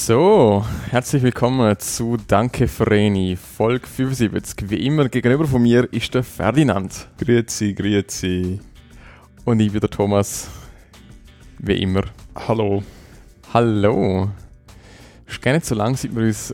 So, herzlich willkommen zu Danke Vreni, Folge 75. Wie immer gegenüber von mir ist der Ferdinand. Grüezi. Und ich bin der Thomas. Wie immer. Hallo. Hallo. Ist gar nicht so lang, seit wir uns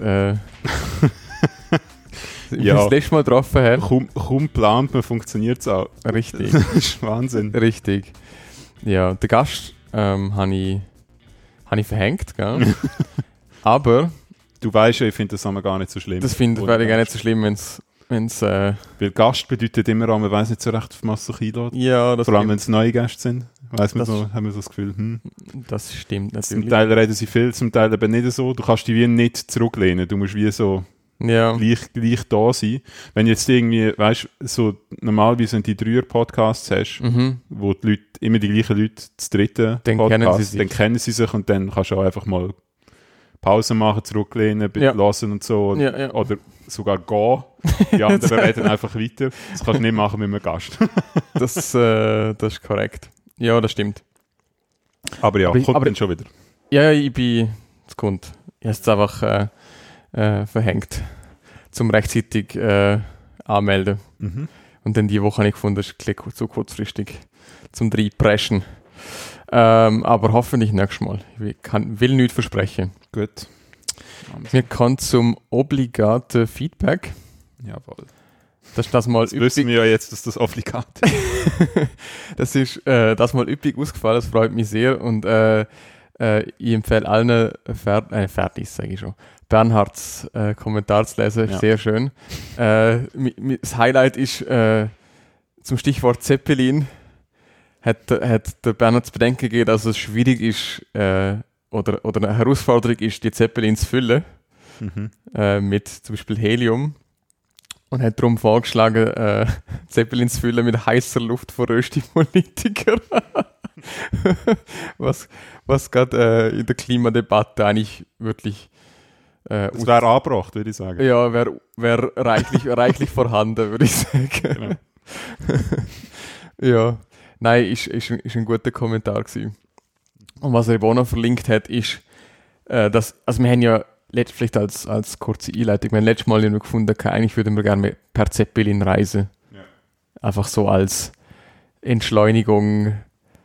Ja. das letzte Mal getroffen haben. Kaum plant man, funktioniert es auch. Richtig. Das ist Wahnsinn. Richtig. Ja, den Gast habe ich verhängt, gell? Aber Du weißt ja, ich finde das gar nicht so schlimm. das wäre gar nicht so schlimm, wenn's Weil Gast bedeutet immer auch, man weiß nicht so recht, auf was sich einlädt. ja, das Vor allem, wenn stimmt. es neue Gäste sind. Weiss man Das- so, haben wir so das Gefühl, Das stimmt Zum natürlich. Teil reden sie viel, zum Teil eben nicht so. Du kannst dich wie nicht zurücklehnen. Du musst wie so Ja, gleich da sein. Wenn jetzt irgendwie, weißt du, so normalerweise, wenn du die 3er-Podcasts hast, wo die Leute, immer die gleichen Leute das dritte Dann Podcast, kennen sie sich. dann kennen sie sich und dann kannst du auch einfach mal Pause machen, zurücklehnen, Ja. lassen und so. Ja. Oder sogar gehen. Die anderen reden einfach weiter. Das kannst du nicht machen mit einem Gast. das ist korrekt. Ja, das stimmt. Aber ja, Aber kommt dann schon wieder. Ja, ich bin, es kommt. Ich habe es einfach verhängt. Zum rechtzeitig anmelden. Mhm. Und dann die Woche habe ich gefunden, das ist zu kurzfristig zum Reinpreschen. Aber hoffentlich nächstes Mal. Will nichts versprechen. Gut. Wir kommen zum obligaten Feedback. Jawohl. Das ist das mal Das wissen wir ja jetzt, dass das obligat ist. Das ist das mal üppig ausgefallen, das freut mich sehr und ich empfehle allen Fertis, sage ich schon, Bernhards Kommentar zu lesen, Ja. sehr schön. Das Highlight ist zum Stichwort Zeppelin hat der Bernhard zu bedenken gegeben, dass es schwierig ist oder eine Herausforderung ist, die Zeppelin zu füllen mit zum Beispiel Helium. Und hat darum vorgeschlagen, Zeppelin zu füllen mit heißer Luft von Rösti-Politikern. was gerade in der Klimadebatte eigentlich wirklich Das wäre angebracht, würde ich sagen. ja, wär reichlich vorhanden, würde ich sagen. Genau. Ja, nein, ist ein guter Kommentar gewesen. Und was er eben auch noch verlinkt hat, ist, dass, also wir haben ja vielleicht als kurze Einleitung, wir haben letztes Mal ja noch gefunden, eigentlich würden wir gerne per Zeppelin reisen. Ja. Einfach so als Entschleunigung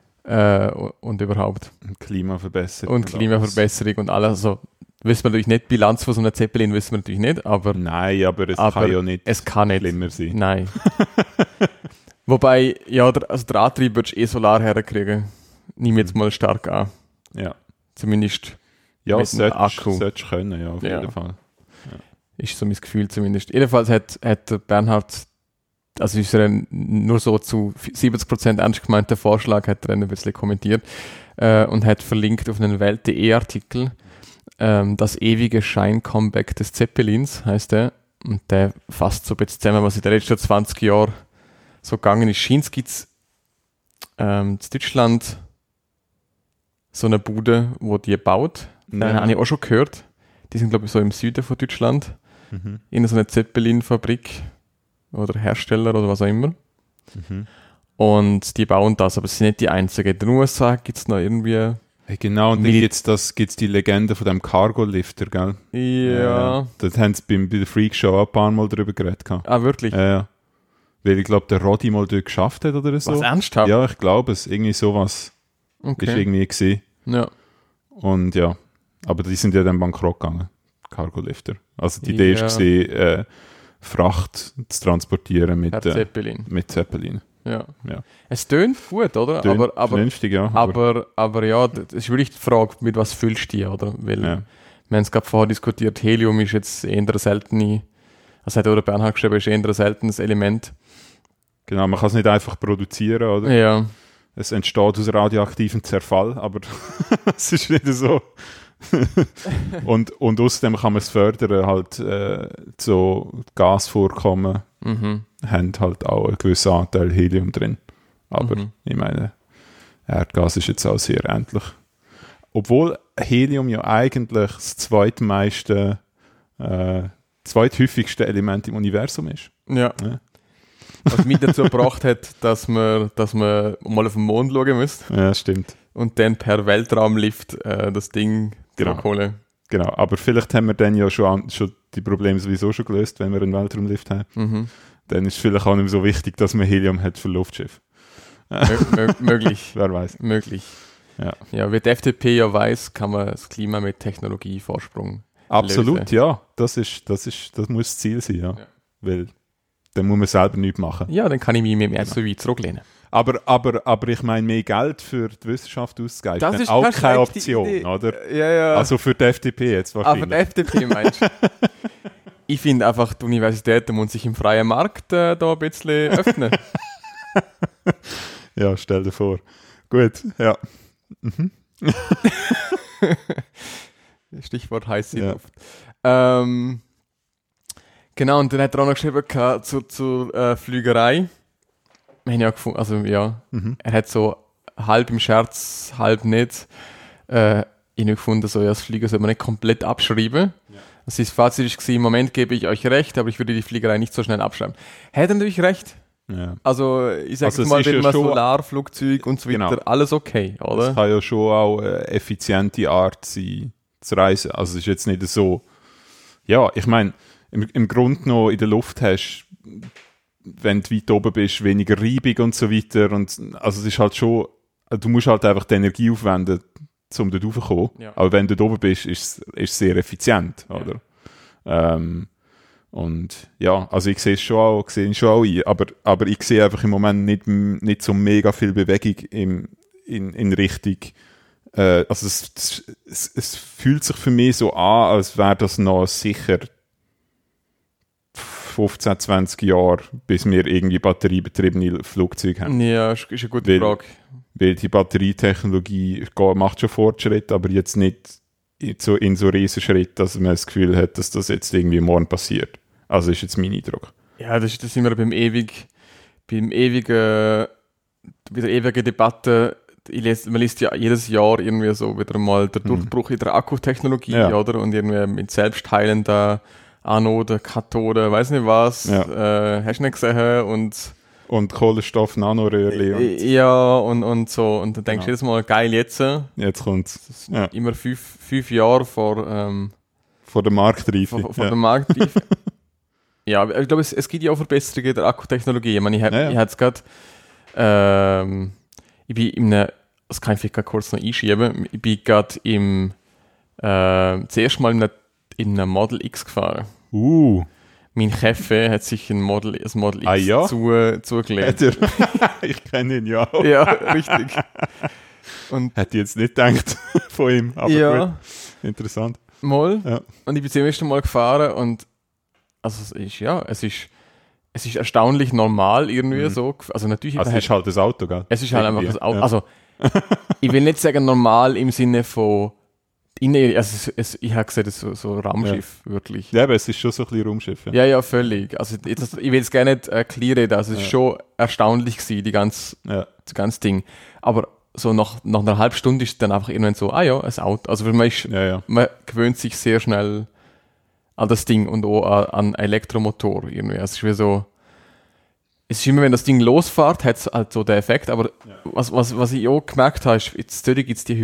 und überhaupt. Klimaverbesserung. Und Klimaverbesserung und alles. Also, wissen wir natürlich nicht, die Bilanz von so einer Zeppelin wissen wir natürlich nicht, aber Nein, aber es Aber kann ja nicht es kann nicht. schlimmer sein. Nein. Wobei, ja, der Antrieb würdest du Solar herkriegen. Nehme jetzt mal stark an. Ja, Zumindest ja Mit dem Akku. solltest du können, ja, auf Ja. jeden Fall. ist so mein Gefühl zumindest. Jedenfalls hat der Bernhard, also ist er nur so zu 70% ernst gemeinten Vorschlag, hat er ein bisschen kommentiert und hat verlinkt auf einen Welt.de-Artikel, das ewige Schein-Comeback des Zeppelins, heißt der. Und der fasst so ein bisschen zusammen, was in den letzten 20 Jahren so gegangen ist. Scheint gibt es in Deutschland so eine Bude, wo die baut. Den habe ich auch schon gehört. Die sind, glaube ich, so im Süden von Deutschland. Mhm. In so einer Zeppelin-Fabrik oder Hersteller oder was auch immer. Mhm. Und die bauen das, aber sie sind nicht die einzigen. In den USA gibt es noch irgendwie. Hey, genau, und dann Mil- gibt's die Legende von dem Cargo-Lifter, gell? Ja. Das haben sie bei der Freak Show auch ein paar Mal drüber geredet. Ah, wirklich? Ja. Weil ich glaube, der Roddy mal dort geschafft hat oder so. Was, ernsthaft? Ja, ich glaube es. Irgendwie sowas ist Okay. irgendwie gewesen. Ja. Und ja, aber die sind ja dann bankrott gegangen, Cargo-Lifter. Also die Idee Ja. war, Fracht zu transportieren mit Per Zeppelin. Zeppelin. Ja. Ja. Es tönt gut, oder? Tönt aber vernünftig, ja. aber ja, das ist wirklich die Frage, mit was füllst du die, oder? Weil, Ja. wir haben es gerade vorher diskutiert, Helium ist jetzt eher eine seltene, also hat auch der Bernhard geschrieben, ist eher ein seltenes Element. Genau, man kann es nicht einfach produzieren, oder? Ja. Es entsteht aus radioaktivem Zerfall, aber es ist nicht so. und außerdem kann man es fördern, halt so Gasvorkommen Mhm. haben halt auch einen gewissen Anteil Helium drin. Aber Mhm. ich meine, Erdgas ist jetzt auch sehr ähnlich. Obwohl Helium ja eigentlich das zweithäufigste Element im Universum ist. Ja. Ja. Was mich dazu gebracht hat, dass man mal auf den Mond schauen müsste Ja, stimmt. und dann per Weltraumlift das Ding Genau. zurückholen. Genau, aber vielleicht haben wir dann ja schon die Probleme sowieso schon gelöst, wenn wir einen Weltraumlift haben. Mhm. Dann ist es vielleicht auch nicht mehr so wichtig, dass man Helium hat für Luftschiff. Möglich. Wer weiß. Möglich. Ja. Ja, wie die FDP ja weiß, kann man das Klima mit Technologievorsprung Absolut, lösen. ja. Das muss das Ziel sein, ja. Weil dann muss man selber nichts machen. Ja, dann kann ich mich mit dem SUV zurücklehnen. Aber ich meine, mehr Geld für die Wissenschaft auszugeben Das ist ist dann auch keine keine schlechte Option, Idee. oder? Ja. Also für die FDP jetzt wahrscheinlich. Aber die FDP meinst du? Ich finde einfach, die Universitäten müssen sich im freien Markt da ein bisschen öffnen. Ja, stell dir vor. Gut, ja. Mhm. Stichwort heiße Ja. Luft. Genau, und dann hat er auch noch geschrieben zur Flügerei. Wir haben ja gefunden, also ja, er hat so halb im Scherz, halb nicht. Ich habe gefunden, so, ja, das Fliegen soll man nicht komplett abschreiben. Ja. Sein Fazit war, im Moment gebe ich euch recht, aber ich würde die Fliegerei nicht so schnell abschreiben. Hätte natürlich recht. Ja. Also ich sage Also mal, es ist wenn ja man schon- Solarflugzeug und so weiter, Genau. alles okay, oder? Das kann ja schon auch eine effiziente Art sein, zu reisen. Also es ist jetzt nicht so... Ja, ich meine, im Grunde noch in der Luft hast, wenn du weit oben bist, weniger Reibung und so weiter. Und, also es ist halt schon... Du musst halt einfach die Energie aufwenden, um dort raufzukommen. Ja. Aber wenn du dort oben bist, ist es sehr effizient, oder? Und ja, also ich sehe es schon auch ein, aber ich sehe einfach im Moment nicht so mega viel Bewegung in Richtung, also es fühlt sich für mich so an, als wäre das noch sicher 15, 20 Jahre, bis wir irgendwie batteriebetriebene Flugzeuge haben. Ja, ist eine gute Frage. Weil die Batterietechnologie macht schon Fortschritt, aber jetzt nicht in so riesen Schritt, dass man das Gefühl hat, dass das jetzt irgendwie morgen passiert. Also ist jetzt mein Eindruck. Ja, das sind wir bei der ewigen Debatte. Man liest ja jedes Jahr irgendwie so wieder mal der Durchbruch in der Akkutechnologie, Ja. oder? Und irgendwie mit selbstheilender Anode, Kathode, weiß nicht was. Ja. Hast du nicht gesehen? Und Kohlenstoff-Nanoröhrchen. Ja, und so. Und dann denkst du Genau. jedes Mal, geil, jetzt. Jetzt kommt's. Das ist Ja. immer fünf Jahre vor Von der Marktreife. von der Marktreife. Ja, ich glaube, es gibt ja auch Verbesserungen der Akkutechnologie. Ich meine, ich habe es gerade, ich bin das kann ich vielleicht kurz noch einschieben, ich bin gerade zuerst mal in einem Model X gefahren. Mein Chef hat sich ein Model X ja? zugelegt. Ich kenne ihn ja auch. Ja, richtig. Und Hätte ich jetzt nicht gedacht von ihm, aber ja, gut. Interessant. mal. Ja. Und ich bin zum ersten Mal gefahren und also es ist erstaunlich normal irgendwie so. Also natürlich, Also es ist halt das Auto, gell? es ist halt einfach Irgendwie, das Auto. ja. Also ich will nicht sagen normal im Sinne von also ich habe gesagt, es ist so ein Raumschiff, wirklich. Ja, aber es ist schon so ein bisschen Raumschiff. Ja. Ja, völlig. Also ich will es gar nicht clearen, also es ist schon erstaunlich gewesen, das ganze Ding. Aber so nach einer halben Stunde ist es dann einfach irgendwann so, ein Auto. Also man gewöhnt sich sehr schnell an das Ding und auch an Elektromotor irgendwie. Also es ist wie so, es ist immer, wenn das Ding losfährt, hat es halt so den Effekt, aber was ich auch gemerkt habe, ist, in Zürich gibt es die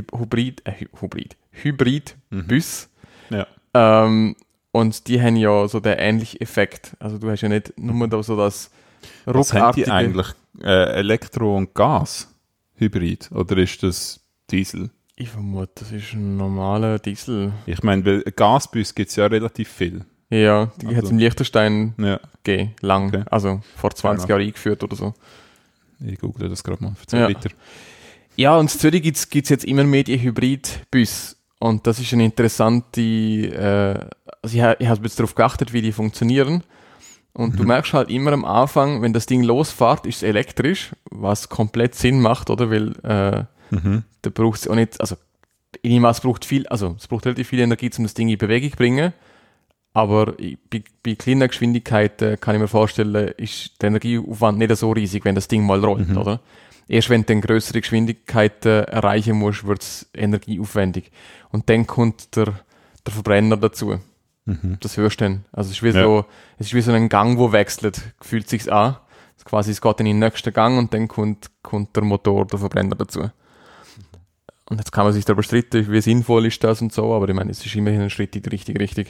Hybrid-Bus. Ja. Und die haben ja so den ähnlichen Effekt. Also du hast ja nicht nur da so das Was haben die ruckartige... eigentlich? Elektro- und Gas-Hybrid? Oder ist das Diesel? Ich vermute, das ist ein normaler Diesel. Ich meine, weil Gasbus gibt es ja relativ viel. Ja, die Also- hat es im Liechtenstein Ja. gegeben, lang. Okay. Also vor 20 Genau. Jahren eingeführt oder so. Ich google das gerade mal. Erzähl Ja. weiter. Ja, und in Zürich gibt's jetzt immer mehr die Hybrid-Bus. Und das ist eine interessante, also ich habe jetzt darauf geachtet, wie die funktionieren. Und du merkst halt immer am Anfang, wenn das Ding losfährt, ist es elektrisch, was komplett Sinn macht, oder? Weil da braucht es auch nicht, also ich nehme an, es braucht relativ viel Energie, um das Ding in Bewegung zu bringen. Aber bei kleinen Geschwindigkeiten kann ich mir vorstellen, ist der Energieaufwand nicht so riesig, wenn das Ding mal rollt, oder? Erst wenn du dann größere Geschwindigkeiten erreichen musst, wird es energieaufwendig. Und dann kommt der Verbrenner dazu. Das hörst du dann. Also es ist wie so ein Gang, der wechselt, fühlt sich an. Es geht dann in den nächsten Gang und dann kommt der Motor, der Verbrenner dazu. Und jetzt kann man sich darüber streiten, wie sinnvoll ist das und so, aber ich meine, es ist immerhin ein Schritt in die richtige Richtung.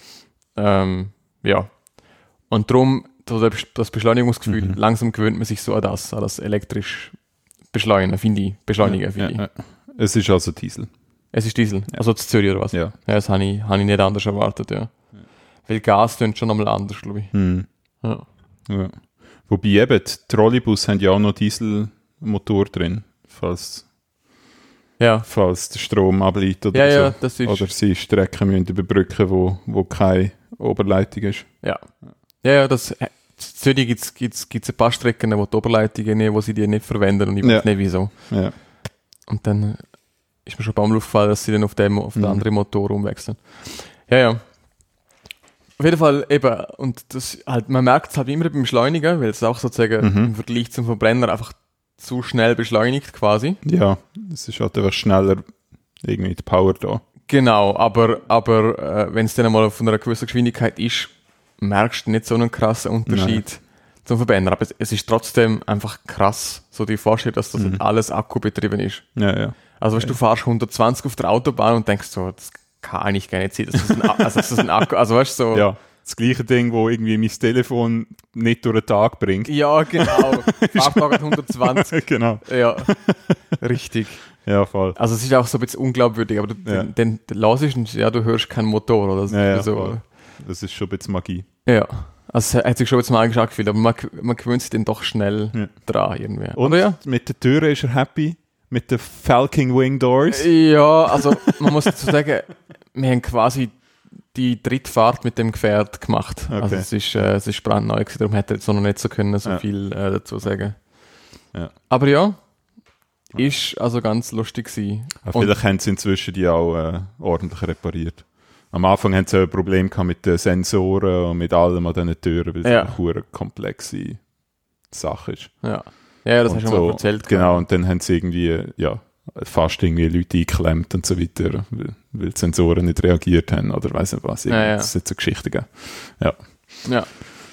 Ja. Und darum, das Beschleunigungsgefühl, langsam gewöhnt man sich so an das elektrisch beschleunigen, finde ich. Ja. Es ist also Diesel. Es ist Diesel, also zu Zürich oder was? Ja. Das habe ich nicht anders erwartet, ja. Weil Gas tönt schon nochmal anders, glaube ich. Ja. Ja. Wobei eben, die Trolleybus haben ja auch noch Dieselmotor drin, falls der Strom ableitet oder so. Das ist... Oder sie Strecken müssen überbrücken, wo keine Oberleitung ist. Zürich gibt's ein paar Strecken, wo die Oberleitungen nehmen, wo sie die nicht verwenden und ich weiß nicht wieso. Ja. Und dann ist mir schon ein paar Mal aufgefallen, dass sie dann auf den anderen Motor umwechseln. Ja. Auf jeden Fall eben, und das halt, man merkt es halt immer beim Beschleunigen, weil es auch sozusagen im Vergleich zum Verbrenner einfach zu schnell beschleunigt quasi. Ja, es ist halt einfach schneller irgendwie die Power da. Genau, aber wenn es dann einmal von einer gewissen Geschwindigkeit ist, merkst du nicht so einen krassen Unterschied zum Verbrenner. Aber es ist trotzdem einfach krass, so die Vorstellung, dass das alles akkubetrieben ist. Ja. Also weißt, du fährst 120 auf der Autobahn und denkst so, das kann eigentlich gar nicht sein, dass das ein Akku, also weißt du so. Ja, das gleiche Ding, wo irgendwie mein Telefon nicht durch den Tag bringt. Ja, genau. Fahrtag 120. Genau. Ja, richtig. Ja, voll. Also es ist auch so ein bisschen unglaubwürdig, aber dann hörst du, du hörst keinen Motor oder so. Ja, so. Das ist schon ein bisschen Magie. Ja, also es hat sich schon ein bisschen magisch angefühlt, aber man gewöhnt sich dann doch schnell dran irgendwie. Und mit der Tür ist er happy, mit den Falcon Wing Doors. Ja, also man muss dazu sagen, wir haben quasi die dritte Fahrt mit dem Gefährt gemacht. Okay. Also es ist brandneu gewesen, darum hätte er jetzt noch nicht so können, so viel dazu sagen. Ja. Aber ja, ist also ganz lustig gewesen. Vielleicht haben sie inzwischen die auch ordentlich repariert. Am Anfang haben sie ein Problem gehabt mit den Sensoren und mit allem an diesen Türen, weil es eine komplexe Sache ist. Ja, das hast du schon mal erzählt. Genau, und dann haben sie irgendwie, fast irgendwie Leute eingeklemmt und so weiter, weil die Sensoren nicht reagiert haben oder weiss nicht was. Das sind so Geschichten gegeben. Ja.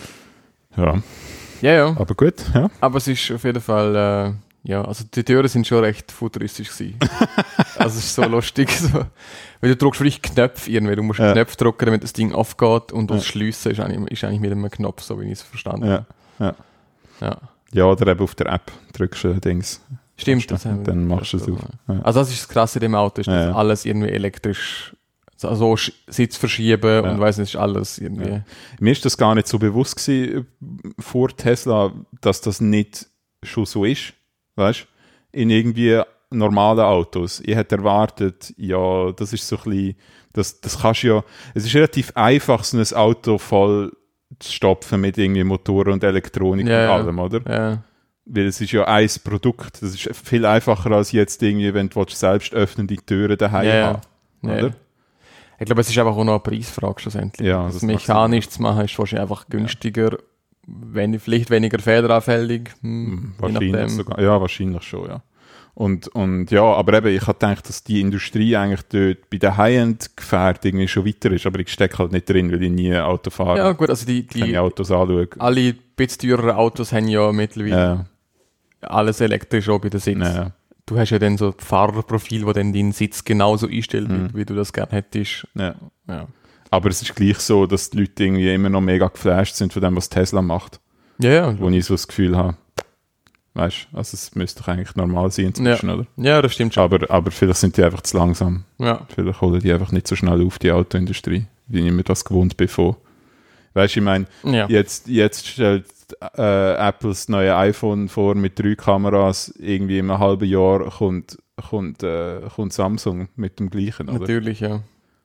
Aber gut, ja. Aber es ist auf jeden Fall, also die Türen sind schon recht futuristisch gewesen. Also es ist so lustig, so. Weil du drückst wirklich Knöpfe irgendwie, du musst Knöpfe drücken, damit das Ding aufgeht und das Schliessen ist eigentlich mit einem Knopf, so wie ich es verstanden habe. Ja, oder eben auf der App drückst du Dings. Stimmt. Dann machst du es auf. Ja. Also das ist das Krasse in dem Auto, ist, dass alles irgendwie elektrisch, also Sitz verschieben und weiss nicht, ist alles irgendwie. Ja. Mir ist das gar nicht so bewusst gewesen vor Tesla, dass das nicht schon so ist, weißt du, in irgendwie normalen Autos. Ich hätte erwartet, das ist so ein bisschen, das kannst du es ist relativ einfach, so ein Auto voll zu stopfen mit irgendwie Motoren und Elektronik und allem, oder? Ja. Weil es ist ja ein Produkt. Das ist viel einfacher als jetzt irgendwie, wenn du selbst öffnende Türen daheim haben. Oder? Ich glaube, es ist einfach auch noch eine Preisfrage schlussendlich. Ja, das mechanisch zu machen ist wahrscheinlich einfach günstiger, vielleicht weniger federanfällig. Wahrscheinlich sogar. Ja, wahrscheinlich schon, ja. Und aber eben, ich habe gedacht, dass die Industrie eigentlich dort bei der High-End-Gefährt irgendwie schon weiter ist, aber ich stecke halt nicht drin, weil ich nie Auto fahre. Ja gut, also die Autos anschaue. Alle bisschen teureren Autos haben ja mittlerweile alles elektrisch auch bei der Sitz. Ja. Du hast ja dann so ein Fahrerprofil, wo dann deinen Sitz genauso einstellt, wie du das gerne hättest. Ja. Aber es ist gleich so, dass die Leute irgendwie immer noch mega geflasht sind von dem, was Tesla macht. Ja. Wo ich so das Gefühl habe, weißt du, also es müsste doch eigentlich normal sein inzwischen, oder? Ja, das stimmt schon. Aber vielleicht sind die einfach zu langsam. Ja. Vielleicht holen die einfach nicht so schnell auf, die Autoindustrie, wie ich mir das gewohnt bin. Weißt du, ich meine, jetzt stellt Apple das neue iPhone vor mit 3 Kameras, irgendwie in einem halben Jahr kommt Samsung mit dem gleichen, oder? Natürlich, ja.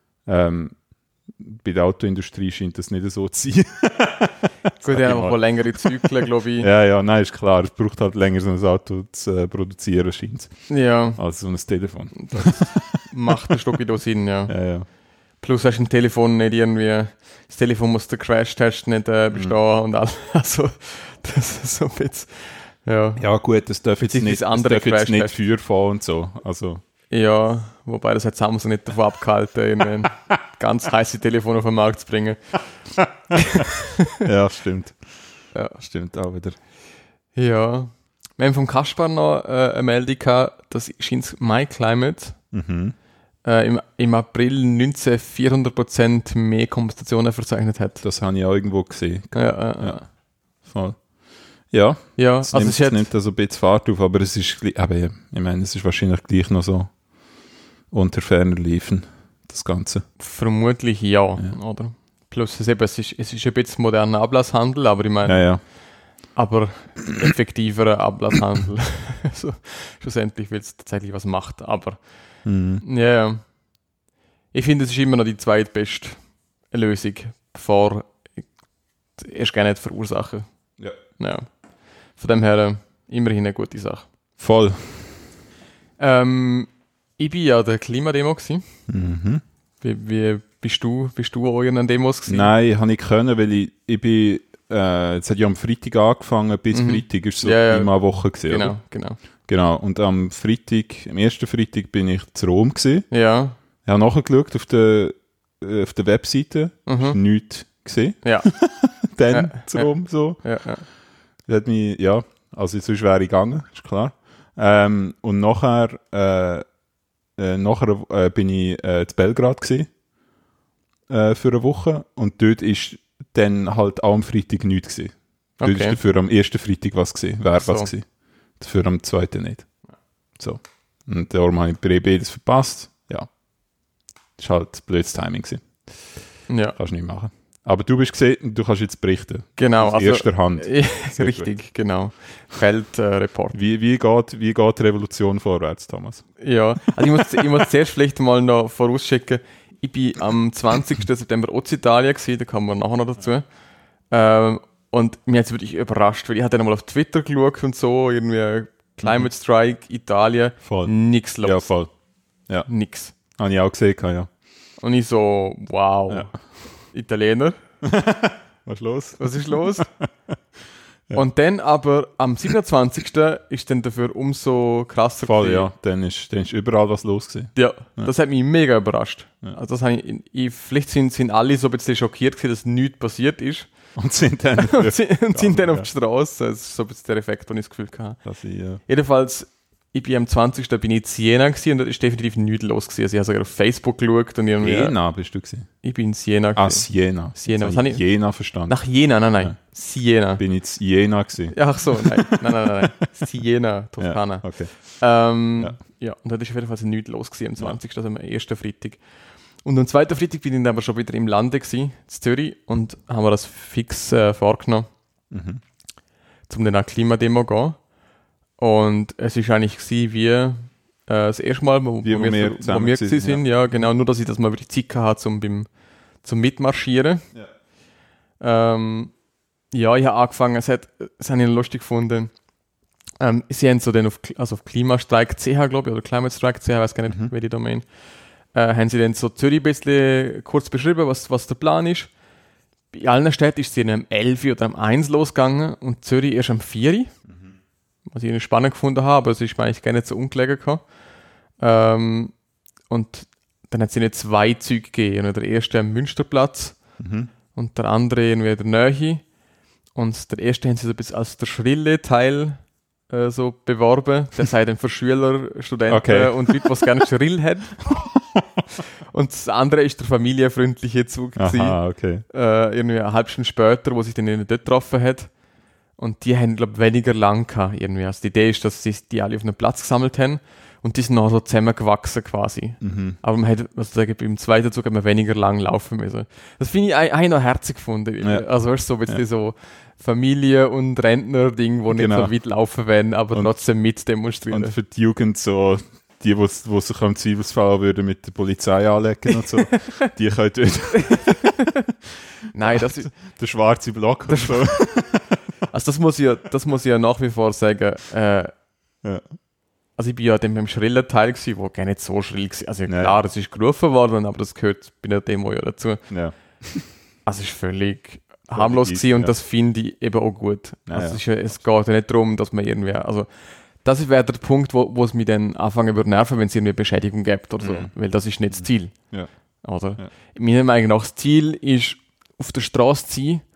Bei der Autoindustrie scheint das nicht so zu sein. Gut, ja, aber längere Zyklen, glaube ich. Nein, ist klar. Es braucht halt länger, so ein Auto zu produzieren, scheint als so ein Telefon. Das macht ein Stück Sinn, ja. Plus hast du ein Telefon nicht irgendwie, das Telefon muss der Crash-Test nicht bestehen und alles. Also, das ist so ein bisschen, Ja gut, das darf jetzt nicht Feuer fahren und so. Also. Ja, wobei das hat Samsung nicht davon abgehalten, irgendwie ganz heiße Telefon auf den Markt zu bringen. Ja, stimmt. Ja, stimmt auch wieder. Ja. Wir haben vom Kaspar noch eine Meldung gehabt, dass scheint MyClimate im April 400% mehr Kompensationen verzeichnet hat. Das habe ich auch irgendwo gesehen. Ja. Voll. Ja, Es nimmt also ein bisschen Fahrt auf, aber es ist, aber ja, ich meine, es ist wahrscheinlich gleich noch so unter ferner Liefen, das Ganze. Vermutlich ja. Oder? Plus es ist ein bisschen moderner Ablasshandel, aber ich meine, aber effektiverer Ablasshandel. Also, schlussendlich, weil es tatsächlich was macht, aber ja. Ich finde, es ist immer noch die zweitbeste Lösung, bevor erst gar nicht verursachen. Ja. Von dem her immerhin eine gute Sache. Voll. Ich war ja an der Klimademo gewesen. Wie bist du an euren Demos gewesen? Nein, habe ich können, weil ich bin, es hat ja am Freitag angefangen, bis Freitag ist so eine Woche gewesen, Genau, und am ersten Freitag bin ich zu Rom gewesen. Ja. Ich habe nachgeschaut auf der Webseite, ist nichts gesehen. Ja. Dann zu Rom so. Ja. Hat mich, also sonst wäre ich gegangen, ist klar. Und nachher bin ich in Belgrad gewesen, für eine Woche, und dort ist dann halt auch am Freitag nichts gewesen. Dort ist dafür am ersten Freitag was gewesen, was gewesen. Dafür am zweiten nicht. So. Und darum habe ich beides verpasst. Ja. Das war halt blödes Timing gewesen. Ja. Kannst du nicht machen. Aber du bist gesehen und du kannst jetzt berichten. Genau. Aus erster Hand. Richtig, gut. Genau. Feldreport. Wie geht die Revolution vorwärts, Thomas? Ja, also ich muss zuerst vielleicht mal noch vorausschicken, ich bin am 20. September in Italien gewesen, da kommen wir nachher noch dazu. Und mich hat es wirklich überrascht, weil ich hatte dann mal auf Twitter geschaut und so, irgendwie Climate Strike, Italien, nix los. Ja, voll. Ja. Nix. Habe ich auch gesehen, ja. Und ich so, wow, Italiener. Was ist los? Ja. Und dann aber am 27. ist dann dafür umso krasser gewesen. Ja, dann ist überall was los gewesen. Ja, das hat mich mega überrascht. Ja. Also das habe vielleicht sind alle so ein bisschen schockiert gewesen, dass nichts passiert ist. Und sind dann, auf die Straße. Das ist so ein bisschen der Effekt, den ich das Gefühl hatte. Jedenfalls, ich bin am 20. bin ich in Siena gewesen und da ist definitiv nichts los gewesen. Also ich habe sogar auf Facebook geschaut und irgendwie... Jena bist du gewesen? Ich bin in Siena gewesen. Siena. Was habe ich? Jena verstanden. Nach Jena, nein. Ja. Siena. Bin ich in Jena gewesen? Ach so, nein. Siena, Toskana. Ja, okay. Ja, und da ist auf jeden Fall nichts los gewesen am 20. Also am ersten Freitag. Und am zweiten Freitag bin ich dann aber schon wieder im Lande gewesen, in Zürich, und haben wir das fix vorgenommen, um dann an die Klimademo zu gehen. Und es war eigentlich wie das erste Mal, wo wir gewesen sind. Ja, genau, nur dass ich das mal wirklich Zeit hatte zum Mitmarschieren. Ja, ich habe angefangen, das habe ich lustig gefunden. Sie haben so dann auf Klimastreik.ch, glaube ich, oder Climatestrike.ch, ich weiß gar nicht, welche Domain, haben sie dann so Zürich ein bisschen kurz beschrieben, was der Plan ist. Bei allen Städten ist sie um 11 oder um 1 losgegangen und Zürich erst um 4. Was ich spannend gefunden habe, aber es ist mir eigentlich gar nicht so ungelegen gehabt. Und dann hat es ihnen 2 Züge gegeben. Der erste am Münsterplatz und der andere in der Nähe. Und der erste haben sie so ein bisschen als der schrille Teil so beworben. Der sei dann für Schüler, Studenten und Leute, die es gerne schrill haben. Und das andere ist der familienfreundliche Zug. Aha, okay. Irgendwie eine halbe Stunde später, wo sich dann dort getroffen hat. Und die haben, glaube ich, weniger lang gehabt, irgendwie. Also die Idee ist, dass sie die alle auf einem Platz gesammelt haben und die sind noch so zusammengewachsen quasi. Aber man hat, beim zweiten Zug hat man weniger lang laufen müssen. Das finde ich eigentlich noch herzig gefunden. Ja. Also weißt du, so ein bisschen so Familie- und Rentner-Ding, wo nicht so weit laufen werden, aber trotzdem mit demonstrieren. Und für die Jugend so, die sich am Zweifelsfall würden mit der Polizei anlegen und so, die können dort Nein, das ist der schwarze Block und so. Also das muss ich ja nach wie vor sagen. Also ich bin ja dann beim schrillen Teil gewesen, wo gar nicht so schrill war. Also klar, es ist gerufen worden, aber das gehört bei der Demo ja dazu. Ja. Also es ist völlig harmlos gewesen und das finde ich eben auch gut. Also es geht ja nicht darum, dass man irgendwie, also das wäre der Punkt, wo es mich dann anfangen würde nerven, wenn es irgendwie Beschädigung gibt oder so, weil das ist nicht das Ziel. Oder? Meiner Meinung nach das Ziel ist, auf der Straße zu sein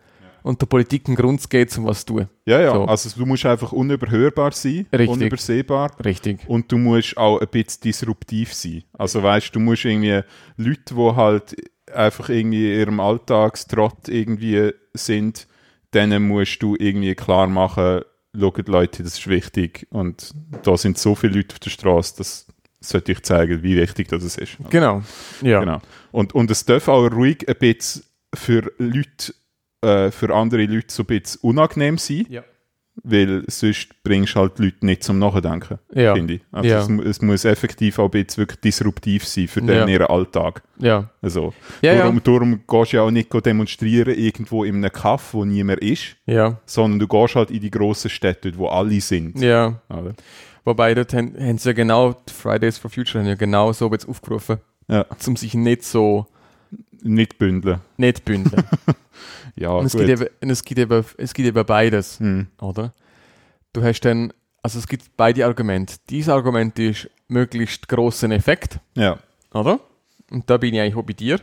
und der Politik einen Grund zu geben, um was zu tun. Ja, So. also du musst einfach unüberhörbar sein, Richtig. unübersehbar. Richtig. Und du musst auch ein bisschen disruptiv sein. Also weißt du, musst irgendwie Leute, die halt einfach irgendwie in ihrem Alltagstrott irgendwie sind, denen musst du irgendwie klar machen, schaut Leute, das ist wichtig und da sind so viele Leute auf der Straße, das sollte ich zeigen, wie wichtig das ist. Genau. Ja. Genau. Und es darf auch ruhig ein bisschen für Leute, für andere Leute so ein bisschen unangenehm sein, Ja. weil sonst bringst du halt die Leute nicht zum Nachdenken, Ja. finde ich. Also Ja. es muss effektiv auch ein bisschen wirklich disruptiv sein für den ihren Alltag. Ja. Also, Ja, darum gehst du ja auch nicht demonstrieren irgendwo in einem Kaff, wo niemand ist, Ja. sondern du gehst halt in die grossen Städte, wo alle sind. Ja. Oder? Wobei, dort haben sie ja genau, die Fridays for Future haben ja genau so jetzt aufgerufen, Ja. um sich nicht so Nicht bündeln. nicht bündeln. Ja, Und gut. es gibt eben beides, oder? Du hast dann, also es gibt beide Argumente. Dieses Argument ist möglichst grossen Effekt, Ja. oder? Und da bin ich eigentlich auch bei dir.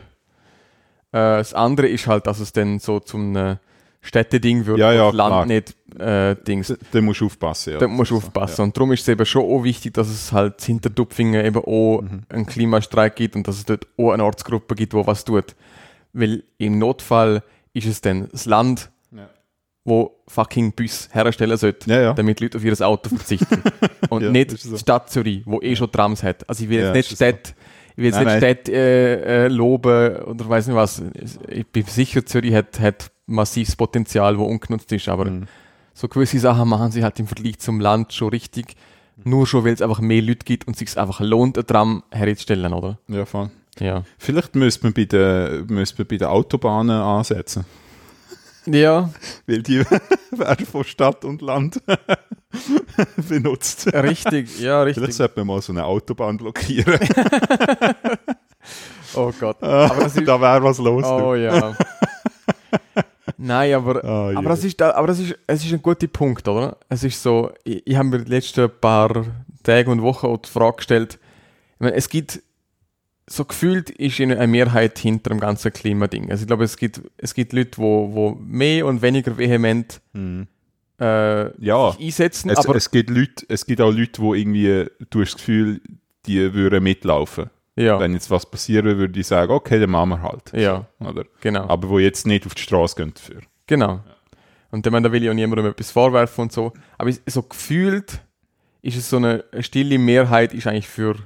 Das andere ist halt, dass es dann so zum Städteding wird, Ja, ja, wo das Land klar. nicht Dings. Da musst du aufpassen. Ja. Da musst du aufpassen. Und darum ist es eben schon auch wichtig, dass es halt hinter Dupfingen eben auch einen Klimastreik gibt und dass es dort auch eine Ortsgruppe gibt, die was tut. Weil im Notfall ist es dann das Land, Ja. wo fucking Bus herstellen sollte, Ja, ja. damit Leute auf ihr Auto verzichten. Und Ja, nicht ist so. die Stadt Zürich, wo schon Trams hat. Also ich will Ja, jetzt nicht ist so. Städte, ich will jetzt Nein, nicht nein. Städte loben oder weiß nicht was. Ich bin sicher, Zürich hat massives Potenzial, wo ungenutzt ist, aber so gewisse Sachen machen sie halt im Vergleich zum Land schon richtig. Nur schon, weil es einfach mehr Leute gibt und es sich einfach lohnt, ein Tram herzustellen, oder? Ja, voll. Ja. Vielleicht müsste man bei den Autobahnen ansetzen. Ja, Weil die werden von Stadt und Land benutzt. richtig, ja, Vielleicht richtig. sollte man mal so eine Autobahn blockieren. Oh Gott. Aber das ist, Da wäre was los. oh ja. Nein, aber Ah, aber es ist ein guter Punkt, oder? Es ist so, ich habe mir die letzten paar Tage und Wochen auch die Frage gestellt, ich meine, es gibt, so gefühlt ist eine Mehrheit hinter dem ganzen Klimading. Also ich glaube, es gibt Leute, wo mehr und weniger vehement Ja, sich einsetzen, es aber gibt auch Leute, die irgendwie, du hast das Gefühl, die würden mitlaufen. ja, Wenn jetzt was passieren würde, ich sagen, okay, dann machen wir halt. ja, Oder? genau. Aber wo jetzt nicht auf die Straße gehen dafür. Genau. Und ich meine, da will ich auch niemandem etwas vorwerfen und so. Aber so gefühlt ist es so eine stille Mehrheit, ist eigentlich für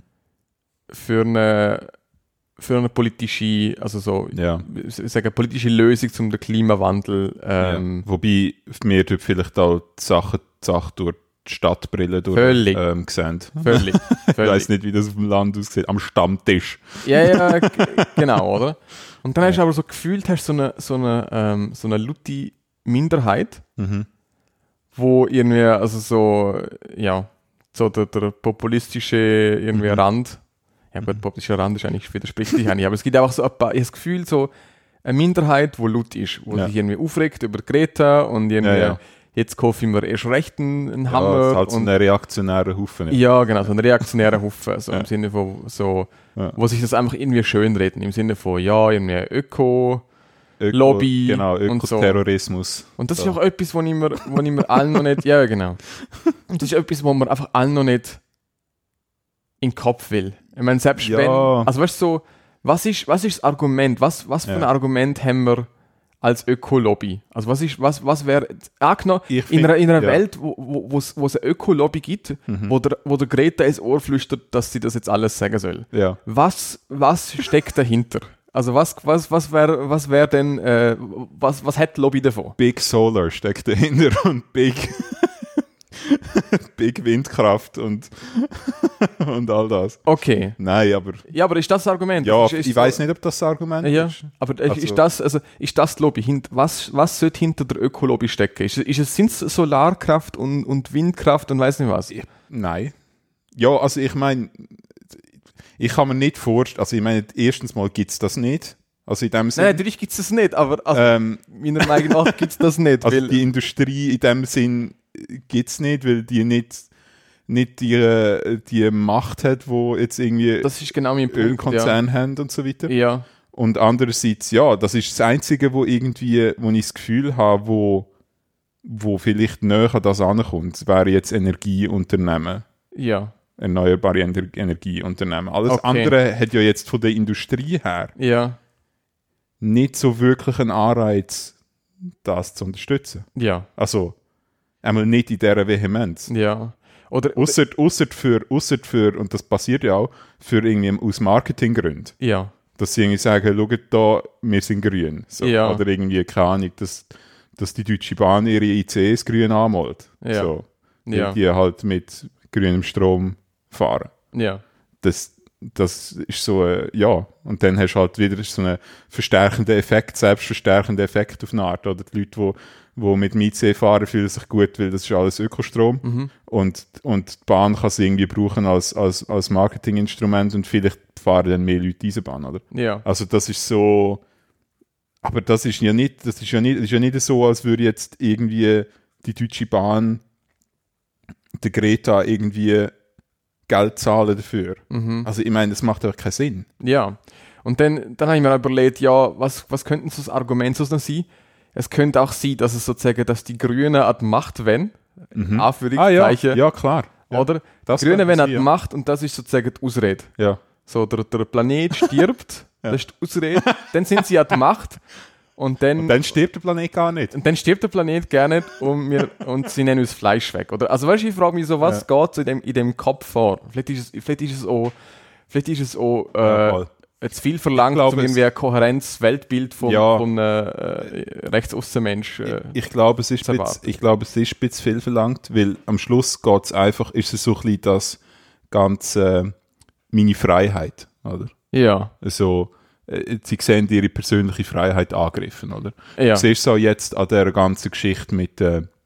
eine politische, also so, Ja. ich sage, politische Lösung zum den Klimawandel. Ja. Wobei wir dort vielleicht auch die Sache durch die Stadtbrille Völlig. sehen. Völlig. Ich völlig. weiss nicht, wie das auf dem Land aussieht. Am Stammtisch. Ja, genau, oder? Und dann hast du aber so gefühlt, hast so eine laute Minderheit, wo irgendwie, also so, ja, so der populistische irgendwie Rand, ja gut, populistischer Rand ist eigentlich, widerspricht sich eigentlich, aber es gibt einfach so ein paar, ich habe das Gefühl, so eine Minderheit, wo laut ist, wo Ja. sich irgendwie aufregt über Greta und irgendwie, Ja. jetzt kaufe ich mir erst recht einen Ja, Hammer. das ist halt so und, ein reaktionärer Haufen. ja, genau, so ein reaktionärer Haufen, so Ja. im Sinne von so, Ja. wo sich das einfach irgendwie schönreden, im Sinne von, ja, irgendwie Lobby Genau, und so. Ökoterrorismus. Und das ist auch etwas, wo ich mir allen noch nicht, ja genau. Und das ist etwas, wo man einfach allen noch nicht in den Kopf will. Ich meine, selbst Ja. wenn, also weißt du, so, was ist das Argument? Was für ein Argument haben wir als Ökolobby? Also was wäre, angenommen, Ich in einer find- ja. Welt, wo es eine Ökolobby gibt, wo der Greta ins Ohr flüstert, dass sie das jetzt alles sagen soll. Ja. Was steckt dahinter? Also was wäre denn, was hat die Lobby davon? Big Solar steckt dahinter und Big Windkraft und all das. Okay. Nein, aber Ja, aber ist das das Argument? ja, Ist ich weiß nicht, ob das Argument Ja, ist. aber Also- ist das die Lobby? Was sollte hinter der Ökolobby stecken? Sind es Solarkraft und Windkraft und weiß nicht was? Nein. Ja, also ich meine, ich kann mir nicht vorstellen, also ich meine, erstens mal gibt es das nicht. Also in dem Nein, Sinne. natürlich gibt es das nicht, aber also, meiner Meinung nach gibt es das nicht. Also weil, die Industrie in dem Sinn gibt es nicht, weil die nicht die Macht hat, wo jetzt irgendwie das ist genau mein Punkt. Ölkonzerne haben und so weiter. Ja. Und andererseits, ja, das ist das Einzige, wo ich das Gefühl habe, wo vielleicht näher an das ankommt, wäre jetzt Energieunternehmen. Ja. Erneuerbare Energieunternehmen. Alles Okay. andere hat ja jetzt von der Industrie her Ja. nicht so wirklich einen Anreiz, das zu unterstützen. Ja. Also, einmal nicht in dieser Vehemenz. Ja. Oder Ausser für, und das passiert ja auch, für irgendwie aus Marketinggründen. ja. Dass sie irgendwie sagen, schaut da, wir sind grün. So. Ja. Oder irgendwie, keine Ahnung, dass die Deutsche Bahn ihre ICs grün anmalt. Ja. So. Ja. Die halt mit grünem Strom fahren. Ja. Das ist so, ja. Und dann hast du halt wieder so einen verstärkenden Effekt, selbstverstärkenden Effekt auf eine Art. Oder die Leute, die mit dem IC fahren, fühlen sich gut, weil das ist alles Ökostrom. Mhm. Und die Bahn kann es irgendwie brauchen als Marketinginstrument und vielleicht fahren dann mehr Leute diese Bahn, oder? Ja. Also das ist so, aber das ist ja nicht so, als würde jetzt irgendwie die Deutsche Bahn der Greta irgendwie Geld zahlen dafür. Mhm. Also ich meine, das macht einfach keinen Sinn. Ja. Und dann habe ich mir überlegt, ja, was könnten so das Argument so sein? Es könnte auch sein, dass es sozusagen, dass die Grünen an die Macht wenn, Anführungszeichen, ja, klar. Ja, oder? das Die Grünen wenn an sein, die ja. Macht und das ist sozusagen die Ausrede. Ja. So, der Planet stirbt, Ja. das ist die Ausrede, dann sind sie an die Macht und Dann stirbt der Planet gar nicht. dann stirbt der Planet gar nicht und sie nehmen uns Fleisch weg. Oder? Also weißt du, ich frage mich so, was geht so in dem Kopf vor? Vielleicht ist es auch voll. zu viel verlangt, Ich glaube, um irgendwie ein kohärentes Weltbild von Rechtsaußenmensch. Ich glaube, es ist zu ein bisschen viel verlangt, weil am Schluss geht es einfach, ist es so ein bisschen das ganze meine Freiheit, oder? Ja, Also, sie sehen ihre persönliche Freiheit angegriffen, oder? ja, Du siehst es auch jetzt an dieser ganzen Geschichte mit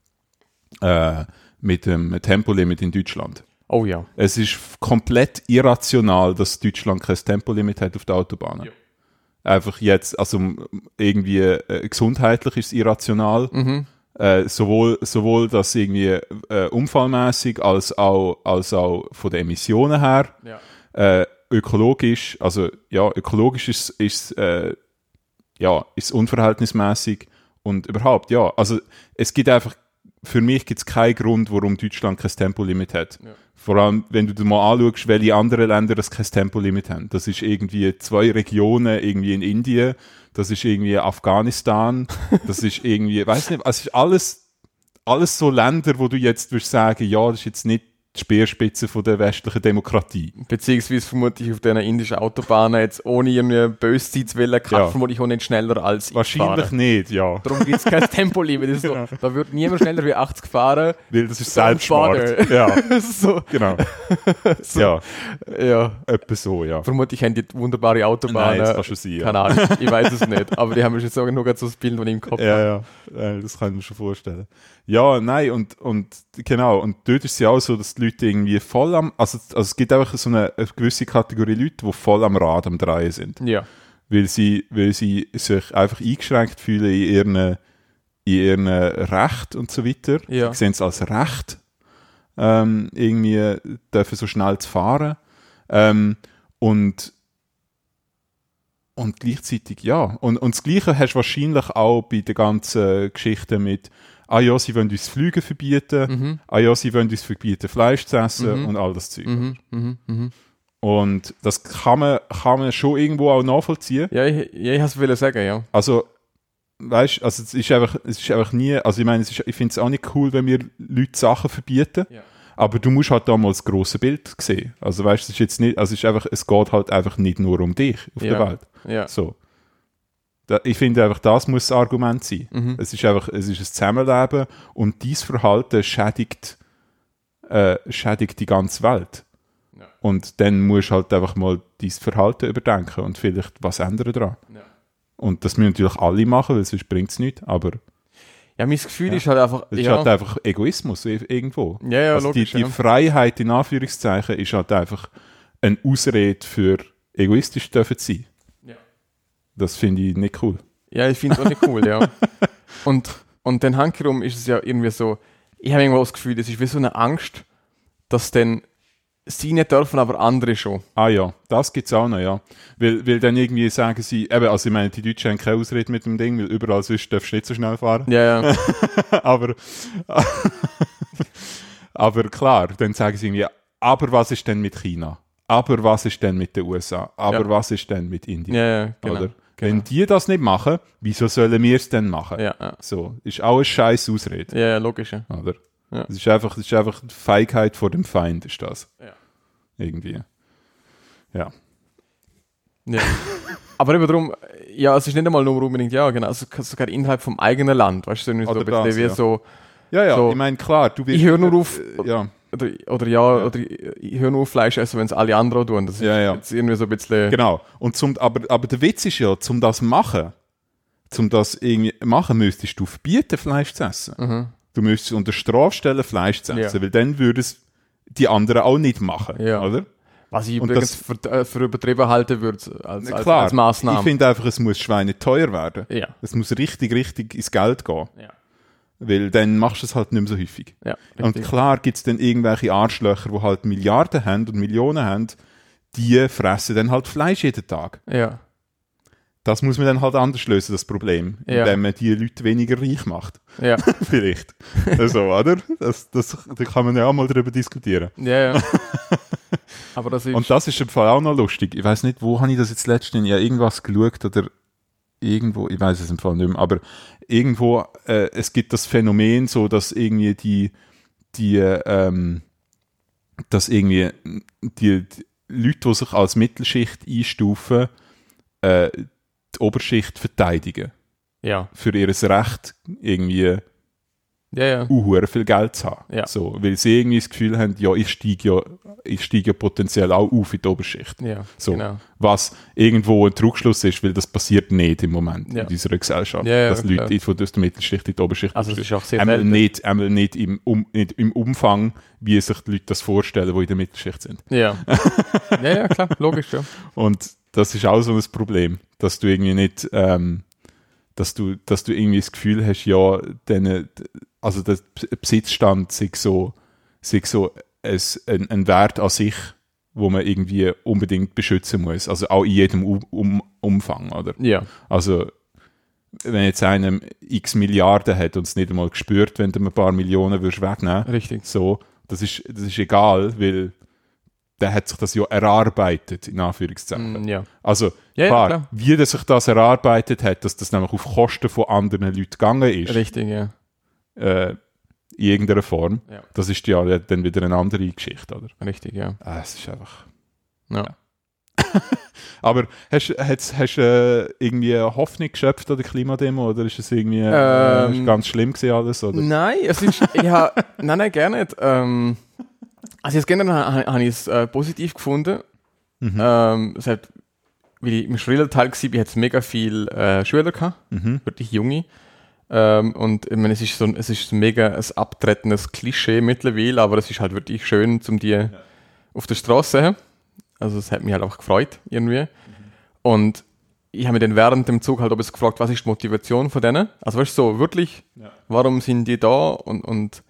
dem Tempolimit in Deutschland. oh ja. Es ist komplett irrational, dass Deutschland kein Tempolimit hat auf der Autobahn. Ja. Einfach jetzt, also irgendwie gesundheitlich ist es irrational. Mhm. Sowohl das irgendwie unfallmäßig als auch von den Emissionen her. Ja. Ökologisch, also ja, ökologisch ist unverhältnismäßig und überhaupt, ja, also es gibt einfach, für mich gibt es keinen Grund, warum Deutschland kein Tempolimit hat. Ja. Vor allem, wenn du dir mal anschaust, welche anderen Länder das kein Tempolimit haben. Das ist irgendwie 2 Regionen, irgendwie in Indien, das ist irgendwie Afghanistan, das ist irgendwie, weiß nicht, es ist alles so Länder, wo du jetzt würdest sagen, ja, das ist jetzt nicht die Speerspitze von der westlichen Demokratie. Beziehungsweise vermutlich auf diesen indischen Autobahnen jetzt ohne irgendwie böse Zeit zu wollen, Ja. vermutlich auch nicht schneller als ich Wahrscheinlich fahre. nicht, ja. Darum gibt es kein Tempolimit. Das ist so, da wird niemand schneller wie 80 fahren. Weil das ist Don't Selbstmord. bother. Ja, so, genau. so, Ja, ja. etwa so, ja. Vermutlich haben die wunderbare Autobahnen. Nein, das kann schon sein, ja. Keine Ahnung, ich weiß es nicht. Aber die haben jetzt nur gerade so das Bild, das ich im Kopf habe. Ja, das kann ich mir schon vorstellen. Ja, nein, und genau, und dort ist es ja auch so, dass die Leute irgendwie voll also es gibt einfach so eine gewisse Kategorie Leute, die voll am Rad am Drehen sind. Ja. Weil sie sich einfach eingeschränkt fühlen in ihren Recht und so weiter. Ja. Sie sehen es als Recht, irgendwie dürfen so schnell zu fahren. Und gleichzeitig, ja. Und das Gleiche hast du wahrscheinlich auch bei der ganzen Geschichte mit ja, sie wollen uns Flüge verbieten, ja, sie wollen uns verbieten, Fleisch zu essen und all das Zeug. Und das kann man schon irgendwo auch nachvollziehen. Ja, ich has wollen sagen, ja. Also, weißt du, also es ist einfach nie, also ich meine, ich finde es auch nicht cool, wenn wir Leute Sachen verbieten, Ja. aber du musst halt damals das grosse Bild sehen. Also weißt du, es ist jetzt nicht, also es geht halt einfach nicht nur um dich auf der Welt. Ja. So. Ich finde einfach, das muss das Argument sein. Es ist ein Zusammenleben und dieses Verhalten schädigt die ganze Welt. Ja. Und dann musst du halt einfach mal dieses Verhalten überdenken und vielleicht was ändern daran. Ja. Und das müssen natürlich alle machen, weil sonst bringt es nichts, aber Ja, mein Gefühl ist halt einfach. es ist halt einfach Egoismus irgendwo. Ja, also logisch. die Freiheit, in Anführungszeichen, ist halt einfach eine Ausrede für egoistisch dürfen zu sein. Ja. Das finde ich nicht cool. Ja, ich finde es auch nicht cool, ja. Und dann handherum ist es ja irgendwie so, ich habe irgendwo das Gefühl, es ist wie so eine Angst, dass dann sie nicht dürfen, aber andere schon. Ah ja, das gibt es auch noch, ja. Weil dann irgendwie sagen sie, eben, also ich meine, die Deutschen haben keine Ausrede mit dem Ding, weil überall sonst darfst du nicht so schnell fahren. Ja, ja. aber klar, dann sagen sie irgendwie, aber was ist denn mit China? Aber was ist denn mit den USA? Aber was ist denn mit Indien? Ja, genau. Oder? Wenn die das nicht machen, wieso sollen wir es denn machen? Ja. So, ist auch eine scheiß Ausrede. Ja, logisch. Ja. Oder? Ja. Das ist einfach die Feigheit vor dem Feind, ist das. Ja. Irgendwie. Ja. Ja. Aber eben darum, ja, es ist nicht einmal nur unbedingt, ja, genau, also sogar innerhalb vom eigenen Land, weißt du, so Oder ein bisschen das, wie ja. so. Ja, so, ich meine, klar, du wirst... Ich höre nur auf, ja. oder ich höre nur auf Fleisch essen, wenn es alle anderen tun. Das ist jetzt irgendwie so ein bisschen... Genau. Und aber der Witz ist ja, zum das irgendwie machen, müsstest du verbieten, Fleisch zu essen. Mhm. Du müsstest unter Strafe stellen, Fleisch zu essen, weil dann würden es die anderen auch nicht machen, oder? Was ich übrigens für übertrieben halten würde als Massnahme. Ich finde einfach, es muss schweineteuer werden. Ja. Es muss richtig ins Geld gehen. Ja. Weil dann machst du es halt nicht mehr so häufig. Ja, und klar gibt es dann irgendwelche Arschlöcher, die halt Milliarden haben und Millionen haben, die fressen dann halt Fleisch jeden Tag. Ja. Das muss man dann halt anders lösen, das Problem. Indem man die Leute weniger reich macht. Ja. Vielleicht. Also, oder? Da kann man ja auch mal darüber diskutieren. Ja. Aber das ist... Und das ist im Fall auch noch lustig. Ich weiß nicht, wo habe ich das jetzt letztens ja irgendwas geschaut oder irgendwo, ich weiß es im Fall nicht mehr, aber irgendwo, es gibt das Phänomen so, dass irgendwie dass irgendwie die Leute, die sich als Mittelschicht einstufen, die Oberschicht verteidigen. Ja. Für ihr Recht irgendwie unhuere viel Geld zu haben. Ja. So, weil sie irgendwie das Gefühl haben, ja, ich steige ja potenziell auch auf in die Oberschicht. Ja, so, genau. Was irgendwo ein Trugschluss ist, weil das passiert nicht im Moment in unserer Gesellschaft. Dass Leute von der Mittelschicht in die Oberschicht also das ist auch sehr einmal nicht im Umfang, wie sich die Leute das vorstellen, die in der Mittelschicht sind. Ja. Ja, klar, logisch, ja. Und das ist auch so ein Problem, dass du irgendwie nicht, dass du irgendwie das Gefühl hast, ja, also der Besitzstand sei so ein Wert an sich, wo man irgendwie unbedingt beschützen muss. Also auch in jedem Umfang, oder? Ja. Also wenn jetzt einer x Milliarden hat und es nicht einmal gespürt, wenn du ein paar Millionen würdest wegnehmen. Richtig. So, das ist egal, weil der hat sich das ja erarbeitet, in Anführungszeichen. Ja. Also klar, wie der sich das erarbeitet hat, dass das nämlich auf Kosten von anderen Leuten gegangen ist. Richtig, ja. In irgendeiner Form. Ja. Das ist ja dann wieder eine andere Geschichte, oder? Richtig, ja. Es ist einfach... Ja. Aber hast du irgendwie Hoffnung geschöpft an der Klimademo, oder ist es irgendwie ist ganz schlimm gewesen alles? Oder? Nein, es ist... nein, gar nicht. Also jetzt generell habe ich es positiv gefunden. Es hat, weil ich im Schrillerteil war, hat es mega viele Schüler gehabt, wirklich junge. Und ich meine, es ist mega ein abtretendes Klischee mittlerweile, aber es ist halt wirklich schön, um die auf der Straße zu sehen. Also es hat mich halt auch gefreut, irgendwie. Und ich habe mich dann während dem Zug halt auch gefragt, was ist die Motivation von denen? Also weißt du, so wirklich, warum sind die da? Und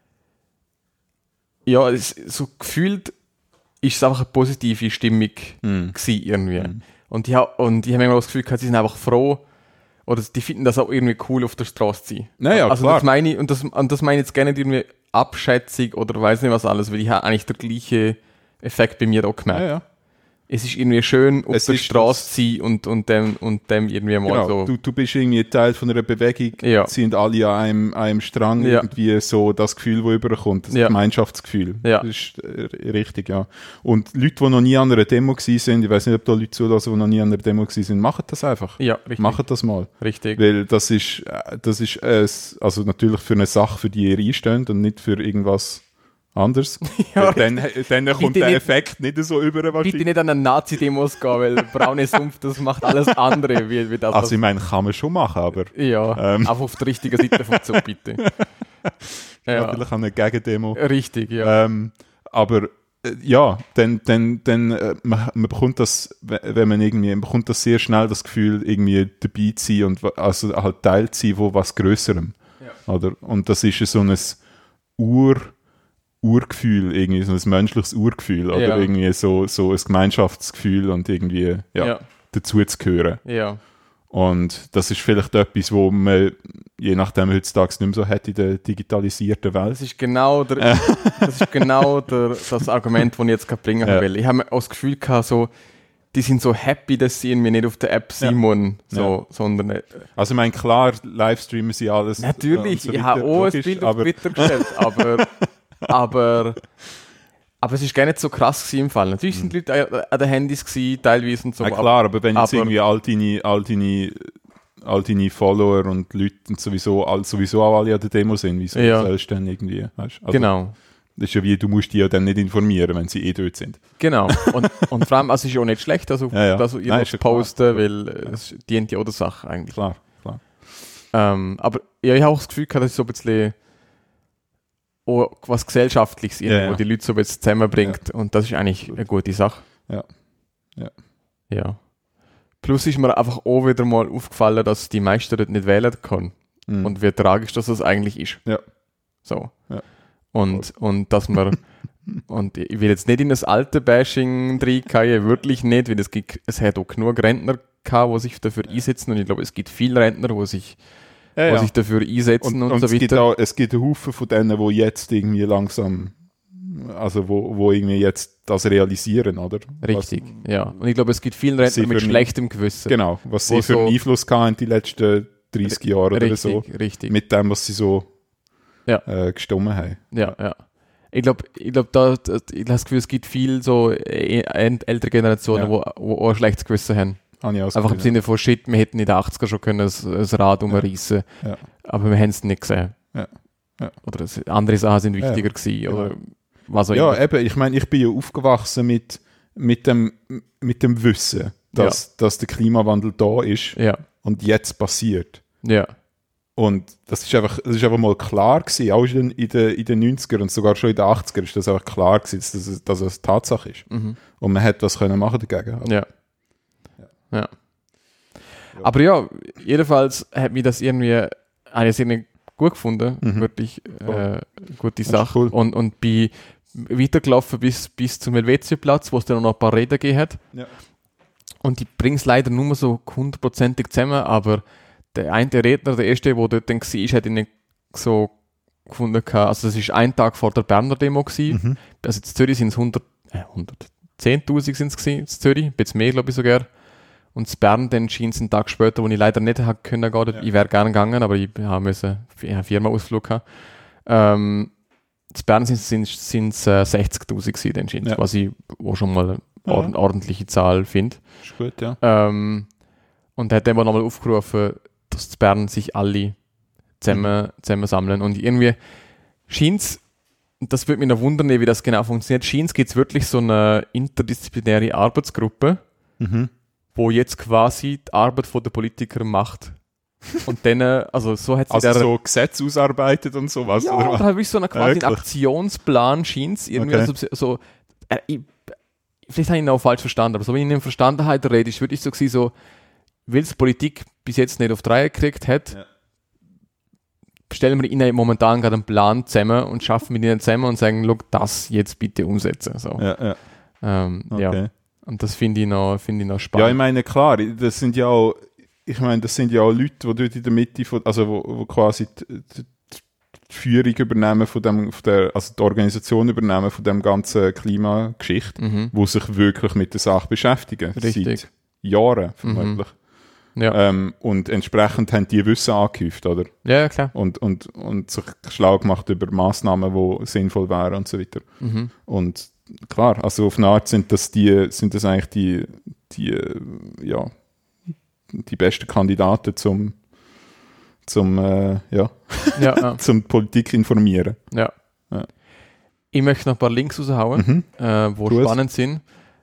ja, so gefühlt ist es einfach eine positive Stimmung gewesen, irgendwie. Und ich habe immer das Gefühl gehabt, sie sind einfach froh, oder die finden das auch irgendwie cool, auf der Straße zu sein. Naja, also klar. Das meine ich, und das meine ich jetzt gerne nicht irgendwie Abschätzung oder weiß nicht was alles, weil ich habe eigentlich der gleiche Effekt bei mir auch gemerkt. Ja. Es ist irgendwie schön, auf der Straße zu sein und dem irgendwie mal so... Du bist irgendwie Teil von einer Bewegung, sind alle an einem Strang, irgendwie so das Gefühl, das überkommt, das Gemeinschaftsgefühl. Ja. Das ist richtig, ja. Und Leute, die noch nie an einer Demo waren, ich weiß nicht, ob da Leute zulassen, die noch nie an einer Demo waren, machen das einfach. Ja, richtig. Machen das mal. Richtig. Weil das ist also natürlich für eine Sache, für die ihr einsteht und nicht für irgendwas anders. Ja, dann kommt der Effekt nicht so über. Bitte nicht an eine Nazi-Demos gehen, weil braune Sumpf, das macht alles andere. Wie das, also ich meine, kann man schon machen, aber... Ja, einfach auf der richtigen Seite vom Zug, bitte. Ja. Vielleicht an eine Gegendemo. Richtig, ja. Aber ja, dann man bekommt das, wenn man irgendwie, man bekommt das sehr schnell das Gefühl, irgendwie dabei zu sein und also halt Teil zu sein von was Größerem. Ja. Oder? Und das ist so ein Urgefühl, irgendwie so ein menschliches Urgefühl oder irgendwie so ein Gemeinschaftsgefühl und irgendwie dazu zu gehören. Ja. Und das ist vielleicht etwas, wo man je nachdem heutzutage nicht mehr so hat in der digitalisierten Welt. Das ist genau das Argument, das ich jetzt gerade bringen will. Ich habe auch das Gefühl gehabt, so, die sind so happy, dass sie irgendwie nicht auf der App Simon, sondern... Also ich meine, klar, Livestreamen sie alles. Natürlich, so ich habe auch ein Bild auf Twitter gestellt, aber es ist gar nicht so krass im Fall. Natürlich sind die Leute an den Handys gewesen, teilweise und so. Ja klar, aber wenn jetzt irgendwie all deine Follower und Leute und sowieso auch alle an der Demo sind, wieso sollst du dann irgendwie, weißt? Also, genau. Das ist ja wie, du musst die ja dann nicht informieren, wenn sie dort sind. Genau. Und vor allem, es ist auch nicht schlecht, dass ihr das posten, weil es dient ja auch der Sache eigentlich. Klar. Aber ich habe auch das Gefühl gehabt, dass es so ein bisschen auch was Gesellschaftliches irgendwo, die Leute so ein bisschen zusammenbringt. Und das ist eigentlich eine gute Sache. Ja. Plus ist mir einfach auch wieder mal aufgefallen, dass die meisten dort nicht wählen können. Und wie tragisch das eigentlich ist. Ja. So. Ja. Und dass man und ich will jetzt nicht in das alte Bashing reingehen, wirklich nicht, weil es hat auch genug Rentner gehabt, die sich dafür einsetzen, und ich glaube, es gibt viele Rentner, die sich dafür einsetzen und so weiter. Es gibt einen Haufen von denen, die jetzt irgendwie langsam, also wo irgendwie jetzt das realisieren, oder? Richtig, ja. Und ich glaube, es gibt viele Rentner mit schlechtem Gewissen. Genau, was sie für einen Einfluss hatten die letzten 30 Jahre oder so. Richtig. Mit dem, was sie so gestimmt haben. Ja. Ich glaube, ich habe das Gefühl, es gibt viele so ältere Generationen, die auch ein schlechtes Gewissen haben. Einfach im Sinne von Shit, wir hätten in den 80er schon können das Rad umreißen, aber wir haben es nicht gesehen. Ja. Oder andere Sachen sind wichtiger gewesen. Oder was auch immer. Ja, eben, ich meine, ich bin ja aufgewachsen mit dem Wissen, dass der Klimawandel da ist und jetzt passiert. Ja. Und das ist einfach mal klar gewesen, auch in den 90er und sogar schon in den 80er ist das einfach klar gewesen, dass es Tatsache ist. Mhm. Und man hätte was können machen dagegen. Ja. Aber ja, jedenfalls hat mich das irgendwie gut gefunden, wirklich gute Sache. Cool. Und bin weitergelaufen bis zum Helvetiaplatz, wo es dann noch ein paar Reden gegeben hat. Ja. Und ich bringe es leider nur so 100%ig zusammen, aber der eine Redner, der erste, der dort dann war, hat ihn nicht so gefunden. Also das war ein Tag vor der Berner Demo gewesen. Mhm. Also in Zürich sind es 110'000 sind es gewesen, in Zürich, ein bisschen mehr, glaube ich sogar. Und in Bern dann schien es einen Tag später, wo ich leider nicht gehen konnte. Ja. Ich wäre gerne gegangen, aber ich habe einen Firmenausflug gehabt. In Bern sind es 60'000 gewesen, dann schien es, was ich auch schon mal eine ordentliche Zahl finde. Ist gut, ja. Und er hat dann nochmal aufgerufen, dass in Bern sich alle zusammen sammeln. Und irgendwie scheint es, das würde mich noch wundern, wie das genau funktioniert, scheint es gibt es wirklich so eine interdisziplinäre Arbeitsgruppe, wo jetzt quasi die Arbeit der Politiker macht. Und dann, also so hat sie so Gesetze ausarbeitet und sowas? Ja, oder was? Da habe ich so einen quasi Aktionsplan, scheint es irgendwie. Okay. Vielleicht habe ich ihn auch falsch verstanden, aber so wie ich ihn verstanden habe, der Rede ist wirklich so gewesen, so, weil es Politik bis jetzt nicht auf die Reihe gekriegt hat, stellen wir ihnen momentan gerade einen Plan zusammen und schaffen mit ihnen zusammen und sagen, look, das jetzt bitte umsetzen. So. Okay. Ja. Und das finde ich noch spannend. Ja, ich meine, klar, das sind ja auch Leute, die dort in der Mitte, wo quasi die Führung übernehmen also die Organisation übernehmen von dem ganzen Klimageschichte, wo sich wirklich mit der Sache beschäftigen. Richtig. Seit Jahren vermutlich. Ja. Und entsprechend haben die Wissen angehäuft, oder? Ja, klar. Und sich schlau gemacht über Massnahmen, die sinnvoll wären und so weiter. Und klar, also auf eine Art sind das eigentlich die besten Kandidaten zum Politik informieren. Ja. Ich möchte noch ein paar Links raushauen, wo spannend sind.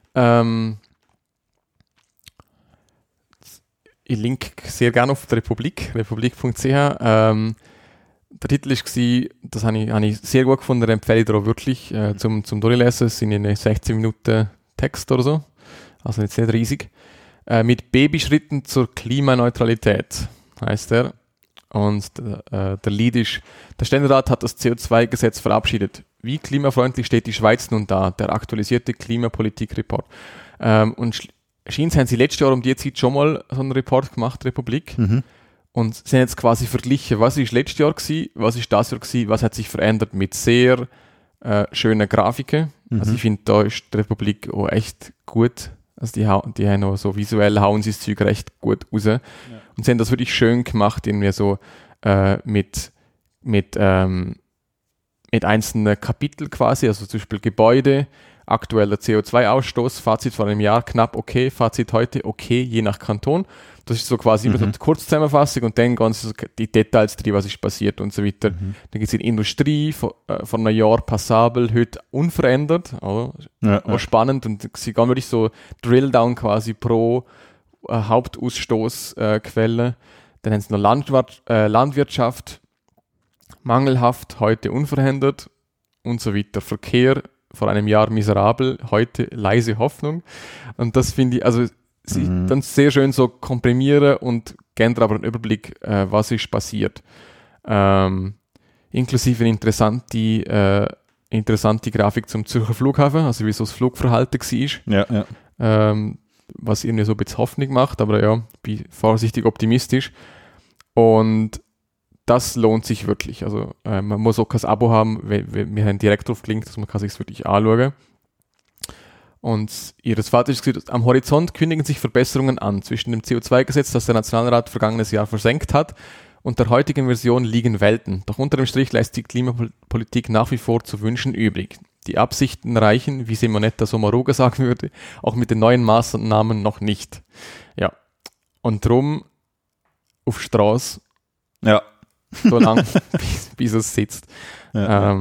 Ich linke sehr gerne auf die republik.ch. Der Titel war, das habe ich sehr gut gefunden, empfehle ich dir auch wirklich zum Durchlesen. Es sind in 16 Minuten Text oder so, also jetzt nicht riesig. Mit Babyschritten zur Klimaneutralität, heißt er. Und der Lied ist: Der Ständerat hat das CO2-Gesetz verabschiedet. Wie klimafreundlich steht die Schweiz nun da? Der aktualisierte Klimapolitik-Report. Und Scheins haben sie letztes Jahr um die Zeit schon mal so einen Report gemacht, Republik. Und sind jetzt quasi verglichen, was ist letztes Jahr gewesen, was ist das Jahr gewesen, was hat sich verändert mit sehr schönen Grafiken. Also ich finde, da ist die Republik auch echt gut. Also die haben auch so visuell, hauen sie das Zeug recht gut raus. Ja. Und sie haben das wirklich schön gemacht, irgendwie so mit einzelnen Kapiteln quasi, also zum Beispiel Gebäude, aktueller CO2-Ausstoß, Fazit vor einem Jahr knapp okay, Fazit heute okay, je nach Kanton. Das ist so quasi immer so eine Kurzzusammenfassung und dann ganz so die Details drin, was ist passiert und so weiter. Dann gibt es in Industrie vor einem Jahr passabel, heute unverändert. Also, auch spannend und sie gehen wirklich so Drill-Down quasi pro Hauptausstoßquelle. Dann haben sie noch Landwirtschaft, mangelhaft, heute unverändert und so weiter. Verkehr, vor einem Jahr miserabel, heute leise Hoffnung. Und das finde ich, also sie dann sehr schön so komprimieren und geben aber einen Überblick, was ist passiert. Inklusive eine interessante Grafik zum Zürcher Flughafen, also wie so das Flugverhalten war. Was irgendwie so ein bisschen Hoffnung macht, aber ja, bin vorsichtig optimistisch. Und das lohnt sich wirklich. Also man muss auch kein Abo haben, wir haben direkt drauf gelinkt, dass man kann sich wirklich anschauen. Und ihres Vaters gesagt, am Horizont kündigen sich Verbesserungen an. Zwischen dem CO2-Gesetz, das der Nationalrat vergangenes Jahr versenkt hat, und der heutigen Version liegen Welten. Doch unter dem Strich lässt die Klimapolitik nach wie vor zu wünschen übrig. Die Absichten reichen, wie Simonetta Sommaruga sagen würde, auch mit den neuen Maßnahmen noch nicht. Ja. Und drum auf Straße. Ja. So lang, bis es sitzt. Ja.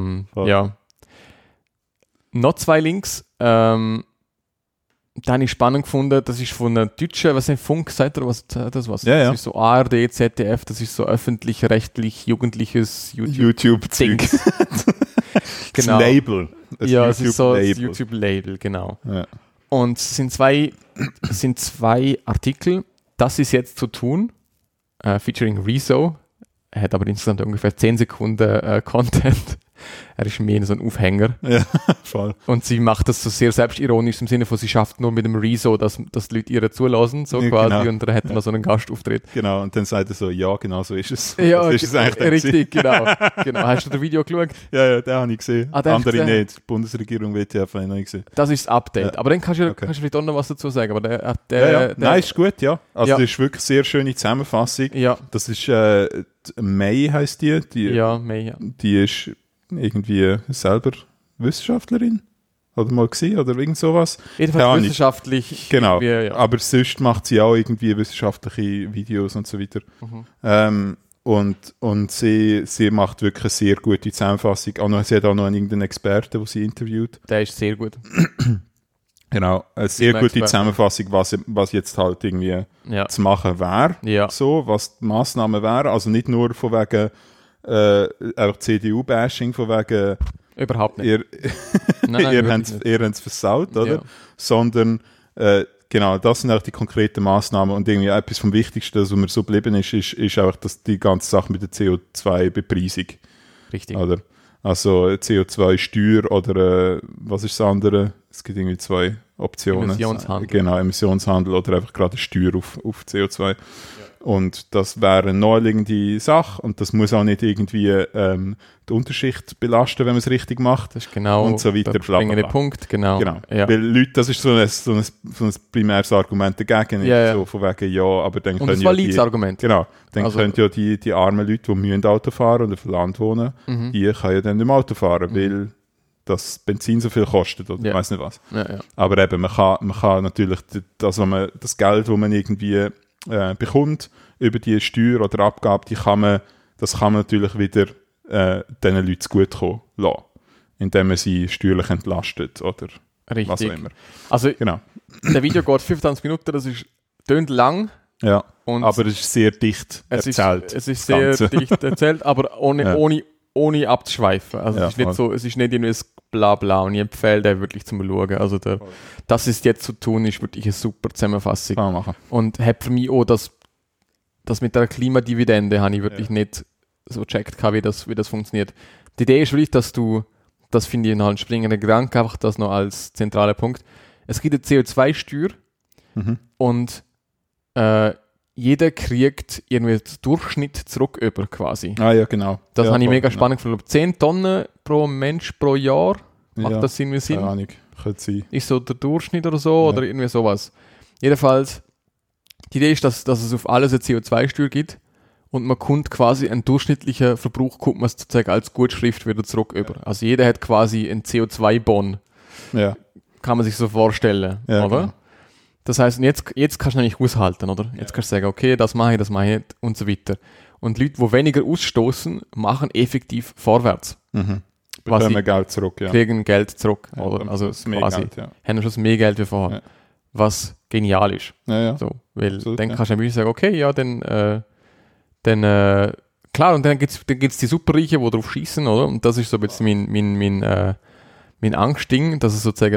Noch 2 Links. Da habe ich spannend gefunden, das ist von einer deutschen, was ist Funk, seid ihr was? Das ist so ARD, ZDF, das ist so öffentlich-rechtlich, jugendliches YouTube-Ding. Genau. Das Label. Es ist so das YouTube-Label, genau. Ja. Und es sind zwei Artikel, das ist jetzt zu tun, featuring Rezo. Er hat aber insgesamt ungefähr 10 Sekunden Content. Er ist mehr so ein Aufhänger. Ja, voll. Und sie macht das so sehr selbstironisch im Sinne von, sie schafft nur mit dem Rezo, dass die Leute ihr zulassen, so quasi, genau. Und dann hat er noch so einen Gastauftritt. Genau, und dann sagt er so, ja, genau so ist es. Ja, das ist es eigentlich richtig, genau. Hast du das Video geschaut? Ja, den habe ich gesehen. Andere nicht. Die Bundesregierung WTF habe ich noch nicht gesehen. Das ist das Update. Ja. Aber dann kannst du vielleicht auch noch was dazu sagen. Aber Nein, ist gut, ja. Also das ist wirklich eine sehr schöne Zusammenfassung. Ja. Das ist May heisst die. May, ja. Die ist irgendwie selber Wissenschaftlerin oder mal gesehen oder irgend sowas. Jedenfalls wissenschaftlich. Genau, aber sonst macht sie auch irgendwie wissenschaftliche Videos und so weiter. Und sie macht wirklich eine sehr gute Zusammenfassung. Sie hat auch noch irgendeinen Experten, den sie interviewt. Der ist sehr gut. Genau, eine sehr gute Zusammenfassung, was jetzt halt irgendwie zu machen wäre. Ja. So, was die Massnahmen wären. Also nicht nur von wegen auch CDU-Bashing, von wegen überhaupt nicht. Ihr habt es versaut, oder? Ja. Sondern genau, das sind auch die konkreten Massnahmen und irgendwie etwas vom Wichtigsten, was mir so geblieben ist auch die ganze Sache mit der CO2-Bepreisung. Richtig. Oder? Also CO2-Steuer oder was ist das andere? Es gibt irgendwie 2 Optionen. Emissionshandel. Genau, Emissionshandel oder einfach gerade Steuer auf CO2. Ja. Und das wäre eine naheliegende Sache und das muss auch nicht irgendwie die Unterschicht belasten, wenn man es richtig macht. Das ist genau und so weiter. Der springende Punkt, genau. Ja. Weil Leute, das ist so ein primäres Argument dagegen. Ja. So von wegen, ja, aber dann können ja die... Argument. Genau. Dann können ja die armen Leute, die müssen Auto fahren und auf dem Land wohnen, die können ja dann nicht mehr Auto fahren, weil das Benzin so viel kostet oder ich weiss nicht was. Ja. Aber eben, man kann natürlich das Geld, das man irgendwie bekommt über die Steuer oder Abgabe, das kann man natürlich wieder diesen Leuten zugutekommen lassen, indem man sie steuerlich entlastet oder richtig. Was auch immer. Also, genau. Das Video geht 25 Minuten, das ist tönt lang. Ja, aber es ist sehr dicht erzählt. Es ist sehr dicht erzählt, aber ohne abzuschweifen. Also es ist nicht so, es ist nicht irgendwie ein Blabla und ich empfehle den wirklich zum Schauen. Also das ist jetzt zu tun, ist wirklich eine super Zusammenfassung. Kann man machen. Und hat für mich auch das das mit der Klimadividende habe ich wirklich nicht so gecheckt, wie das funktioniert. Die Idee ist wirklich, dass du, das finde ich noch ein springender Gedanke, einfach das noch als zentraler Punkt. Es gibt eine CO2-Steuer und jeder kriegt irgendwie den Durchschnitt zurück über quasi. Ah ja, genau. Das ja, habe ich mega spannend gefunden. 10 Tonnen pro Mensch pro Jahr, macht das irgendwie Sinn? Keine Ahnung, könnte sein. Ist so der Durchschnitt oder so oder irgendwie sowas. Jedenfalls, die Idee ist, dass es auf alles eine CO2-Steuer gibt und man kommt quasi einen durchschnittlichen Verbrauch, kommt man sozusagen als Gutschrift wieder zurück über. Also jeder hat quasi einen CO2-Bon. Ja. Kann man sich so vorstellen, oder? Genau. Das heißt, jetzt kannst du nämlich aushalten, oder? Jetzt kannst du sagen, okay, das mache ich nicht und so weiter. Und Leute, die weniger ausstoßen, machen effektiv vorwärts. Bekommen Geld zurück, kriegen Geld zurück, Ja, oder? Also das mehr quasi, Geld, haben schon mehr Geld wie vorher. Ja. Was genial ist. Ja. So, weil Absolut, dann kannst du nämlich sagen, okay, ja, dann klar, und dann gibt's die Superreichen, die drauf schießen, oder? Und das ist so ein bisschen mein Angstding, dass es sozusagen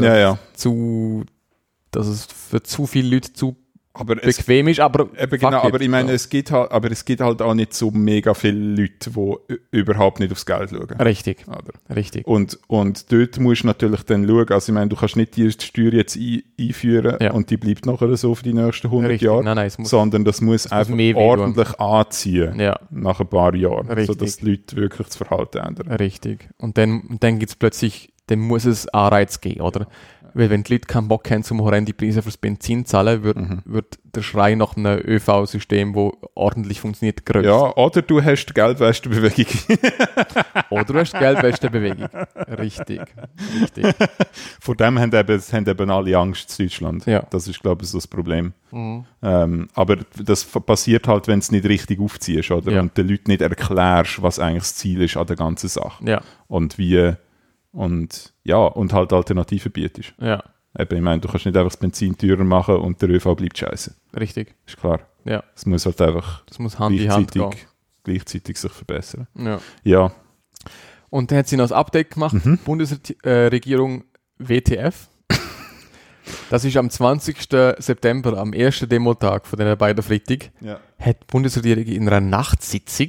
dass es für zu viele Leute zu bequem ist, aber genau, aber ich meine, es gibt halt auch nicht so mega viele Leute, die überhaupt nicht aufs Geld schauen. Richtig, oder? richtig. Und dort musst du natürlich dann schauen, also ich meine, du kannst nicht die Steuer jetzt einführen und die bleibt nachher so für die nächsten 100 Jahre, nein, sondern das muss einfach ordentlich anziehen nach ein paar Jahren, sodass die Leute wirklich das Verhalten ändern. Richtig. Und dann gibt's plötzlich, dann muss es Anreiz geben, oder? Weil wenn die Leute keinen Bock haben, zum horrende Preise fürs Benzin zu zahlen, wird der Schrei nach einem ÖV-System, das ordentlich funktioniert, größer. Ja, oder du hast die Gelbwestenbewegung. Oder du hast die Gelbwestenbewegung. Richtig. Vor dem haben eben alle Angst in Deutschland. Ja. Das ist, glaube ich, so das Problem. Aber das passiert halt, wenn du es nicht richtig aufziehst, oder? Ja. Und den Leuten nicht erklärst, was eigentlich das Ziel ist an der ganzen Sache. Ja. Und wie... Und halt Alternativen bietest. Ja. Eben, ich meine, du kannst nicht einfach das Benzin teurer machen und der ÖV bleibt scheiße. Richtig. Ist klar. Ja. Es muss halt einfach Hand in Hand gehen. Gleichzeitig sich verbessern. Ja. Und dann hat sie noch ein Update gemacht, Bundesregierung WTF. Das ist am 20. September, am ersten Demotag von den beiden Freitag, hat die Bundesregierung in einer Nachtsitzung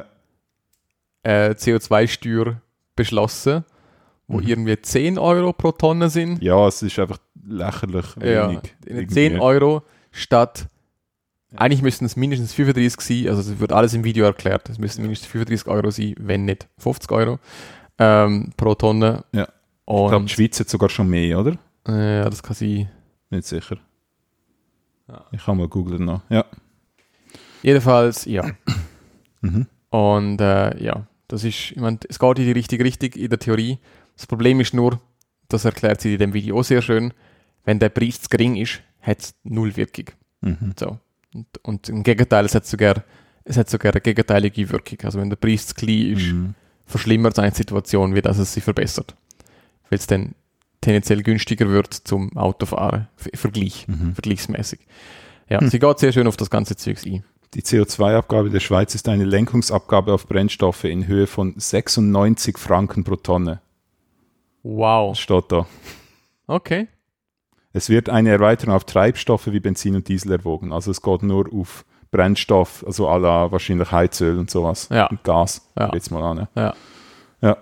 CO2-Steuer beschlossen, wo irgendwie 10 Euro pro Tonne sind. Ja, es ist einfach lächerlich wenig. Ja, 10 Euro statt, eigentlich müssten es mindestens 35 sein, also es wird alles im Video erklärt, es müssten mindestens 35 Euro sein, wenn nicht 50 Euro pro Tonne. Ja. Und ich glaube, die Schweiz hat sogar schon mehr, oder? Ja, das kann sein. Nicht sicher. Ja. Ich kann mal googlen noch. Ja. Jedenfalls, ja. Und das ist, ich meine, es geht in die richtige Richtung in der Theorie. Das Problem ist nur, das erklärt sie in dem Video auch sehr schön, wenn der Preis zu gering ist, hat es null Wirkung. So. Und im Gegenteil, es hat sogar eine gegenteilige Wirkung. Also wenn der Preis zu klein ist, verschlimmert es eine Situation, wie dass es sich verbessert. Weil es dann tendenziell günstiger wird zum Autofahren, vergleichsmäßig. Ja, sie geht sehr schön auf das ganze Zeugs ein. Die CO2-Abgabe der Schweiz ist eine Lenkungsabgabe auf Brennstoffe in Höhe von 96 Franken pro Tonne. Wow. Das steht da. Okay. Es wird eine Erweiterung auf Treibstoffe wie Benzin und Diesel erwogen. Also es geht nur auf Brennstoff, also à la wahrscheinlich Heizöl und sowas. Ja. Und Gas. Ja. Jetzt mal an. Ja. Ja.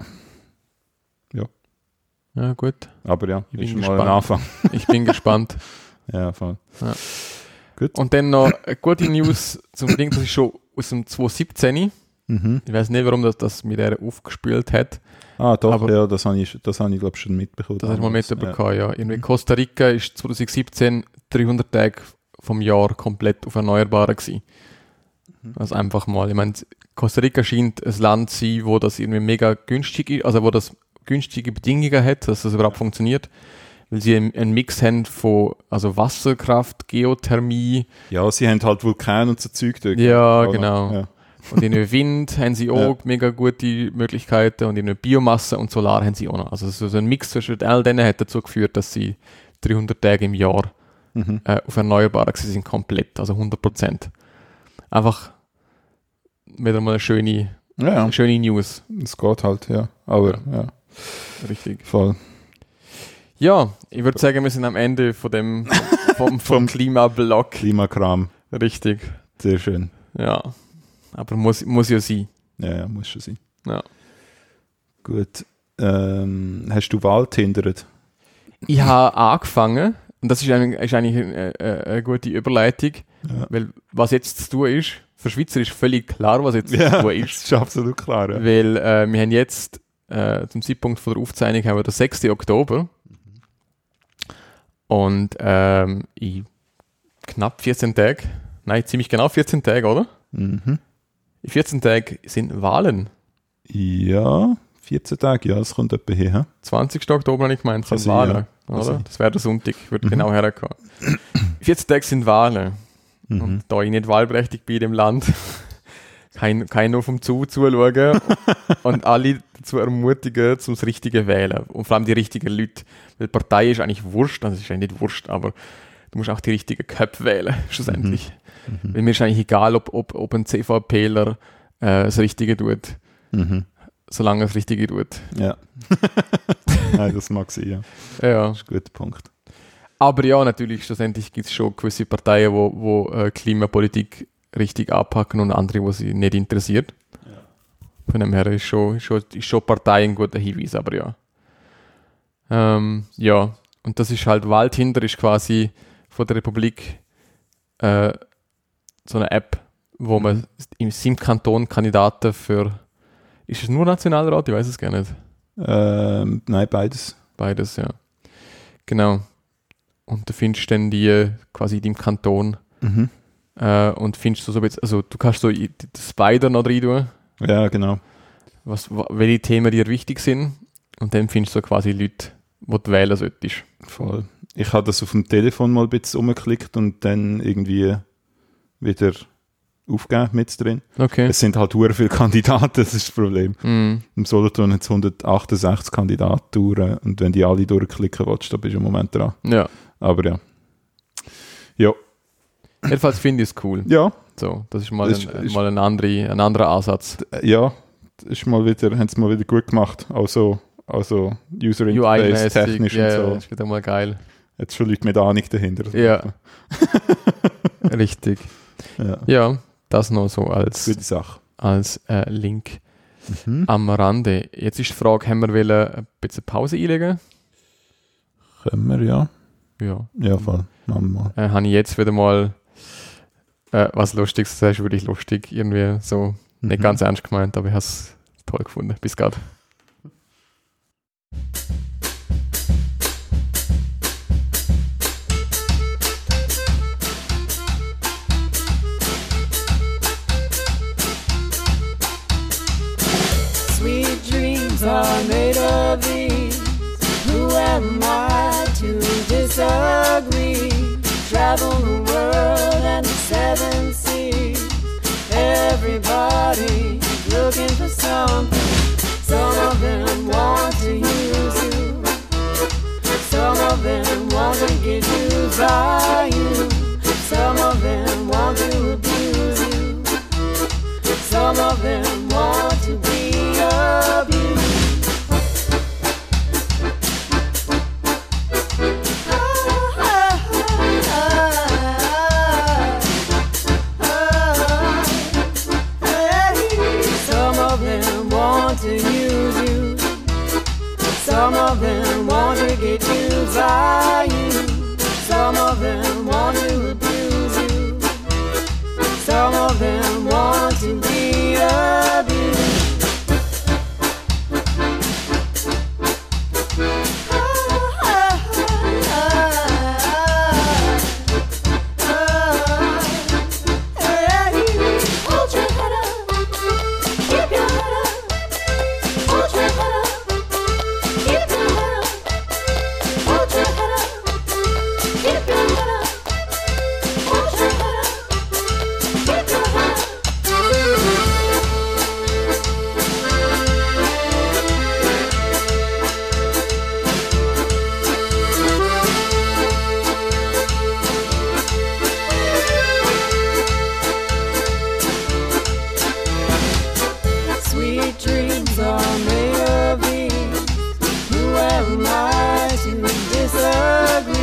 Ja, gut. Aber ja, Ich ist bin mal ein gespannt. Anfang. Ich bin gespannt. Ja, voll. Ja. Gut. Und dann noch eine gute News zum Ding, das ist schon aus dem 2017. Ich weiß nicht, warum das mit der aufgespielt hat. Ah, doch, aber ja, das habe ich glaube ich, schon mitbekommen. Das hast du mal mitbekommen, ja. Irgendwie Costa Rica ist 2017 300 Tage vom Jahr komplett auf Erneuerbaren gewesen. Also einfach mal, ich meine, Costa Rica scheint ein Land zu sein, wo das irgendwie mega günstig ist, also wo das günstige Bedingungen hat, dass das überhaupt funktioniert. Weil sie einen Mix haben von also Wasserkraft, Geothermie. Ja, sie haben halt Vulkan und so Zeug dort. Ja, genau. Ja. Und in der Wind haben sie auch mega gute Möglichkeiten und in der Biomasse und Solar haben sie auch noch. Also so ein Mix zwischen all denen hat dazu geführt, dass sie 300 Tage im Jahr auf Erneuerbare sind komplett, also 100%. Einfach wieder mal eine schöne News. Es geht halt, ja. Aber, ja. Richtig. Voll. Ja, ich würde sagen, wir sind am Ende vom Klimablock. Klimakram. Richtig. Sehr schön. Ja, aber muss ja sein. Ja, muss schon sein. Ja. Gut. Hast du Wahl tindert? Ich habe angefangen, und das ist eigentlich eine gute Überleitung, weil was jetzt zu tun ist, für Schweizer ist völlig klar, was jetzt zu tun ist. Das ist absolut klar. Ja. Weil wir haben jetzt zum Zeitpunkt von der Aufzeichnung haben wir den 6. Oktober und in knapp 14 Tagen, nein, ziemlich genau 14 Tage, oder? Mhm. In 14 Tagen sind Wahlen. Ja, 14 Tage, ja, das kommt etwa her. 20. Oktober habe ich gemeint, sind Kann Wahlen. sein, Oder? sein. Das wäre der Sonntag, würde genau herkommen. 14 Tage sind Wahlen. Und da ich nicht wahlberechtigt bin in dem Land, kann ich nur vom zuschauen und alle dazu ermutigen, zum Richtige wählen. Und vor allem die richtigen Leute. Weil die Partei ist eigentlich wurscht, also es ist eigentlich nicht wurscht, aber du musst auch die richtigen Köpfe wählen, schlussendlich. Weil mir ist eigentlich egal, ob ein CVPler das Richtige tut, solange er das Richtige tut. Ja. Nein, das mag sein, ja. Ja. Das ist ein guter Punkt. Aber ja, natürlich, schlussendlich gibt es schon gewisse Parteien, wo Klimapolitik richtig anpacken und andere, die sie nicht interessiert. Ja. Von dem her ist schon Partei ein guter Hinweis, aber ja. Ja, und das ist halt, Wahltinder ist quasi von der Republik so eine App, wo man im SIM-Kanton Kandidaten für, ist es nur Nationalrat? Ich weiß es gar nicht. Nein, beides. Beides, ja. Genau. Und du findest dann die quasi in deinem Kanton und findest du so jetzt, also du kannst so den Spider noch rein tun, Ja, genau. welche Themen dir wichtig sind und dann findest du so quasi Leute, die du wählen solltest. Voll. Ich habe das auf dem Telefon mal ein bisschen umgeklickt und dann irgendwie wieder aufgegeben mit drin. Okay. Es sind halt sehr viele Kandidaten, das ist das Problem. Mm. Im Solothurn hat es 168 Kandidaturen und wenn die alle durchklicken willst, dann bist du im Moment dran. Ja. Aber ja. Ja. Jedenfalls finde ich es cool. Ja. So, das ist mal Das mal ein anderer Ansatz. Ja. Das ist haben sie mal wieder gut gemacht. Also User Interface technisch ja, und so. das ist wieder mal geil. Jetzt schon Leute mit Ahnung dahinter. Ja. Richtig. Ja. Ja, das noch so als Gute Sache. Link am Rande. Jetzt ist die Frage, haben wir ein bisschen Pause einlegen? Können wir, ja. Ja. Ja, voll. Machen wir mal. Habe ich jetzt wieder mal was Lustiges, das ist wirklich lustig, irgendwie so, nicht ganz ernst gemeint, aber ich habe es toll gefunden. Bis gerade. Sweet dreams are made of these. Who am I to disagree? Travel the world and the 7 seas. Everybody looking for something. Some of them want to use you. Some of them want to get used by you. Some of them want to abuse you. Some of them want to be abused. Some of them want to use you. Some of them want to get used by you. Some of them want to abuse you. Some of them want to be abused. Hold your head up, keep your head up. Hold your head up, keep your head up. Hold your head up, keep your head up. Hold your head up, keep your head up. Sweet dreams are made of these. Who am I to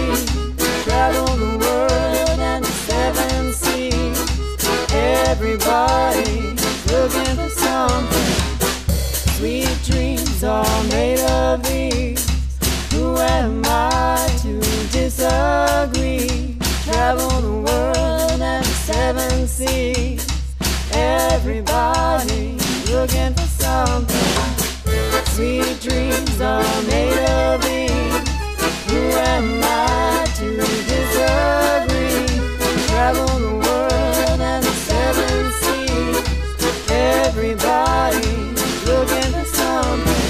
disagree? Travel the world and the 7 seas. Everybody Everybody's looking for something. Sweet dreams are made of these. Who am I to disagree? Travel the world and the 7 seas. Everybody's looking for something. Sweet dreams are made of these. Who am I to disagree? Travel the world and the 7 seas. Everybody's looking for something.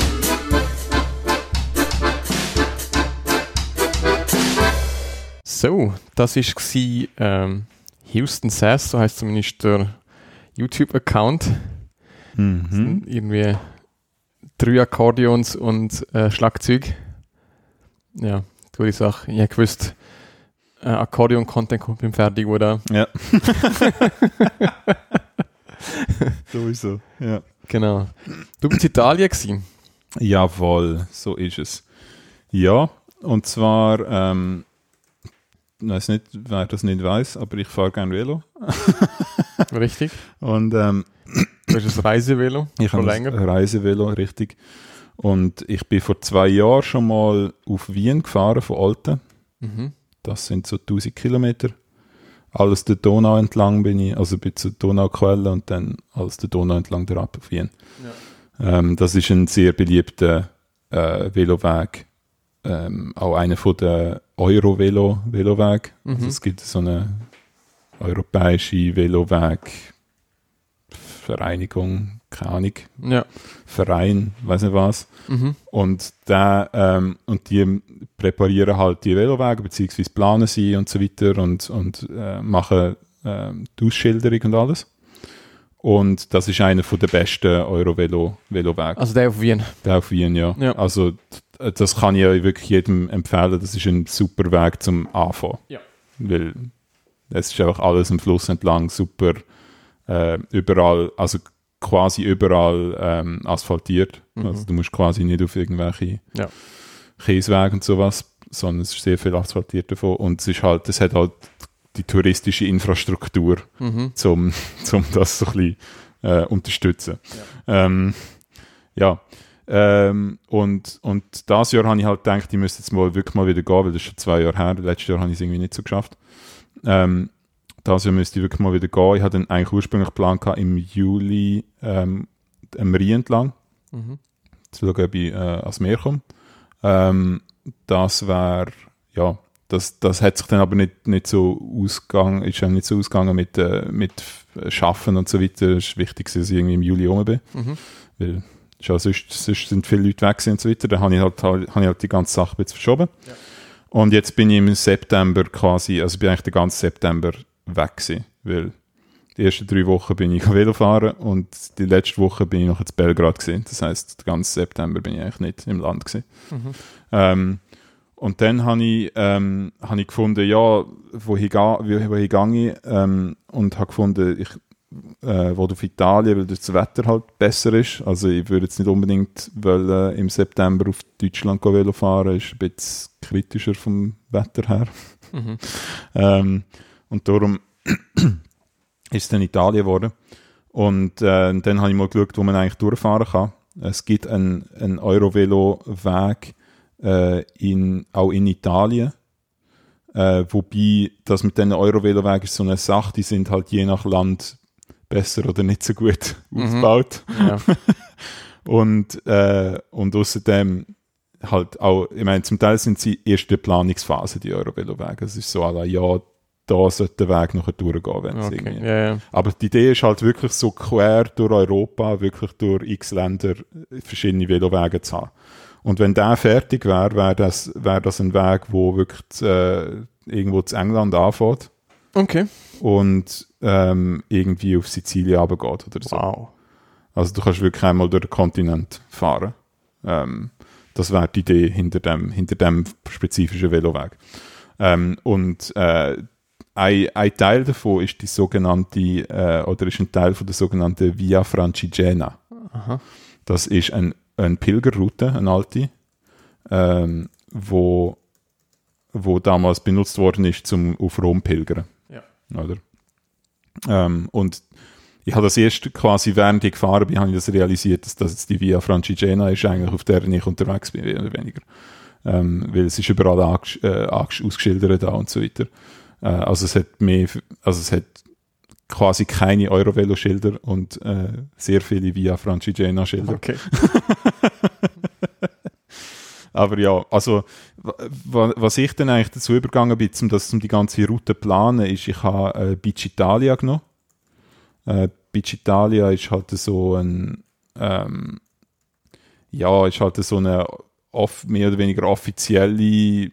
So, das war Houston Sass, so heisst zumindest der YouTube-Account. Das sind irgendwie 3 Akkordeons und Schlagzeug. Ja, gute Sache. Ich habe gewusst, Akkordeon-Content kommt beim fertig, oder? Ja. Sowieso, ja. Genau. Du bist in Italien gewesen? Jawohl, so ist es. Ja, und zwar, ich weiß nicht, wer das nicht weiß, aber ich fahre gerne Velo. Richtig. Und Du hast ein Reisevelo? ich schon habe länger? ein Reisevelo, richtig. Und ich bin vor 2 Jahren schon mal auf Wien gefahren, von Olten. Mhm. Das sind so 1000 Kilometer. Alles der Donau entlang bin ich, also bis zur Donauquelle und dann alles der Donau entlang der Ab auf Wien. Ja. Das ist ein sehr beliebter Veloweg. Auch einer von den Euro-Velowegen. Mhm. Also es gibt so eine europäische Veloweg-Vereinigung, keine Ahnung, Ja. Verein, weiß nicht was. Mhm. Und die präparieren halt die Velowege, beziehungsweise planen sie und so weiter und machen die Ausschilderung und alles. Und das ist einer von der besten Euro-Velowege. Also der auf Wien. Der auf Wien, ja. Ja. Also das kann ich ja wirklich jedem empfehlen. Das ist ein super Weg zum Anfangen. Ja. Weil es ist einfach alles am Fluss entlang super überall, also quasi überall asphaltiert. Mhm. Also du musst quasi nicht auf irgendwelche Ja. Kieswege und sowas, sondern es ist sehr viel asphaltiert davon. Und es hat halt die touristische Infrastruktur, Mhm. zum das so ein bisschen unterstützen. Und dieses Jahr habe ich halt gedacht, ich müsste jetzt wirklich mal wieder gehen, weil das ist schon 2 Jahre her. Letztes Jahr habe ich es irgendwie nicht so geschafft. Dieses Jahr müsste ich wirklich mal wieder gehen. Ich hatte dann eigentlich ursprünglich geplant, im Juli am Rhein entlang Mhm. zu schauen, ob ich ans Meer komme. Das wäre, ja, das hat sich dann aber nicht so ausgegangen, ist dann nicht so ausgegangen mit Schaffen und so weiter. Es ist wichtig, dass ich irgendwie im Juli rum bin, Mhm. weil sonst sind viele Leute weg und so weiter. Dann habe ich halt die ganze Sache jetzt verschoben. Ja. Und jetzt bin ich im September quasi, also bin eigentlich den ganzen September weg gewesen, weil die ersten 3 Wochen bin ich Velo fahren und die letzte Woche bin ich noch in Belgrad gewesen. Das heisst, den ganzen September bin ich eigentlich nicht im Land gewesen. Mhm. Und dann habe ich gefunden, ja, wohin gehe ich? Und habe gefunden, ich will auf Italien, weil das Wetter halt besser ist. Also ich würde jetzt nicht unbedingt wollen, im September auf Deutschland Velo fahren, ist ein bisschen kritischer vom Wetter her. Mhm. Und darum ist es dann Italien geworden. Und dann habe ich mal geschaut, wo man eigentlich durchfahren kann. Es gibt einen Eurovelo-Weg auch in Italien. Wobei das mit diesen Eurovelo-Wegen ist so eine Sache, die sind halt je nach Land besser oder nicht so gut aufgebaut. Ja. Und außerdem halt auch, ich meine, zum Teil sind sie erst in der Planungsphase, die Eurovelo-Wege. Es ist so, ja, da sollte der Weg nachher durchgehen, wenn es Okay. irgendwie... Ja. Aber die Idee ist halt wirklich so quer durch Europa, wirklich durch x Länder verschiedene Velowege zu haben. Und wenn der fertig wäre das ein Weg, wo wirklich irgendwo zu England anfängt Okay. und irgendwie auf Sizilien runtergeht oder so. Wow. Also du kannst wirklich einmal durch den Kontinent fahren. Das wäre die Idee hinter dem spezifischen Veloweg. Und ein Teil davon ist die sogenannte, oder ist ein Teil von der sogenannten Via Francigena. Aha. Das ist eine Pilgerroute, eine alte, wo damals benutzt worden ist, um auf Rom pilgern. Ja. Oder? Und ich habe das erst quasi, während ich gefahren bin, habe ich das realisiert, dass das jetzt die Via Francigena ist, eigentlich, auf der ich unterwegs bin, mehr oder weniger. Weil es ist überall ausgeschildert da und so weiter. Also es hat quasi keine Eurovelo-Schilder und sehr viele Via Francigena-Schilder. Okay. Aber ja, also was ich dann eigentlich dazu übergegangen bin, um die ganze Route zu planen, ist, ich habe Beach Italia genommen. Beach Italia ist halt so ein ist halt so eine mehr oder weniger offizielle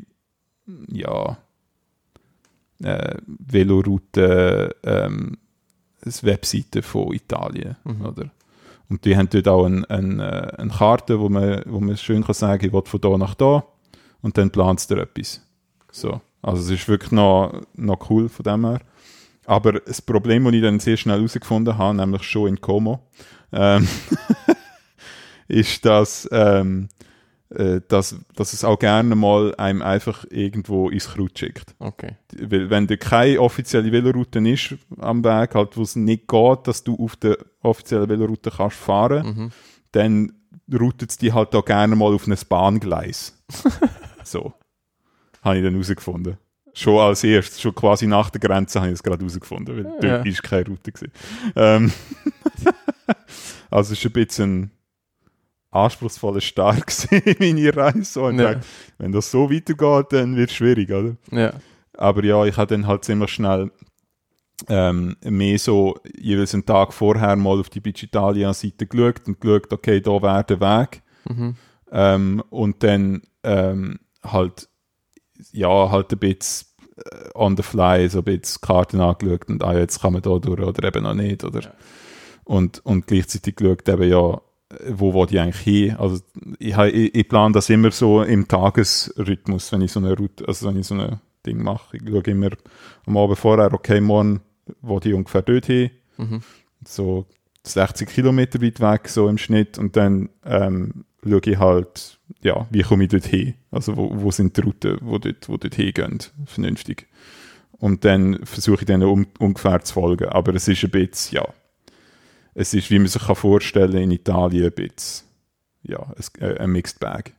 Veloroute Webseite von Italien, oder? Und die haben dort auch eine Karte, wo man schön kann sagen, ich will von da nach da, und dann plant es etwas. So. Also es ist wirklich noch cool von dem her. Aber das Problem, das ich dann sehr schnell herausgefunden habe, nämlich schon in Como, ist, dass es auch gerne mal einem einfach irgendwo ins Kraut schickt. Okay. Weil wenn da keine offizielle Veloroute ist am Weg, halt, wo es nicht geht, dass du auf der offiziellen Veloroute kannst fahren, dann routet es die halt auch gerne mal auf ein Bahngleis. So. Habe ich dann herausgefunden. Schon als erstes, schon quasi nach der Grenze habe ich es gerade herausgefunden, weil dort war keine Route gewesen. Also es ist ein bisschen anspruchsvoller Start gewesen, meine Reise. So. Und dachte, wenn das so weitergeht, dann wird es schwierig, oder? Ja. Aber ja, ich habe dann halt ziemlich schnell mehr so jeweils einen Tag vorher mal auf die Beach Italia-Seite geschaut, okay, da wäre der Weg. Und dann halt ein bisschen on the fly, so ein bisschen Karten angeschaut und jetzt kann man da durch oder eben noch nicht. Oder? Ja. Und gleichzeitig geschaut eben, ja, wo will ich eigentlich hin? Also ich plane das immer so im Tagesrhythmus, wenn ich so eine Route, also wenn ich so ein Ding mache. Ich schaue immer am Abend vorher, okay, morgen will ich ungefähr dort hin. So 60 Kilometer weit weg, so im Schnitt. Und dann schaue ich halt, ja, wie komme ich dort hin? Also wo sind die Routen, wo dort hingehen, vernünftig. Und dann versuche ich dann ungefähr zu folgen. Aber es ist ein bisschen, ja, es ist, wie man sich vorstellen kann, in Italien ein bisschen, ja, ein Mixed Bag.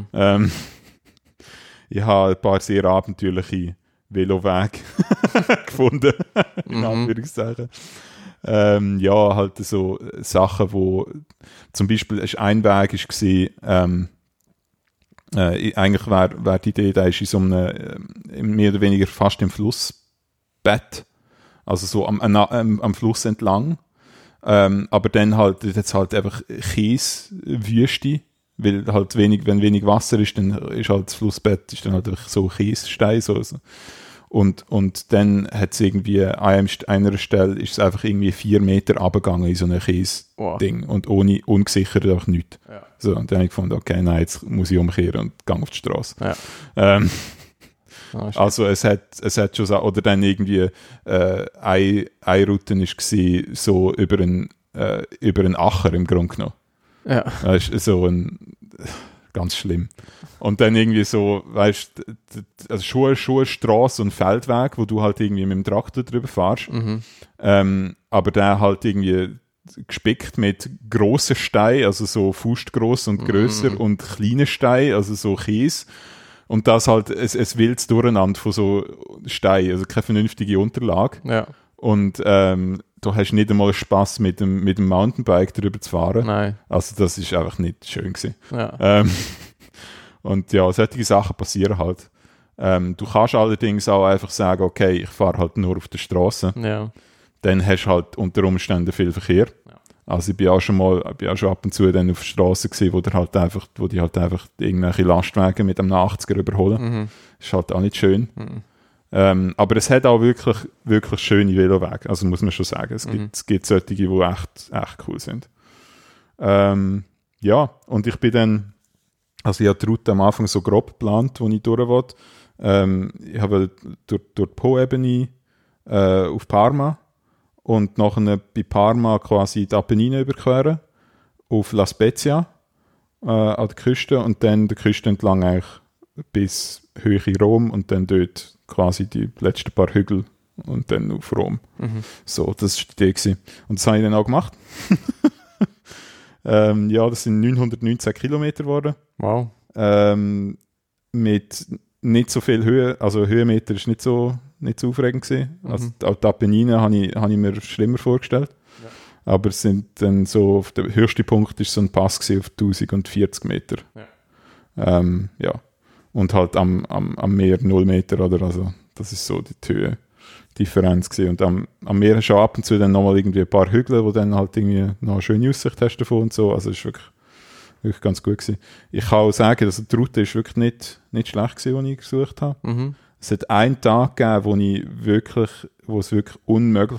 Ich habe ein paar sehr abenteuerliche Velowege gefunden, in Anführungszeichen. Ja, halt so Sachen, wo zum Beispiel ein Weg war, eigentlich wäre die Idee, da ist in so einem, mehr oder weniger fast im Flussbett, also so am Fluss entlang, aber dann halt jetzt halt einfach Kieswüste, weil halt wenn wenig Wasser ist, dann ist halt das Flussbett ist dann halt einfach so Kiesstein, so. Und dann hat es irgendwie an einer Stelle ist es einfach irgendwie 4 Meter runtergegangen in so ein Kies-Ding und ungesichert einfach nichts. Ja. So, und dann habe ich gefunden, okay, nein, jetzt muss ich umkehren und gehe auf die Straße. Ja. Also es hat schon oder dann irgendwie eine Route war so über einen Acher im Grunde genommen. Ja. Das ist so ganz schlimm. Und dann irgendwie so, weißt du, also schon eine Strasse und Feldweg, wo du halt irgendwie mit dem Traktor drüber fährst. Aber der halt irgendwie gespickt mit grossen Steinen, also so fußgross und grösser und kleinen Steinen, also so Kies. Und das halt ein wildes Durcheinander von so Steinen, also keine vernünftige Unterlage. Ja. Und du hast nicht einmal Spass mit dem Mountainbike drüber zu fahren. Nein. Also das ist einfach nicht schön gewesen. Ja. Und ja, solche Sachen passieren halt. Du kannst allerdings auch einfach sagen, okay, ich fahre halt nur auf der Straße. Ja. Dann hast du halt unter Umständen viel Verkehr. Ja. Also ich bin auch schon ab und zu dann auf der Straße gewesen, wo die halt einfach irgendwelche Lastwagen mit einem 80er überholen. Ist halt auch nicht schön. Aber es hat auch wirklich, wirklich schöne Velowege, also muss man schon sagen. Es gibt solche, die echt cool sind. Ja, und ich bin dann, also ich habe die Route am Anfang so grob geplant, wo ich durch will. Ich habe durch die Po-Ebene auf Parma und nachher bei Parma quasi die Apennine überqueren, auf La Spezia an der Küste und dann der Küste entlang eigentlich bis Höhe Rom und dann dort quasi die letzten paar Hügel und dann auf Rom. So, das war die Idee gewesen. Und das habe ich dann auch gemacht. Ja, das sind 919 Kilometer geworden. Wow. Mit nicht so viel Höhe, also Höhenmeter ist nicht so aufregend gewesen. Also auch die Apennine habe ich mir schlimmer vorgestellt. Ja. Aber es sind dann so, der höchste Punkt ist so ein Pass gewesen auf 1040 Meter. Ja. Ja. Und halt am Meer 0 Meter, oder? Also das ist so die Höhendifferenz gewesen. Und am Meer hast du auch ab und zu dann nochmal irgendwie ein paar Hügel, wo dann halt irgendwie noch eine schöne Aussicht hast davon und so. Also es ist wirklich ganz gut gewesen. Ich kann auch sagen, dass die Route ist wirklich nicht schlecht gewesen, die ich gesucht habe. Es hat einen Tag gegeben, wo es wirklich unmöglich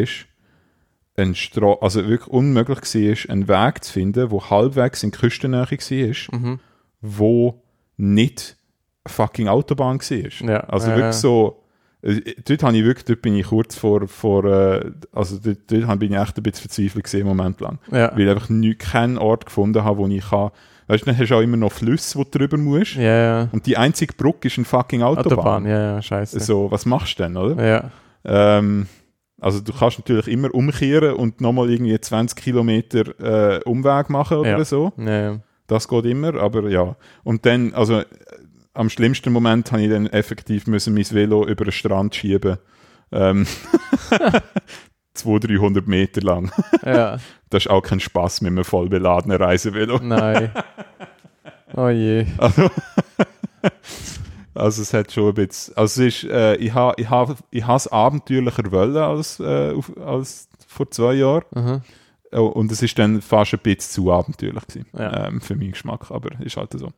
war, also wirklich unmöglich war, einen Weg zu finden, der halbwegs in Küstennähe war, wo nicht fucking Autobahn war. Ja. Also wirklich so, dort bin ich kurz also dort bin ich echt ein bisschen verzweifelt gewesen, einen Moment lang. Ja. Weil ich einfach keinen Ort gefunden habe, wo ich kann. Weißt du, dann hast du auch immer noch Flüsse, wo du drüber musst. Ja. Und die einzige Brücke ist eine fucking Autobahn. Ja, scheiße. So, was machst du denn, oder? Ja. Also du kannst natürlich immer umkehren und nochmal irgendwie 20 Kilometer Umweg machen oder so. Ja. Das geht immer, aber ja. Und dann, also am schlimmsten Moment habe ich dann effektiv mein Velo über den Strand schieben. 200-300 Meter lang. Ja. Das ist auch kein Spaß mit einem voll beladenen Reisevelo. Nein. Oh je. Also es hat schon ein bisschen, also es ist, ich habe es abenteuerlicher wollen als vor 2 Jahren. Und es ist dann fast ein bisschen zu abenteuerlich gewesen, für meinen Geschmack, aber ist halt so.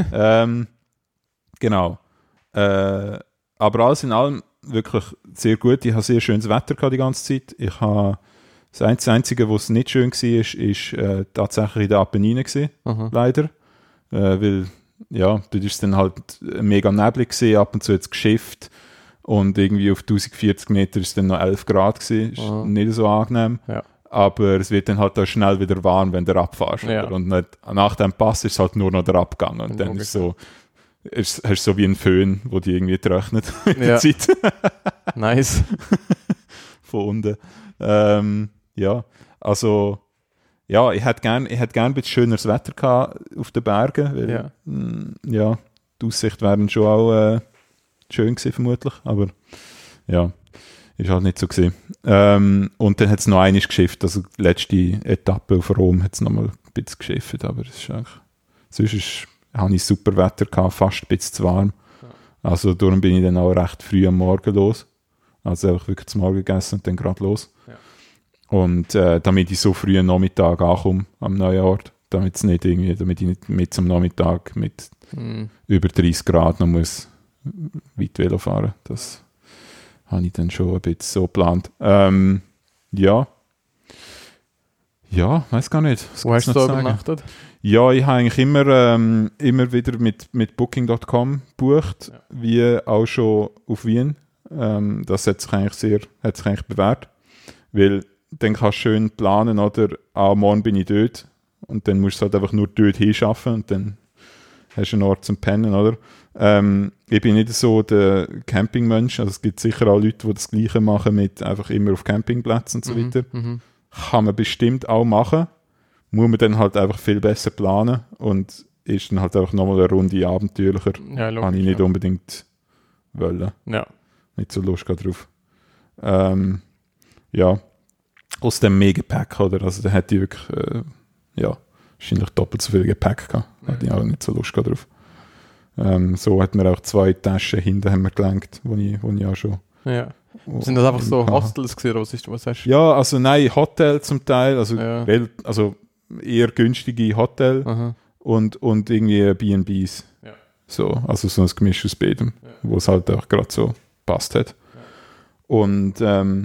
Genau. Aber alles in allem wirklich sehr gut. Ich habe sehr schönes Wetter gehabt die ganze Zeit. Ich habe das Einzige, was nicht schön war, ist tatsächlich in der Apennine gewesen, leider. Weil, ja, dort ist es dann halt mega neblig gewesen, ab und zu hat es geschifft und irgendwie auf 1040 Meter ist es dann noch 11 Grad gewesen. Ist nicht so angenehm. Ja. Aber es wird dann halt auch schnell wieder warm, wenn du abfährst. Ja. Und nach dem Pass ist es halt nur noch der Abgang. Und dann ist so, hast du so wie ein Föhn, wo die irgendwie trocknet mit der Zeit. Nice. Von unten. Ja, also ja, ich hätte gern ein bisschen schöneres Wetter gehabt auf den Bergen, weil ja, die Aussicht wäre schon auch schön gewesen vermutlich, aber ja, ist halt nicht so gewesen. Und dann hat es noch einmal geschifft, also die letzte Etappe auf Rom hat es nochmal ein bisschen geschifft, aber es ist eigentlich, sonst habe ich super Wetter gehabt, fast ein bisschen zu warm. Also darum bin ich dann auch recht früh am Morgen los. Also einfach wirklich zum Morgen gegessen und dann gerade los. Ja. Und damit ich so früh am Nachmittag ankomme am neuen Ort, damit ich nicht mit zum Nachmittag mit über 30 Grad noch muss weit Velo fahren. Das habe ich dann schon ein bisschen so geplant. Ja, weiß gar nicht. Wo hast du so übernachtet? Ja, ich habe eigentlich immer wieder mit Booking.com gebucht, wie auch schon auf Wien. Das hat sich eigentlich bewährt, weil dann kannst du schön planen, oder morgen bin ich dort und dann musst du halt einfach nur dort hinschaffen und dann hast du einen Ort zum Pennen, oder? Ich bin nicht so der Campingmensch, also es gibt sicher auch Leute, die das Gleiche machen mit einfach immer auf Campingplätzen und so weiter. Kann man bestimmt auch machen, muss man dann halt einfach viel besser planen und ist dann halt einfach nochmal eine Runde abenteuerlicher. Ja, logisch, habe ich nicht unbedingt wollen. Ja. Nicht so Lust drauf. Ja, aus dem Mega-Pack, oder? Also da hätte ich wirklich, wahrscheinlich doppelt so viel Gepäck gehabt. Da hatte ich auch nicht so Lust drauf. So hat man auch 2 Taschen hinten haben wir gelenkt, wo ich auch schon... Ja. Sind das einfach so Hostels gewesen, was hast du? Ja, also nein, Hotel zum Teil, also eher günstige Hotel und irgendwie B&Bs. Ja. So, also so ein Gemisch aus beidem, wo es halt auch gerade so passt hat. Ja. Und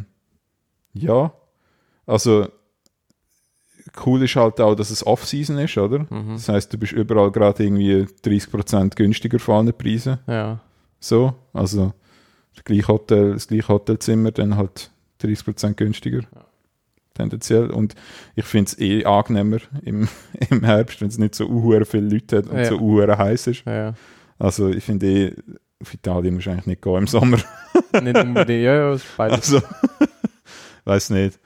also cool ist halt auch, dass es Off-Season ist, oder? Das heisst, du bist überall gerade irgendwie 30% günstiger von allen Preisen. Ja. So, also das gleiche Hotelzimmer dann halt 30% günstiger. Ja. Tendenziell. Und ich finde es angenehmer im Herbst, wenn es nicht so viele Leute hat und so heiß ist. Ja. Also ich finde auf Italien musst du eigentlich nicht gehen im Sommer. Nicht unbedingt, ja, es ist beides. Also, weiß nicht.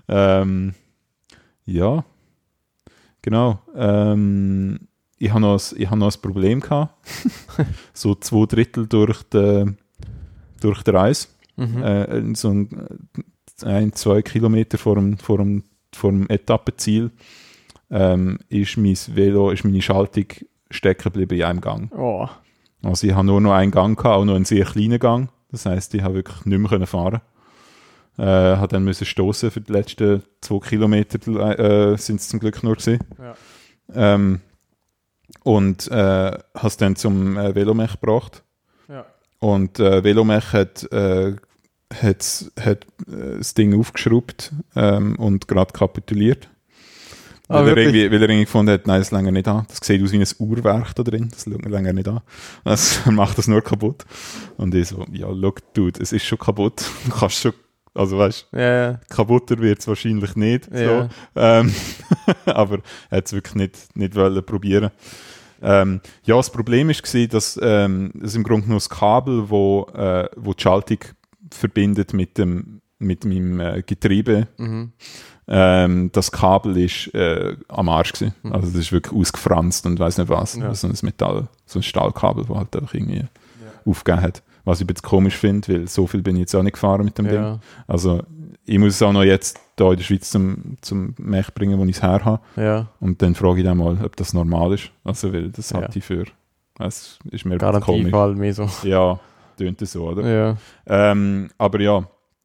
Ja, genau. Ich habe noch ein Problem gehabt. So 2/3 durch die Reise. So 1-2 Kilometer vor dem Etappenziel ist meine Schaltung stecken geblieben in einem Gang. Oh. Also ich habe nur noch einen Gang gehabt, auch noch einen sehr kleinen Gang. Das heisst, ich habe wirklich nicht mehr fahren. Habe dann müssen stoßen für die letzten 2 Kilometer sind es zum Glück nur gewesen. Ja. Und habe es dann zum Velomech gebracht. Ja. Und Velomech hat das Ding aufgeschraubt und gerade kapituliert. Weil er irgendwie gefunden hat, nein, das länger nicht an. Das sieht aus wie ein Uhrwerk da drin, das schaut länger nicht an. Er macht das nur kaputt. Und ich so, ja, look, dude, es ist schon kaputt. Du kannst schon, also weißt du, kaputter wird es wahrscheinlich nicht. So. Aber er hat es wirklich nicht wollen probieren. Ja, das Problem war, dass es im Grunde nur das Kabel, wo die Schaltung verbindet mit meinem Getriebe. Das Kabel ist am Arsch gewesen. Also das ist wirklich ausgefranst und weiss nicht was. Ja. So ein Stahlkabel, das halt einfach irgendwie aufgegeben hat. Was ich jetzt komisch finde, weil so viel bin ich jetzt auch nicht gefahren mit dem Ding. Also ich muss es auch noch jetzt hier in der Schweiz zum Mech bringen, wo ich es her habe. Ja. Und dann frage ich dann mal, ob das normal ist. Also weil das halte ich für, es ist mir komisch. Garantiefall mehr so. Ja, tönt das so, oder? Ja. Aber ja.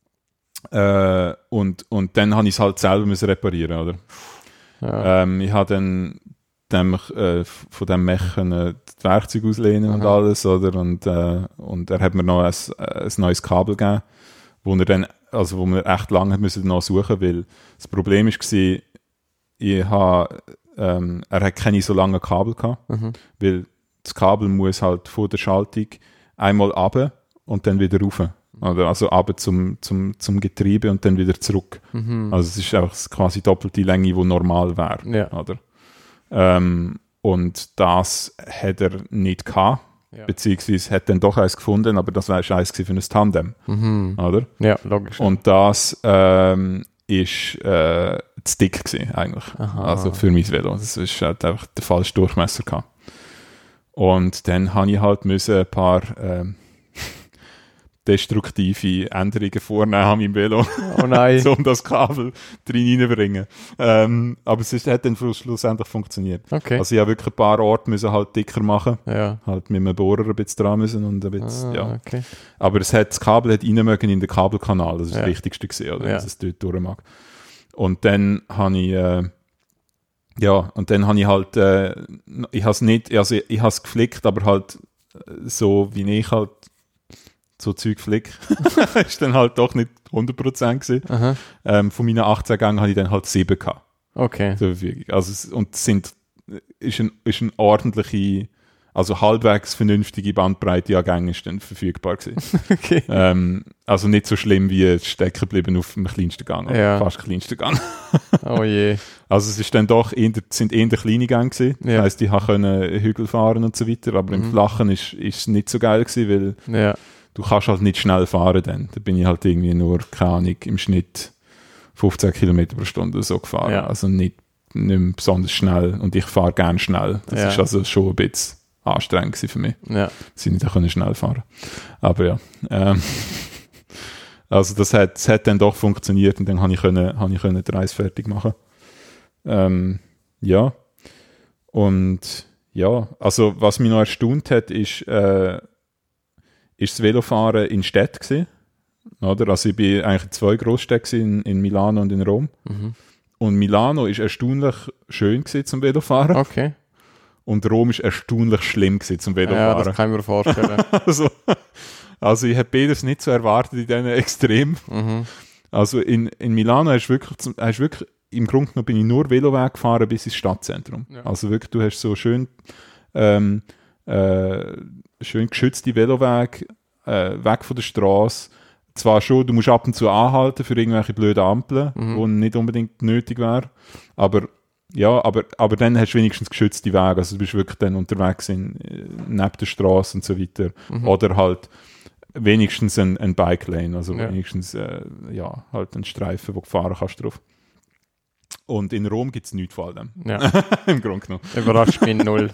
Und dann habe ich es halt selber müssen reparieren, oder? Ja. Ich habe dann von dem Mech die Werkzeuge auslehnen und alles, oder? Und er hat mir noch ein neues Kabel gegeben, wo wir echt lange hat müssen noch suchen, weil das Problem war, er hat keine so langen Kabel gehabt, weil das Kabel muss halt von der Schaltung einmal runter und dann wieder rauf. Oder also runter zum Getriebe und dann wieder zurück. Also es ist einfach quasi doppelte Länge, die normal wäre. Ja. Oder? Und das hat er nicht gehabt. Ja. Beziehungsweise hat dann doch eins gefunden, aber das war eins für ein Tandem. Oder? Ja, logisch. Und das ist zu dick gewesen, eigentlich. Also für mein Velo. Das ist halt einfach der falsche Durchmesser gehabt. Und dann habe ich halt ein paar destruktive Änderungen vornehmen an meinem Velo, Oh nein. um das Kabel drin reinzubringen. Aber es hat dann schlussendlich funktioniert. Okay. Also ich habe wirklich ein paar Orte müssen halt dicker machen. Ja. Halt mit einem Bohrer ein bisschen dran müssen und ein bisschen, ja. Okay. Aber das Kabel hat rein mögen in den Kabelkanal. Das ist Ja. das Wichtigste gewesen, oder? Ja. Dass es dort durch mag. Und dann habe ich halt, ich habe es nicht, also ich habe es geflickt, aber halt so, wie ich halt so Zeug flick, ist dann halt doch nicht 100% gewesen. Von meinen 18 Gängen hatte ich dann halt 7 gehabt. Okay. Zur Verfügung. Also, und ist eine ordentliche, also halbwegs vernünftige Bandbreite an Gängen ist dann verfügbar gewesen. Okay. Also nicht so schlimm wie stecken geblieben auf dem kleinsten Gang, oder Ja. fast kleinsten Gang. Oh je. Also es ist dann doch sind eher kleine Gänge gewesen. Das Ja. heisst, ich konnte Hügel fahren und so weiter, aber im Flachen ist es nicht so geil gewesen, weil Ja. du kannst halt nicht schnell fahren dann. Da bin ich halt irgendwie nur, keine Ahnung, im Schnitt 15 Kilometer pro Stunde so gefahren. Ja. Also nicht mehr besonders schnell und ich fahre gerne schnell. Das Ja. ist also schon ein bisschen anstrengend gewesen für mich, Ja. dass ich nicht auch schnell fahren konnte. Aber ja, also das hat dann doch funktioniert und dann habe ich die Reise fertig machen. Ja. Und ja, also was mich noch erstaunt hat, ist das Velofahren in Städten gewesen, oder? Also ich bin eigentlich in 2 Großstädten in Milano und in Rom. Und Milano ist erstaunlich schön gewesen zum Velofahren Okay. und Rom ist erstaunlich schlimm gewesen zum Ja, Velofahren. das kann ich mir vorstellen. Also ich habe beides nicht so erwartet in diesen Extrem. Also in Milano hast du wirklich im Grunde genommen bin ich nur Veloweg gefahren bis ins Stadtzentrum. Ja. Also wirklich, du hast so schön schön geschützte Velowege, weg von der Straße. Zwar schon, du musst ab und zu anhalten für irgendwelche blöden Ampeln, die nicht unbedingt nötig wären, aber dann hast du wenigstens geschützte Wege, also du bist wirklich dann unterwegs neben der Straße und so weiter. Oder halt wenigstens ein Bike Lane, also Ja. wenigstens halt einen Streifen, wo du fahren kannst drauf. Und in Rom gibt es nichts von all dem, Ja, im Grunde genommen. überrascht mich null.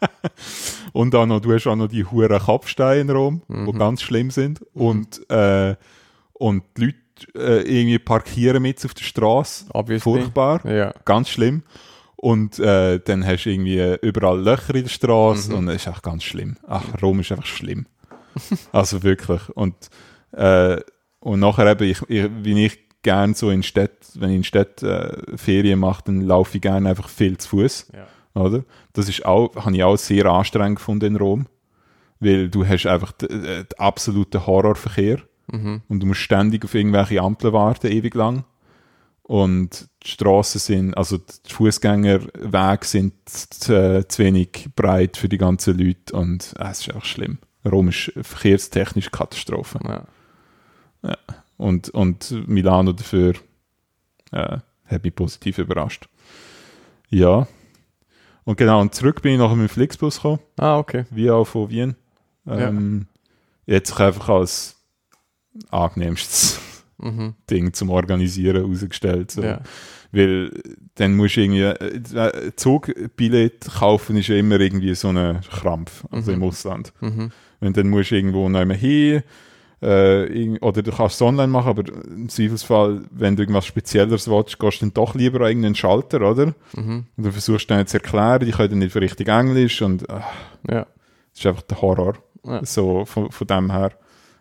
Und du hast auch noch die huren Kapsteine in Rom, die ganz schlimm sind. Und die Leute irgendwie parkieren mit auf der Straße. Obviously. Furchtbar, Ja. ganz schlimm. Und dann hast du irgendwie überall Löcher in der Straße und es ist auch ganz schlimm. Ach, Rom ist einfach schlimm. Also wirklich. Und nachher eben, wie ich gerne so in Städten, wenn ich in Städten Ferien mache, dann laufe ich gerne einfach viel zu Fuß. Ja. Oder? Das ist auch, habe ich auch sehr anstrengend gefunden in Rom, weil du hast einfach den absoluten Horrorverkehr und du musst ständig auf irgendwelche Ampeln warten, ewig lang. Und die Straßen sind, also die Fußgängerwege sind zu wenig breit für die ganzen Leute und es ist einfach schlimm. Rom ist verkehrstechnisch Katastrophe. Ja. Und Milano dafür hat mich positiv überrascht. Ja. Und genau, und zurück bin ich nachher mit dem Flixbus gekommen, Ah, okay. wie auch von Wien. Jetzt sich einfach als angenehmstes Ding zum Organisieren herausgestellt. So. Ja. Weil dann musst du irgendwie, Zugbillett kaufen ist ja immer irgendwie so ein Krampf, also im Ausland. Wenn dann musst du irgendwo noch hin, oder du kannst es online machen, aber im Zweifelsfall, wenn du irgendwas Spezielleres willst, gehst du dann doch lieber an irgendeinen Schalter, oder? Und du versuchst dann zu erklären, die können dann nicht richtig Englisch und Ja. das ist einfach der Horror, Ja. so von dem her.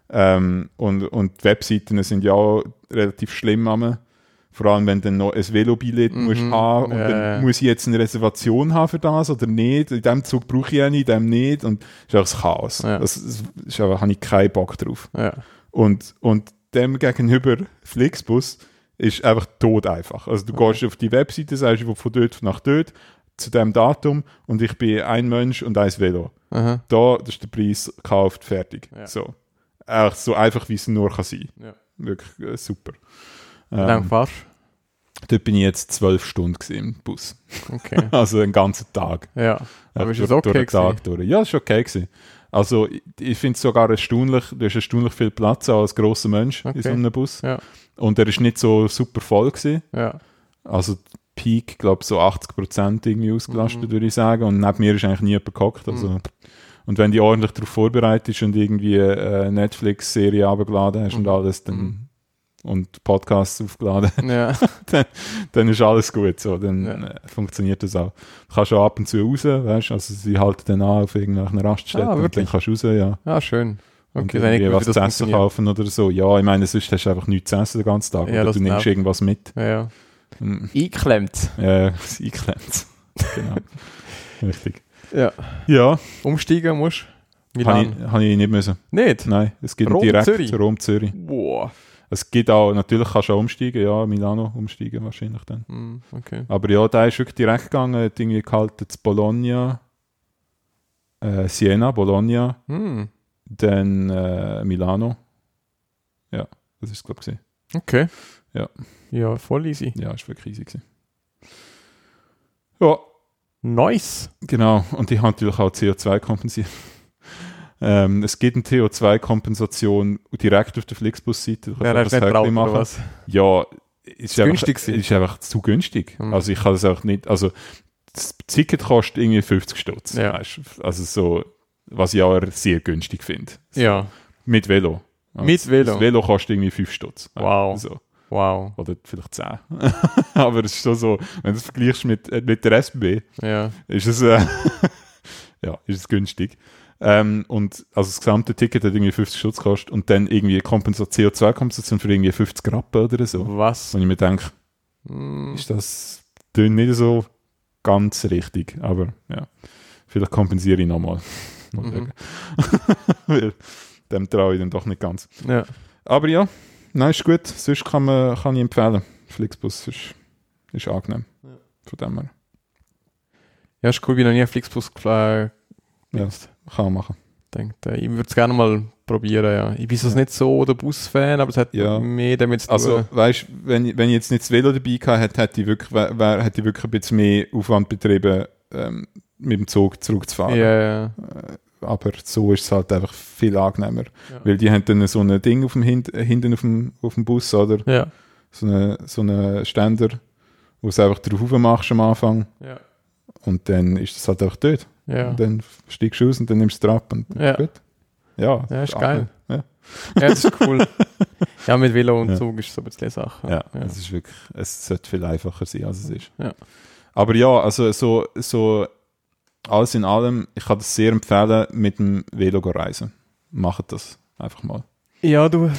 Und die Webseiten sind ja auch relativ schlimm am. Vor allem, wenn du dann noch ein Velobillett musst haben und dann muss ich jetzt eine Reservation haben für das oder nicht. In diesem Zug brauche ich eine, in dem nicht. Und das ist einfach Chaos. Ja. Das ist einfach, habe ich keinen Bock drauf. Ja. Und dem gegenüber Flixbus ist einfach tot einfach. Also du gehst auf die Webseite, sagst von dort nach dort zu dem Datum und ich bin ein Mensch und ein Velo. Aha. Das ist der Preis, gekauft, fertig. Ja. So. So einfach, wie es nur kann sein. Ja. Wirklich super. Wie lange fahrst Dort bin ich jetzt 12 Stunden gewesen im Bus. du? Okay. Also einen ganzen Tag. Ja. Aber ist es Durch okay den Tag gewesen? durch. Ja, es war okay gewesen. Also ich finde es sogar erstaunlich, du hast erstaunlich viel Platz auch als grosser Mensch in so einem Bus. Ja. Und er ist nicht so super voll gewesen. Ja. Also Peak, glaube ich, so 80% irgendwie ausgelastet, würde ich sagen. Und neben mir ist eigentlich nie jemand gehockt. Also, und wenn du ordentlich darauf vorbereitet bist und irgendwie eine Netflix-Serie runtergeladen hast und alles, dann und Podcasts aufgeladen, Ja. dann ist alles gut. So. Dann funktioniert das auch. Du kannst auch ab und zu raus, weißt? Also sie halten dann an auf irgendeiner Raststätte und wirklich? dann kannst du raus, ja. Ah, schön. Und Okay, dann irgendwie ich was das zu essen funktioniert. kaufen oder so. Ja, ich meine, sonst hast du einfach nichts zu essen den ganzen Tag. Ja, oder das du nimmst nervt. irgendwas mit. Ja. Mhm. Eingeklemmt. Das eingeklemmt. Genau. Richtig. Ja. Ja, Umsteigen musst du? Wie habe lange? ich nicht müssen. Nicht? Nein, es geht Rom, direkt Zürich? Rom-Zürich. Boah. Es gibt auch, natürlich kannst du auch umsteigen, ja, Milano umsteigen wahrscheinlich dann. Okay. Aber ja, der ist wirklich direkt gegangen, hat irgendwie gehalten zu Bologna, Siena, Bologna, dann Milano. Ja, das ist es, glaube ich. Okay. Ja. Ja, voll easy. Ja, ist wirklich easy gewesen. Ja, Nice. genau. Und ich habe natürlich auch CO2 kompensiert. Es gibt eine CO2-Kompensation direkt auf der Flixbus-Seite. Du Ja, kannst hast einfach nicht ein drauf, Häkchen oder was? Ja, ist günstig gewesen? ist einfach zu günstig. Also ich kann das auch nicht, also das Ticket kostet irgendwie 50 Stutz. Ja. Weißt? Also so, was ich auch sehr günstig finde. So, Ja. mit Velo. Mit Velo? Das Velo kostet irgendwie 5 Stutz. Wow. So. Wow. Oder vielleicht 10. Aber es ist schon so, wenn du es vergleichst mit der SBB, Ja. ist es, ja, ist es günstig. Und also das gesamte Ticket hat irgendwie 50 Stutz gekostet und dann irgendwie CO2-Kompensation für irgendwie 50 Rappen oder so. Was? Und ich mir denke, ist das nicht so ganz richtig. Aber ja, vielleicht kompensiere ich nochmal. Weil dem traue ich dann doch nicht ganz. Ja. Aber ja, nein, ist gut. Sonst kann ich empfehlen. Flixbus ist angenehm. Ja. Von dem her. Ja, ist cool, ich bin noch nie einen Flixbus Ja, genutzt. kann man machen. Ich würde es gerne mal probieren, ja. Ich bin sonst nicht so der Bus-Fan, aber es hat Ja. mehr damit zu tun. Also, weißt du, wenn ich jetzt nicht das Velo dabei gehabt hätte, hätte ich wirklich ein bisschen mehr Aufwand betrieben, mit dem Zug zurückzufahren. ja. aber so ist es halt einfach viel angenehmer. Ja. Weil die haben dann so ein Ding auf dem hinten auf dem Bus, oder? Ja. So eine Ständer, wo du einfach drauf machst am Anfang Ja. und dann ist das halt einfach dort. Ja. Und dann steigst du aus und dann nimmst du es ab und Ja. gut. Ja, Ja, ist geil. Ja, Ja, das ist cool. Ja, mit Velo und Ja. Zug ist so ein bisschen die Sache. ja. Es ist wirklich, es sollte viel einfacher sein, als es ist. Ja. Aber ja, also so alles in allem, ich kann das sehr empfehlen, mit dem Velo reisen. Macht das einfach mal. Ja, du.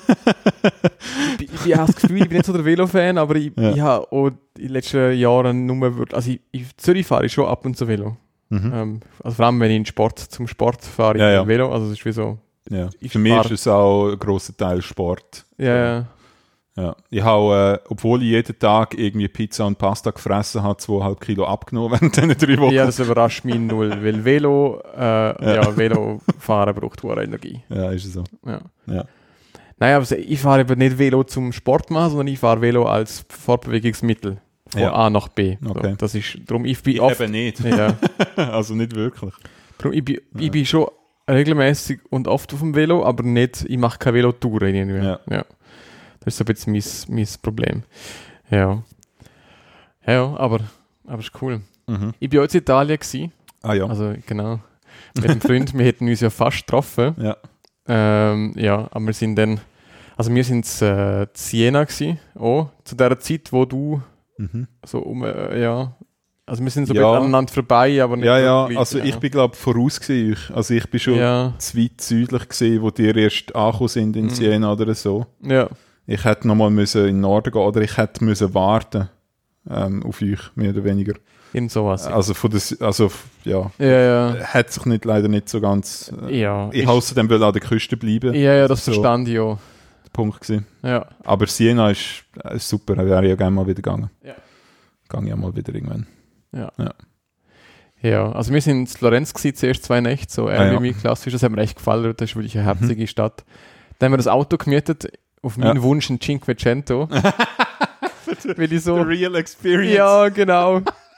ich habe das Gefühl, ich bin nicht so der Velo-Fan, aber ich habe auch in den letzten Jahren nur wirklich, also in Zürich fahre ich schon ab und zu Velo. Also vor allem, wenn ich zum Sport fahre, ich mit Velo, also es ist wie so. Ja. Für mich ist es auch ein grosser Teil Sport. Ja. Ja. Ich habe, obwohl ich jeden Tag irgendwie Pizza und Pasta gefressen habe, 2,5 Kilo abgenommen während diesen 3 Wochen. Ja, das überrascht mich null, weil Velo fahren braucht hohe Energie. Ja, ist es so. Ja. Ja. Nein, aber ich fahre eben nicht Velo zum Sport machen, sondern ich fahre Velo als Fortbewegungsmittel von A nach B. Okay. So, das ist, darum ich bin oft... Eben nicht. Ja. Also nicht wirklich. Darum, ich bin schon regelmäßig und oft auf dem Velo, aber nicht, ich mache keine Velotour irgendwie. Ja. Das ist so ein bisschen mein Problem. Ja. Ja, aber ist cool. Mhm. Ich war jetzt in Italien gewesen. Ah ja. Also genau. Mit einem Freund, wir hätten uns ja fast getroffen. Ja. Aber wir sind dann, also wir sind in Siena gewesen, auch zu der Zeit, wo du so also wir sind so ein bisschen aneinander vorbei, aber nicht wirklich, also ich bin glaube voraus gewesen. Also ich bin schon zu weit südlich gewesen, wo die erst angekommen sind in Siena oder so. Ja. Ich hätte nochmal in den Norden gehen oder ich hätte müssen warten auf euch, mehr oder weniger. In sowas. Also Ja. hat sich leider nicht so ganz... Ja. Ich außerdem will an der Küste bleiben. Ja, das so verstand ich auch. Der Punkt gewesen. Ja. Aber Siena ist super, da wäre ich ja gerne mal wieder gegangen. Ja. Gehe ja mal wieder irgendwann. Ja, also wir sind in Florenz gewesen, zuerst 2 Nächte, so Airbnb klassisch, das hat mir echt gefallen, das ist wirklich eine herzige Stadt. Dann haben wir das Auto gemietet, auf meinen Wunsch in Cinquecento. Weil ich so... The real experience. Ja, genau.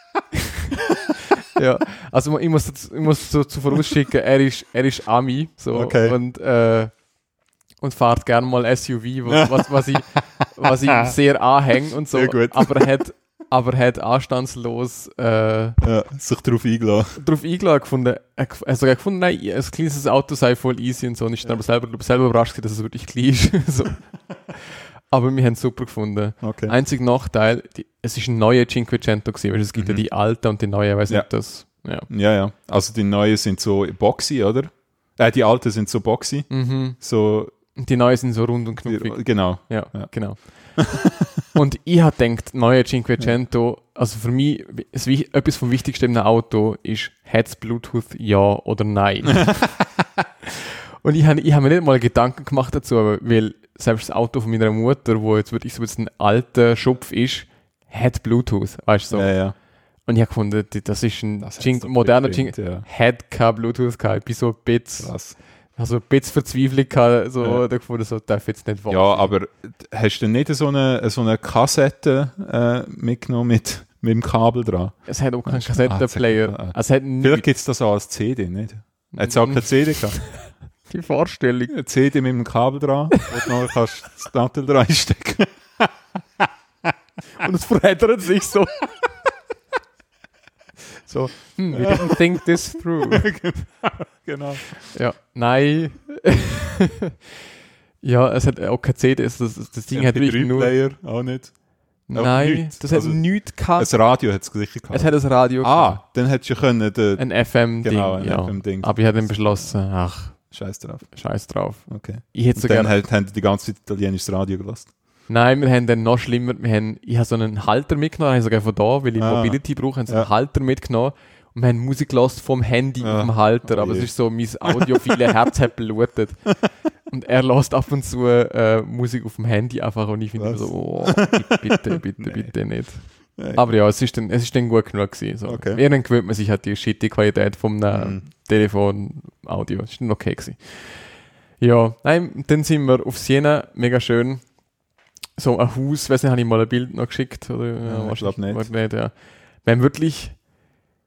Ja, also ich muss so zu vorausschicken, er ist Ami, so, Okay. und fährt gerne mal SUV, was ich sehr anhänge und so, Sehr gut. aber hat anstandslos sich darauf eingeladen. gefunden. Er hat sogar gefunden, nein, ein kleines Auto sei voll easy und so, und ich bin aber selber überrascht, dass es wirklich klein ist. So. Aber wir haben es super gefunden. Okay. Einzig Nachteil, es ist ein neuer Cinquecento gewesen, weil es gibt ja die alte und die neue, weiß nicht, das. Ja. Also die neuen sind so boxy, oder? Die alten sind so boxy. So, Die neuen sind so rund und knuffig. genau. Ja, genau. Und ich habe gedacht, neue Cinquecento, also für mich, etwas vom Wichtigsten im Auto ist, hat es Bluetooth, ja oder nein? Und ich habe mir nicht mal Gedanken gemacht dazu, weil selbst das Auto von meiner Mutter, wo jetzt wirklich so ein alter Schupf ist, hat Bluetooth, weißt du so. Ja. Und ich habe gefunden, das ist ein moderner Cinquecento, hat kein Bluetooth gehabt. Ich bin so ein bisschen... Krass. Also ein bisschen Verzweiflung gehabt, so, da gefunden, so darf jetzt nicht wahr Ja, sein. aber hast du nicht so eine Kassette mitgenommen mit dem Kabel dran? Es hat auch keinen Kassettenplayer. Es hat Vielleicht gibt es das auch als CD, nicht? Hat es auch keine CD gehabt? die Vorstellung. Eine CD mit dem Kabel dran, wo du noch kannst das Nattel dran einstecken. Und es verheddert sich so. So, we didn't think this through. Genau. Ja, nein. Ja, es hat auch keine CD, das Ding hat wirklich nur... MP3-Player auch nicht. Nein, nichts. das hat Also, nichts gehabt. Ein Radio hat es sicher gehabt. Es hat ein Radio Dann hättest du können ein FM-Ding, genau, ein ja. FM-Ding. Aber ich habe dann beschlossen, ach, Scheiß drauf. scheiß drauf. Okay. Ich hätte Und so dann gerne... haben die die ganze Zeit italienisches Radio gelassen. Nein, wir haben dann noch schlimmer, ich habe so einen Halter mitgenommen, habe ich sogar von da, weil ich Mobility brauche, haben so einen Halter mitgenommen und wir haben Musik gelassen vom Handy auf dem Halter, aber es ist so, mein audiophile Herz hat blutet. Und er lässt ab und zu Musik auf dem Handy einfach und ich finde immer so, oh, bitte nicht. Nein. Aber ja, es ist dann gut genug gewesen. So. Okay. Irgendwann gewöhnt man sich halt die shitty Qualität vom Telefon-Audio. Es ist dann okay gewesen. Ja, nein, dann sind wir auf Siena, mega schön. So ein Haus, weiß nicht, habe ich mal ein Bild noch geschickt? Oder, ich glaube nicht. Ja. Wir haben wirklich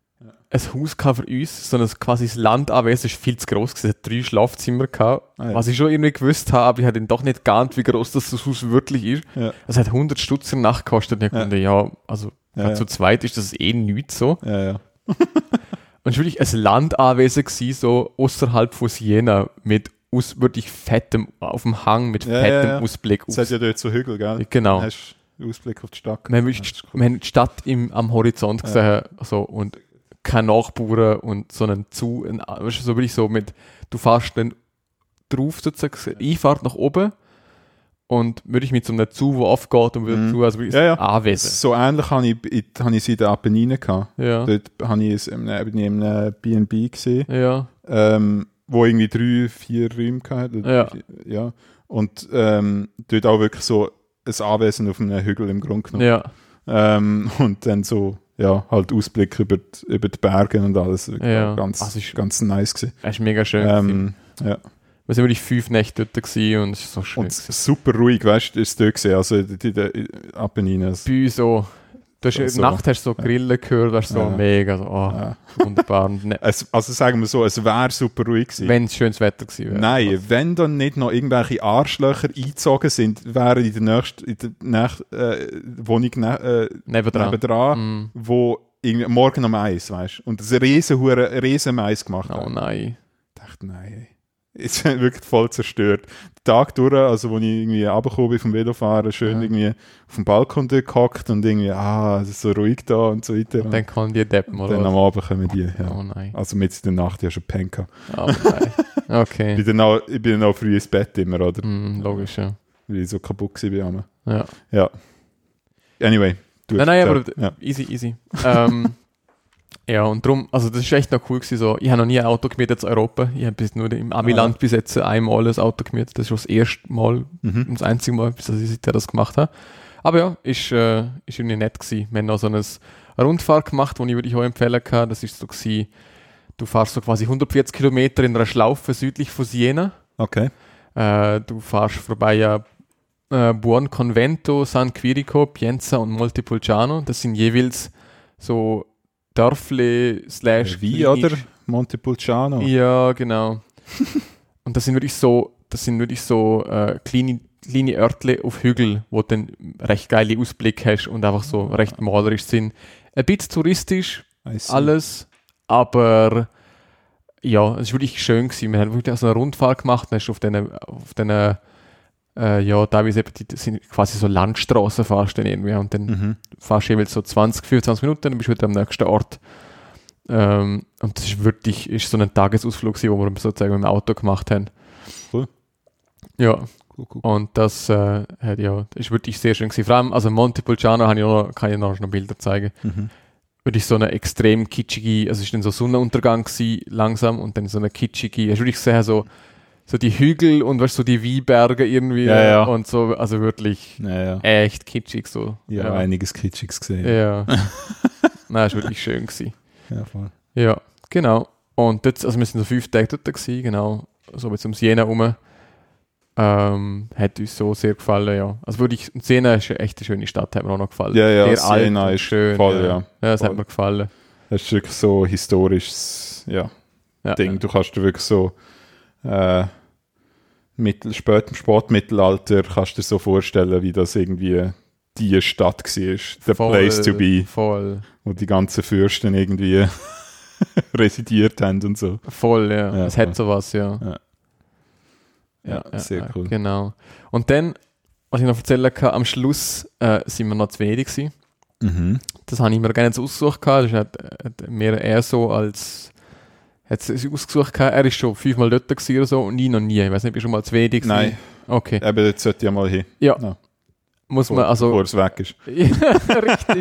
ein Haus für uns, sondern quasi das Landanwesen ist viel zu gross gewesen. Es hat 3 Schlafzimmer gehabt, was ich schon irgendwie gewusst habe, aber ich habe dann doch nicht geahnt, wie groß das Haus wirklich ist. Ja. Es hat 100 Stutz in der Nacht gekostet. Und ich dachte, also zu zweit ist das nichts so. Ja, ja. Und es war wirklich ein Landanwesen gewesen, so außerhalb von Siena, mit wirklich fettem, auf dem Hang, mit fettem Ausblick. Es hat ja dort so Hügel, gell? Genau. Dann hast du Ausblick auf die Stadt. Wir haben die Stadt am Horizont gesehen, so, und keine Nachbarn und so einen Zoo, weißt du, so wirklich so mit, du fährst dann drauf sozusagen, Einfahrt nach oben und würde ich mit so einem Zoo, der aufgeht und wieder zu, also wirklich Anwesen. So ähnlich habe ich in den Apenninen gehabt. Ja. Dort habe ich es in einem B&B gesehen, Ja. wo irgendwie 3, 4 Räume hatte. Ja. Und dort auch wirklich so ein Anwesen auf einem Hügel im Grunde genommen. Ja. Und dann so, ja, halt Ausblick über die Berge und alles. Ja. Ganz nice gewesen. Es ist mega schön. Ja. Wir sind wirklich 5 Nächte dort gewesen und es ist so schön. Und super ruhig, weißt du, ist dort gesehen, also die Apenninen. Bei uns so, du hast, in der Nacht hast du so Grillen gehört, das ist so mega, so, wunderbar. Und also sagen wir so, es wäre super ruhig gewesen. wenn es schönes Wetter gewesen wäre. Nein, wenn dann nicht noch irgendwelche Arschlöcher eingezogen sind, wären in der nächsten Wohnung nebendran, wo irgendwie morgen um 1, weißt du, und das riesen Mais gemacht haben. Oh nein. Ich dachte, nein. Ist wirklich voll zerstört. Den Tag durch, also wo ich irgendwie runtergekommen bin vom Velofahren, schön irgendwie auf dem Balkon gehockt und irgendwie, es ist so ruhig da und so weiter. Und dann kommen die Deppen, oder? Dann am Abend kommen die, ja. Oh nein. Also mit in der Nacht, ja schon gepennt gehabt. Oh nein. Okay. Ich bin dann auch früh ins Bett immer, oder? Logisch, ja. Weil ich so kaputt war. Ja. Ja. Anyway. Nein, aber easy. Ja, und darum, also das ist echt noch cool gewesen, so, ich habe noch nie ein Auto gemietet in Europa, ich habe bis nur im Amiland bis jetzt einmal ein Auto gemietet, das ist schon das erste Mal und das einzige Mal, bis ich seitdem das gemacht habe. Aber ja, ist irgendwie nett gewesen. Wir haben noch so eine Rundfahrt gemacht, die ich würde auch empfehlen kann, das ist so gewesen, du fährst so quasi 140 Kilometer in einer Schlaufe südlich von Siena. Okay. Du fährst vorbei Buon Convento, San Quirico, Pienza und Montepulciano, das sind jeweils so Dörfli / Wie, oder? Montepulciano. Ja, genau. Und das sind wirklich so kleine Örtle auf Hügel, wo du dann recht geile Ausblick hast und einfach so recht malerisch sind. Ein bisschen touristisch, alles, aber ja, es war wirklich schön gewesen. Wir haben wirklich so eine Rundfahrt gemacht, dann hast du auf den teilweise das sind quasi so Landstraßen fährst du dann irgendwie und dann fährst du jeweils so 20, 25 Minuten, dann bist du wieder am nächsten Ort. Und das ist wirklich so ein Tagesausflug gewesen, wo wir sozusagen mit dem Auto gemacht haben. Cool. Ja. Cool. Und das ist wirklich sehr schön gewesen. Vor allem, also Montepulciano kann ich noch Bilder zeigen. Wirklich so eine extrem kitschige, also es war dann so Sonnenuntergang gewesen, langsam und dann so eine kitschige, hast du wirklich gesehen, so die Hügel und weißt, so die Weinberge irgendwie und so, also wirklich echt kitschig so. Ja, einiges Kitschiges gesehen. Ja. Nein, es war wirklich schön gewesen. Ja, voll. Ja, genau. Und dort, also wir sind so 5 Tage dort gewesen, genau, so bis um Siena rum. Hat uns so sehr gefallen, ja. Also wirklich, Siena ist echt eine schöne Stadt, hat mir auch noch gefallen. Ja, sehr Siena alt ist schön, voll, ja. Ja, das hat mir gefallen. Das ist wirklich so historisches Ding. Du kannst dir wirklich so Spätmittelalter kannst du dir so vorstellen, wie das irgendwie die Stadt war. The place to be. Voll. Wo die ganzen Fürsten irgendwie residiert haben und so. Voll, ja. Es hat sowas, ja. Ja, sehr cool. Genau. Und dann, was ich noch erzählen kann, am Schluss sind wir noch zu wenig gewesen. Das habe ich mir gerne ausgesucht. Das hat mir eher so als hat es ausgesucht. Er ist schon 5-mal dort gewesen oder so und ich noch nie. Ich weiß nicht, bist du schon mal zu wenig gewesen? Nein. Okay. Aber jetzt sollte ich ja mal hin. Ja. No. Muss man also... Bevor es weg ist. Richtig.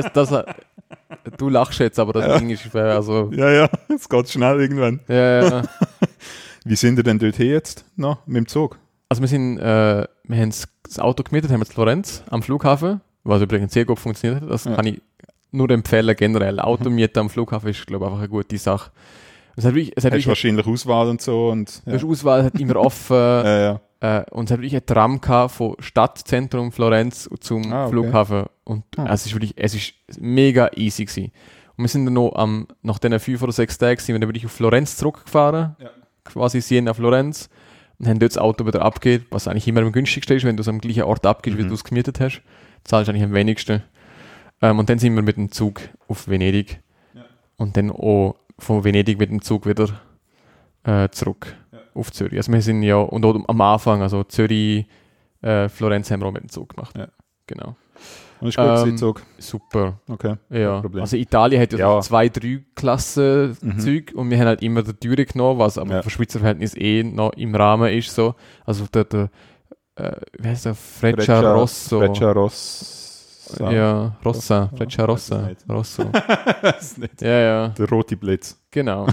Du lachst jetzt, aber das Ding ist... Also, ja, es geht schnell irgendwann. Ja. Wie sind ihr denn dort hin jetzt noch mit dem Zug? Also wir haben das Auto gemietet, haben wir in Florenz am Flughafen, was übrigens sehr gut funktioniert hat. Das kann ich nur empfehlen, generell. Automieten am Flughafen ist, glaube ich, einfach eine gute Sache. Es hat wahrscheinlich Auswahl und so. Und, ja. Auswahl hat immer offen. Und es hat wirklich ein Tram gehabt von Stadtzentrum Florenz zum Flughafen. Und es ist mega easy gewesen. Und wir sind dann noch nach diesen 5 oder 6 Tagen sind wir dann wirklich auf Florenz zurückgefahren. Ja. Quasi Siena, Florenz. Und haben dort das Auto wieder abgegeben, was eigentlich immer am günstigsten ist, wenn du es am gleichen Ort abgibst, wie du es gemietet hast. Zahlst eigentlich am wenigsten. Und dann sind wir mit dem Zug auf Venedig. Ja. Und dann auch von Venedig mit dem Zug wieder zurück auf Zürich. Also wir sind ja, und auch am Anfang, also Zürich, Florenz haben wir auch mit dem Zug gemacht. Ja. Genau. Und ist gut gewesen, Zug. Super. Okay. Ja. Kein Problem. Also Italien hat ja, Ja. 2-3 Klassen Züge und wir haben halt immer den Teuren genommen, was aber für Schweizer Verhältnis noch im Rahmen ist. So. Also der wie heißt der? Frecciarosso. Frecciarossa. Ja, Rossa. Frecciarossa. Weiß Rosso. Weiß nicht. Ja. Der rote Blitz. Genau.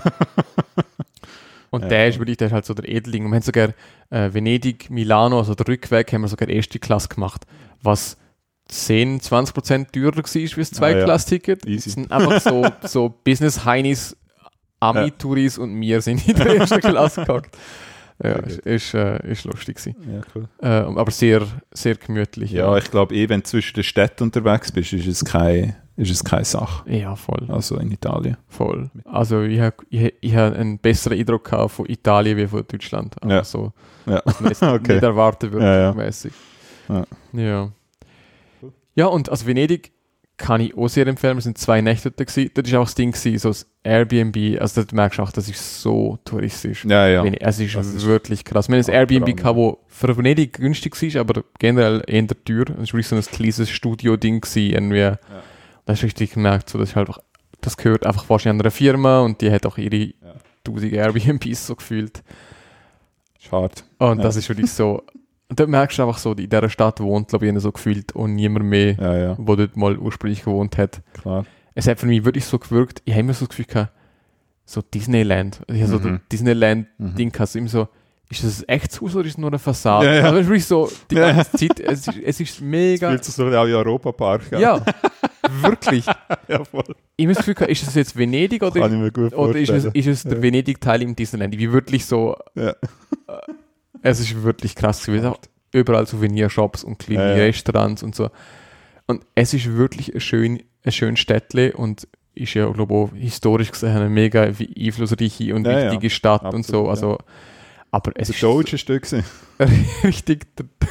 Und Ja, der ist halt so der Edeling. Und wir haben sogar Venedig, Milano, also der Rückweg, haben wir sogar erste Klasse gemacht, was 10-20% teurer war wie das Zweiklassticket. Easy. Es sind einfach so Business-Heinis, Ami-Touris und wir sind in der ersten Klasse gehockt. Ja, ist lustig gewesen. Ja, cool. Aber sehr, sehr gemütlich. Ja, ich glaube, wenn du zwischen den Städten unterwegs bist, ist es keine Sache. Ja, voll. Also in Italien. Voll. Also ich hab einen besseren Eindruck gehabt von Italien wie von Deutschland. Aber Ja. so, Ja. was man jetzt Okay. nicht erwarten würde, Ja. mäßig. Ja. Ja. Ja, und also Venedig kann ich auch sehr empfehlen. Wir sind 2 Nächte dort gewesen. Das war auch das Ding gewesen, so das Airbnb. Also dort merkst du auch, das ist so touristisch. Ja. Es ist Das ist wirklich krass. Wir haben ein Airbnb gehabt, das für Venedig günstig war, aber generell eher teuer. Es war wirklich so ein kleines Studio-Ding gewesen, irgendwie. Da hast du richtig gemerkt, so, das gehört einfach wahrscheinlich an einer Firma und die hat auch ihre 1000 Airbnbs so gefühlt. Schade. Und das ist wirklich so. Und da merkst du einfach so, in dieser Stadt wohnt, glaube ich, so gefühlt und niemand mehr, Ja. wo dort mal ursprünglich gewohnt hat. Klar. Es hat für mich wirklich so gewirkt, ich habe immer so das Gefühl gehabt, so Disneyland. Ich habe so das Disneyland-Ding gehabt, so immer so, ist das ein echtes Haus oder ist es nur eine Fassade? Ja. Also es ist wirklich so, die ganze Zeit, es ist mega. Fühlt sich so auch wie Europapark. Ja, wirklich. Ja, voll. Ich habe das Gefühl gehabt, ist das jetzt Venedig Kann ich mir gut oder ist vorstellen. es der Venedig-Teil im Disneyland? Ich bin wirklich so, Ja. es ist wirklich krass gewesen. Auch überall Souvenirshops und kleine Restaurants und so. Und es ist wirklich ein schönes Städtle und ist ja, glaube ich, auch historisch gesehen eine mega einflussreiche und wichtige Stadt Absolut, und so. Also, aber es Das ist deutsche Stück gewesen. richtig.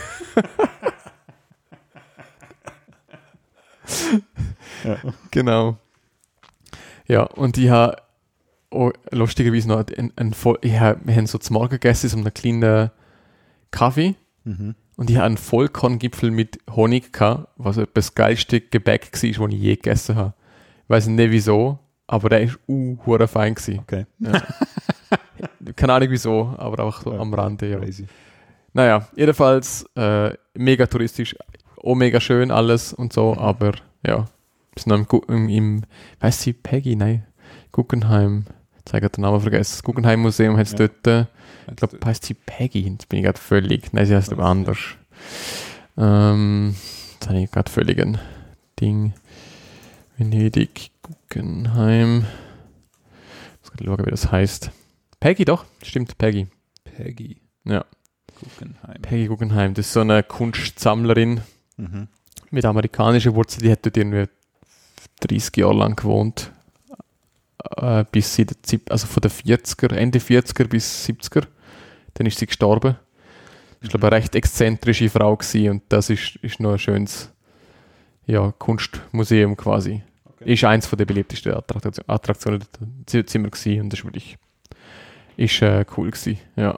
Ja. Genau. Ja, und ich habe lustigerweise noch wir haben so zum Morgen gegessen, so einen kleinen Kaffee. Und ich hatte einen Vollkorngipfel mit Honig gehabt, was etwa das geilste Gebäck war, das ich je gegessen habe. Ich weiß nicht wieso, aber der war hure fein gewesen. Okay. Ja. Keine Ahnung wieso, aber auch so am Rande, ja. Crazy. Naja, jedenfalls mega touristisch, auch mega schön alles und so, aber ja, ist noch im weißt sie, Peggy? Nein, Guggenheim, jetzt habe ich den Namen vergessen, das Guggenheim Museum hat es dort, ich glaube, heißt sie Peggy, jetzt bin ich gerade völlig, nein, sie heißt aber anders. Jetzt habe ich gerade völlig ein Ding, Venedig, Guggenheim, ich muss gerade schauen, wie das heißt. Peggy, doch, stimmt, Peggy. Peggy Ja. Guggenheim. Peggy Guggenheim, das ist so eine Kunstsammlerin mit amerikanischen Wurzeln, die hat dort irgendwie 30 Jahre lang gewohnt, bis sie, also von den 40er, Ende 40er bis 70er, dann ist sie gestorben. Ich glaube, eine recht exzentrische Frau gewesen und das ist noch ein schönes Kunstmuseum quasi. Okay. Ist eins von der beliebtesten Attraktionen der Zimmer gewesen und das ist wirklich cool gewesen, ja.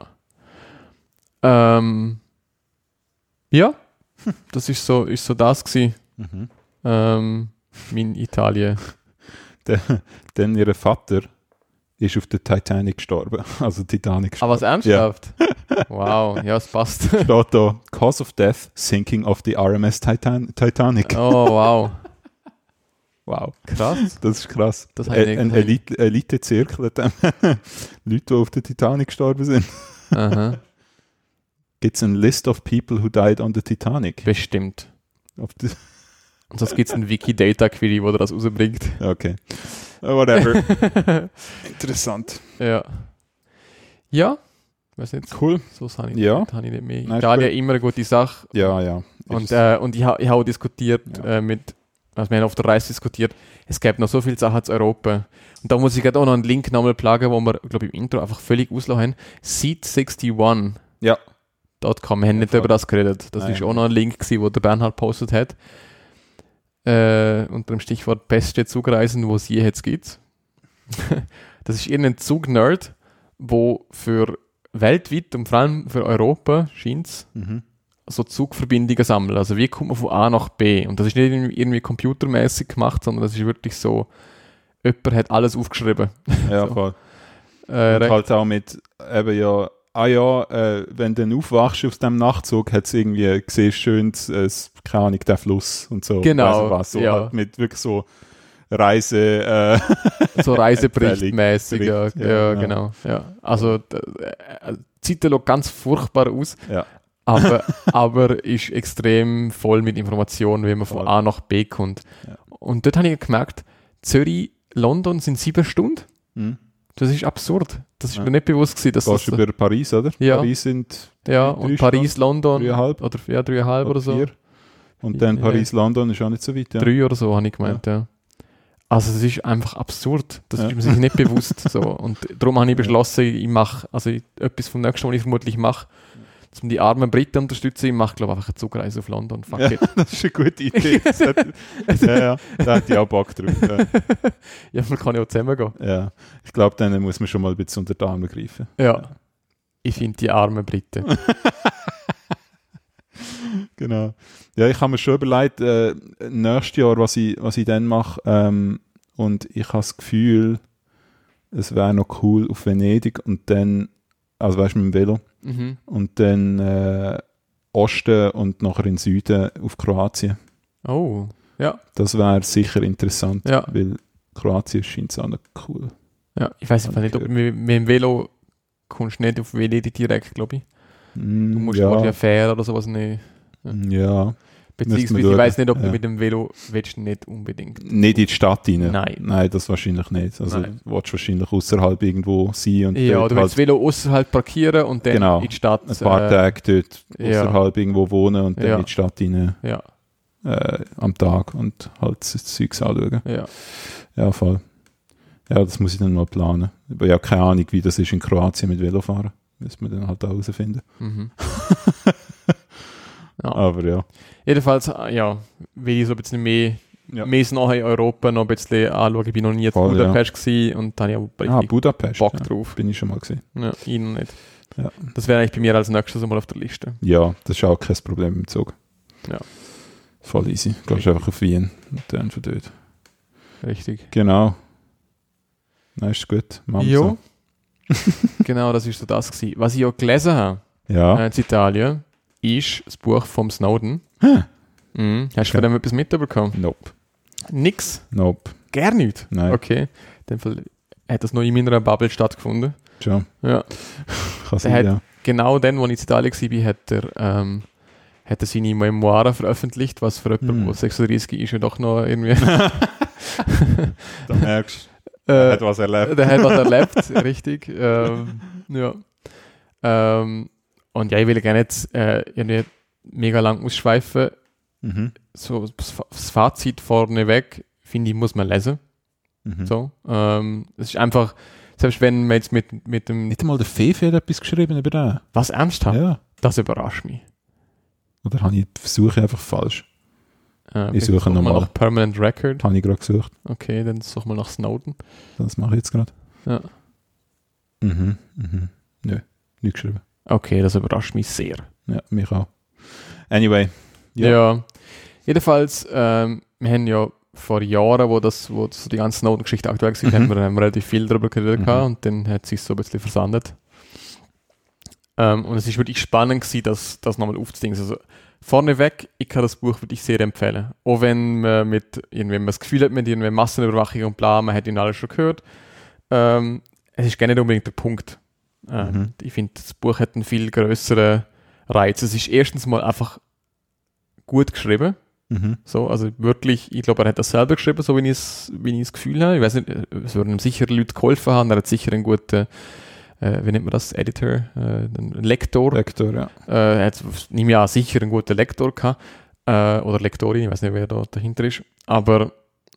Ja, das ist so das gewesen. Mein Italien. Denn ihr Vater ist auf der Titanic gestorben. Also Titanic gestorben. Aber was ernsthaft? Wow, ja, es passt. Steht da, Cause of Death, Sinking of the RMS Titanic. Oh, wow. Wow. Krass. Das ist krass. Das habe ich nicht Ein gesehen. Elite-Zirkel hat Leute, die auf der Titanic gestorben sind. Aha. Gibt es eine List of people who died on the Titanic? Bestimmt. Auf die, Und sonst gibt es einen Wikidata-Query, wo das rausbringt. okay. Whatever. Interessant. Ja. Ja, weiß nicht. Cool. So habe ich, Ja. habe ich nicht mehr. Nein, Italien ist immer eine gute Sache. Ja, ja. Und ich habe auch diskutiert mit also wir haben auf der Reise diskutiert, es gäbe noch so viele Sachen zu Europa. Und da muss ich gerade auch noch einen Link nochmal plagen, wo wir, glaube ich, im Intro einfach völlig ausgelassen haben. Seat61.com. Ja. Wir haben nicht über das geredet. Das Nein. ist auch noch ein Link gewesen, wo der Bernhard postet hat. Unter dem Stichwort beste Zugreisen, wo es je jetzt gibt. Das ist irgendein Zug-Nerd, wo für weltweit und vor allem für Europa scheint es so Zugverbindungen sammeln. Also wie kommt man von A nach B? Und das ist nicht irgendwie computermäßig gemacht, sondern das ist wirklich so, jemand hat alles aufgeschrieben. Ja, So. voll. Und halt auch mit eben ja, wenn du dann aufwachst aus dem Nachtzug, hat es irgendwie gesehen, schön, keine Ahnung, der Fluss und so. Genau, Weiss ich was, so ja. halt mit wirklich so Reise, so Reiseberichtmäßig, ja, Bericht, ja, ja. genau. Ja. Also die Seite schaut ganz furchtbar aus, ja. aber ist extrem voll mit Informationen, wie man von Voll. A nach B kommt. Ja. Und dort habe ich gemerkt, Zürich, London sind 7 Stunden. Hm. Das ist absurd. Das ist Ja. mir nicht bewusst gewesen, dass Gehst das über Paris, oder? Ja. Paris sind ja, drei und Paris, London 3,5 oder ja, 3,5 oder so. 4. Und dann Ja. Paris, London ist auch nicht so weit. Ja. 3 oder so, habe ich gemeint, ja. Also es ist einfach absurd. Das Ja. ist mir sich nicht bewusst. So. Und darum habe ich beschlossen, ich mache, also etwas vom nächsten, was ich vermutlich mache, um die armen Briten unterstützen, ich mache, glaube ich, einfach eine Zugreise auf London. Fuck Ja, it. das ist eine gute Idee. Ja, da hätte ich auch Bock drauf. Ja. Ja, man kann ja auch zusammen gehen. Ja. Ich glaube, dann muss man schon mal ein bisschen unter die Arme greifen. Ja. Ich finde die armen Briten. Genau. Ja, ich habe mir schon überlegt, nächstes Jahr, was ich dann mache. Und ich habe das Gefühl, es wäre noch cool auf Venedig und dann, also weißt du, mit dem Velo. Mhm. Und dann Osten und nachher in Süden auf Kroatien. Oh, ja. Das wäre sicher interessant, Ja. weil Kroatien scheint auch noch cool. Ja, ich weiß nicht, ob mit dem Velo kommst du nicht auf Venedig direkt, glaube ich. Du musst ja. wahrscheinlich eine Fähre oder sowas nehmen. Ja. Beziehungsweise, schauen. ich weiß nicht, ob du Ja. mit dem Velo willst, nicht unbedingt. Nicht in die Stadt rein? Nein. Nein, das wahrscheinlich nicht. Also Nein. du willst wahrscheinlich außerhalb irgendwo sein und Ja, dort du willst das halt Velo außerhalb parkieren und dann Genau. in die Stadt. ein paar Tage dort ja. außerhalb irgendwo wohnen und dann Ja. in die Stadt rein Ja, am Tag und halt das Zeugs anschauen. ja. Ja, voll. Ja, das muss ich dann mal planen. Ich habe ja keine Ahnung, wie das ist in Kroatien mit Velofahren. Müssen wir dann halt auch herausfinden. Mhm. Ja. Aber ja. Jedenfalls, ja, will ich so ein bisschen mehr nachher in Europa noch ein bisschen anschauen. Ich bin noch nie in Voll, Budapest gewesen und da habe ich auch richtig Budapest. Bock ja. drauf. Bin ich schon mal gesehen. Ja, ich noch nicht. Ja. Das wäre eigentlich bei mir als nächstes einmal auf der Liste. Ja, das ist auch kein Problem im Zug. Ja. Voll easy. Gehst einfach auf Wien und dann von dort. Richtig. Genau. Nein, ist gut. Machen wir Jo. Genau, das ist so das gewesen. Was ich auch gelesen habe so. Ja. in Italien, ist das Buch vom Snowden. Mhm. Hast du Okay. von dem etwas mitbekommen? Nope. Nix? Nope. Gar nicht? Nein. Okay. In dem Fall hat das noch in meiner Bubble stattgefunden. Schon. Ja. Kann sein, hat- ja. Genau dann, als ich in Italien war, hat er seine Memoiren veröffentlicht, was für jemanden, der 36 ist, ja doch noch irgendwie... Da merkst du, er hat was erlebt. Der hat was erlebt, richtig. Ja. Und ja, ich will gerne jetzt irgendwie mega lang ausschweifen. Mhm. So das Fazit vorneweg, finde ich, muss man lesen. Mhm. So. Es ist einfach, selbst wenn man jetzt mit dem... Nicht einmal der Fefe hat etwas geschrieben über den. Was ernsthaft? Ja. Das überrascht mich. Oder habe ich versuche einfach falsch? Ich suche mal nochmal. nach Permanent Record. Habe ich gerade gesucht. Okay, dann such mal nach Snowden. Das mache ich jetzt gerade. Ja. Mhm. Mhm. Nö, nicht geschrieben. Okay, das überrascht mich sehr. Ja, mich auch. Anyway. Ja. Jedenfalls, wir haben ja vor Jahren, wo so die ganze Snowden-Geschichte aktuell war, haben wir relativ viel darüber geredet gehabt und dann hat es sich so ein bisschen versandet. Und es ist wirklich spannend gewesen, das nochmal aufzudenken. Also vorneweg, ich kann das Buch wirklich sehr empfehlen. Auch wenn man wenn man das Gefühl hat, mit irgendwie Massenüberwachung und bla, man hat ihn alles schon gehört. Es ist gar nicht unbedingt der Punkt. Ich finde, das Buch hat einen viel grösseren Reiz. Es ist erstens mal einfach gut geschrieben. Mhm. So, also wirklich, ich glaube, er hat das selber geschrieben, so wie ich das Gefühl habe. Ich weiß nicht, es würden ihm sicher Leute geholfen haben. Er hat sicher einen guten, wie nennt man das, Editor, einen Lektor. Lektor, ja. Er hat, nehme ich an, sicher einen guten Lektor gehabt. oder Lektorin, ich weiß nicht, wer da dahinter ist, aber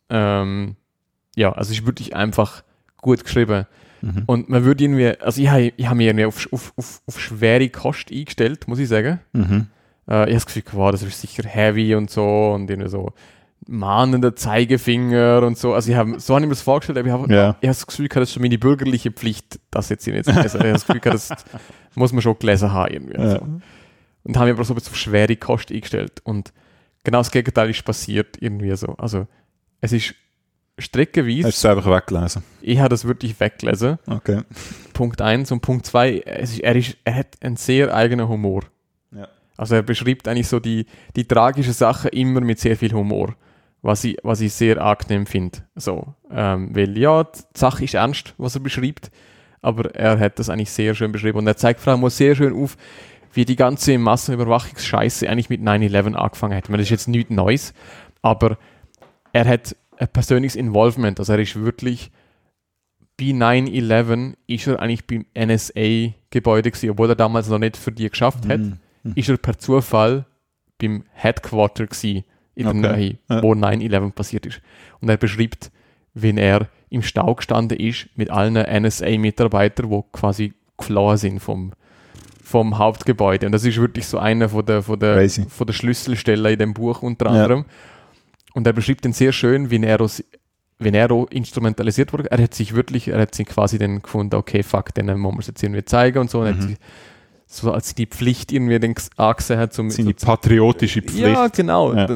ja, also es ist wirklich einfach gut geschrieben. Und man würde irgendwie, also ich habe mich irgendwie auf schwere Kost eingestellt, muss ich sagen. Ich habe das Gefühl, wow, das ist sicher heavy und so und irgendwie so mahnender Zeigefinger und so. Also so habe ich mir das vorgestellt, aber ich habe das Gefühl, das ist schon meine bürgerliche Pflicht, das jetzt nicht zu lesen. Ich habe das Gefühl, das muss man schon gelesen haben irgendwie. Ja. So. Und habe mich aber so ein bisschen auf schwere Kost eingestellt. Und genau das Gegenteil ist passiert irgendwie so. Also es ist streckenweise... Hast du es einfach weggelesen? Ich habe das wirklich weggelesen. Okay. Punkt 1 und Punkt 2, er hat einen sehr eigenen Humor. Ja. Also er beschreibt eigentlich so die tragischen Sachen immer mit sehr viel Humor, was ich sehr angenehm finde. So, weil ja, die Sache ist ernst, was er beschreibt, aber er hat das eigentlich sehr schön beschrieben und er zeigt vor allem auch sehr schön auf, wie die ganze Massenüberwachungsscheiße eigentlich mit 9/11 angefangen hat. Ich meine, das ist jetzt nichts Neues, aber er hat ein persönliches Involvement, also er ist wirklich bei 9/11 ist er eigentlich beim NSA-Gebäude gewesen, obwohl er damals noch nicht für die geschafft hat, ist er per Zufall beim Headquarter gewesen, in der Nähe, wo 9/11 passiert ist. Und er beschreibt, wenn er im Stau gestanden ist mit allen NSA-Mitarbeitern, die quasi geflohen sind vom Hauptgebäude. Und das ist wirklich so einer von der Schlüsselstellen in dem Buch unter anderem. Und er beschreibt den sehr schön, wenn er auch instrumentalisiert wurde. Er hat sich quasi dann gefunden, okay, fuck, den muss man es jetzt irgendwie zeigen und so. Und er hat sich so als die Pflicht irgendwie angesehen hat. Seine patriotische Pflicht. Ja, genau. Ja.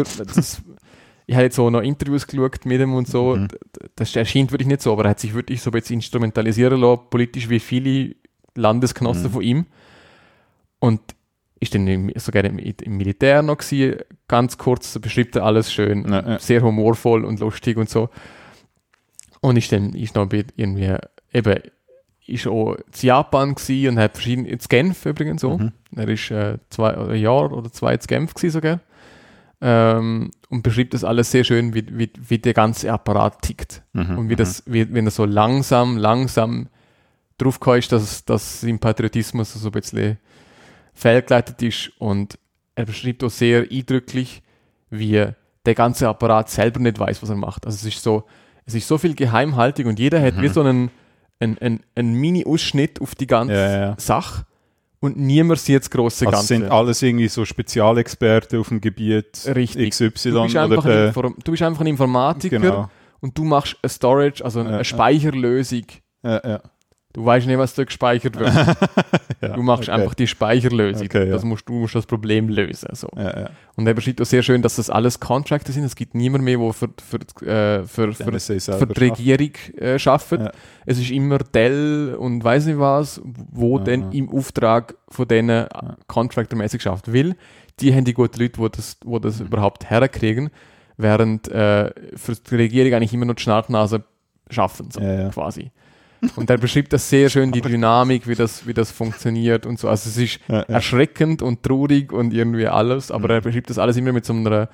Ich habe jetzt so noch Interviews geschaut mit ihm und so. Das erscheint wirklich nicht so, aber er hat sich wirklich so ein bisschen instrumentalisieren lassen, politisch wie viele Landesgenossen von ihm. Und ist dann sogar im Militär noch gewesen, ganz kurz, beschreibt er alles schön, sehr humorvoll und lustig und so. Und ist noch irgendwie, eben, ist auch in Japan gewesen und hat verschiedene, in Genf übrigens so. Er ist ein Jahr oder 2 in Genf gewesen sogar. Und beschreibt das alles sehr schön, wie der ganze Apparat tickt. Und wenn er so langsam drauf kommt, dass sein Patriotismus so ein bisschen fehlgeleitet ist. Und er beschreibt auch sehr eindrücklich, wie der ganze Apparat selber nicht weiß, was er macht. Also es ist so viel Geheimhaltung und jeder hat wie so einen Mini-Ausschnitt auf die ganze Sache und niemand sieht das grosse Ganze. Also sind alles irgendwie so Spezialexperten auf dem Gebiet Richtig. XY? Du bist einfach ein Informatiker und du machst eine Storage, also eine Speicherlösung. Du weißt nicht, was da gespeichert wird. Du machst einfach die Speicherlösung. Du musst das Problem lösen. So. Und er beschreibt auch sehr schön, dass das alles Contractor sind. Es gibt niemand mehr, der für die Regierung arbeitet. Es ist immer Dell und weiss nicht was, wo dann im Auftrag von denen Contractor-mäßig schafft. Weil die haben die guten Leute, die das überhaupt herkriegen, während für die Regierung eigentlich immer noch die Schnarchnase schaffen. So, quasi. Und er beschreibt das sehr schön, die Dynamik, wie das funktioniert und so. Also es ist erschreckend und traurig und irgendwie alles, aber er beschreibt das alles immer mit so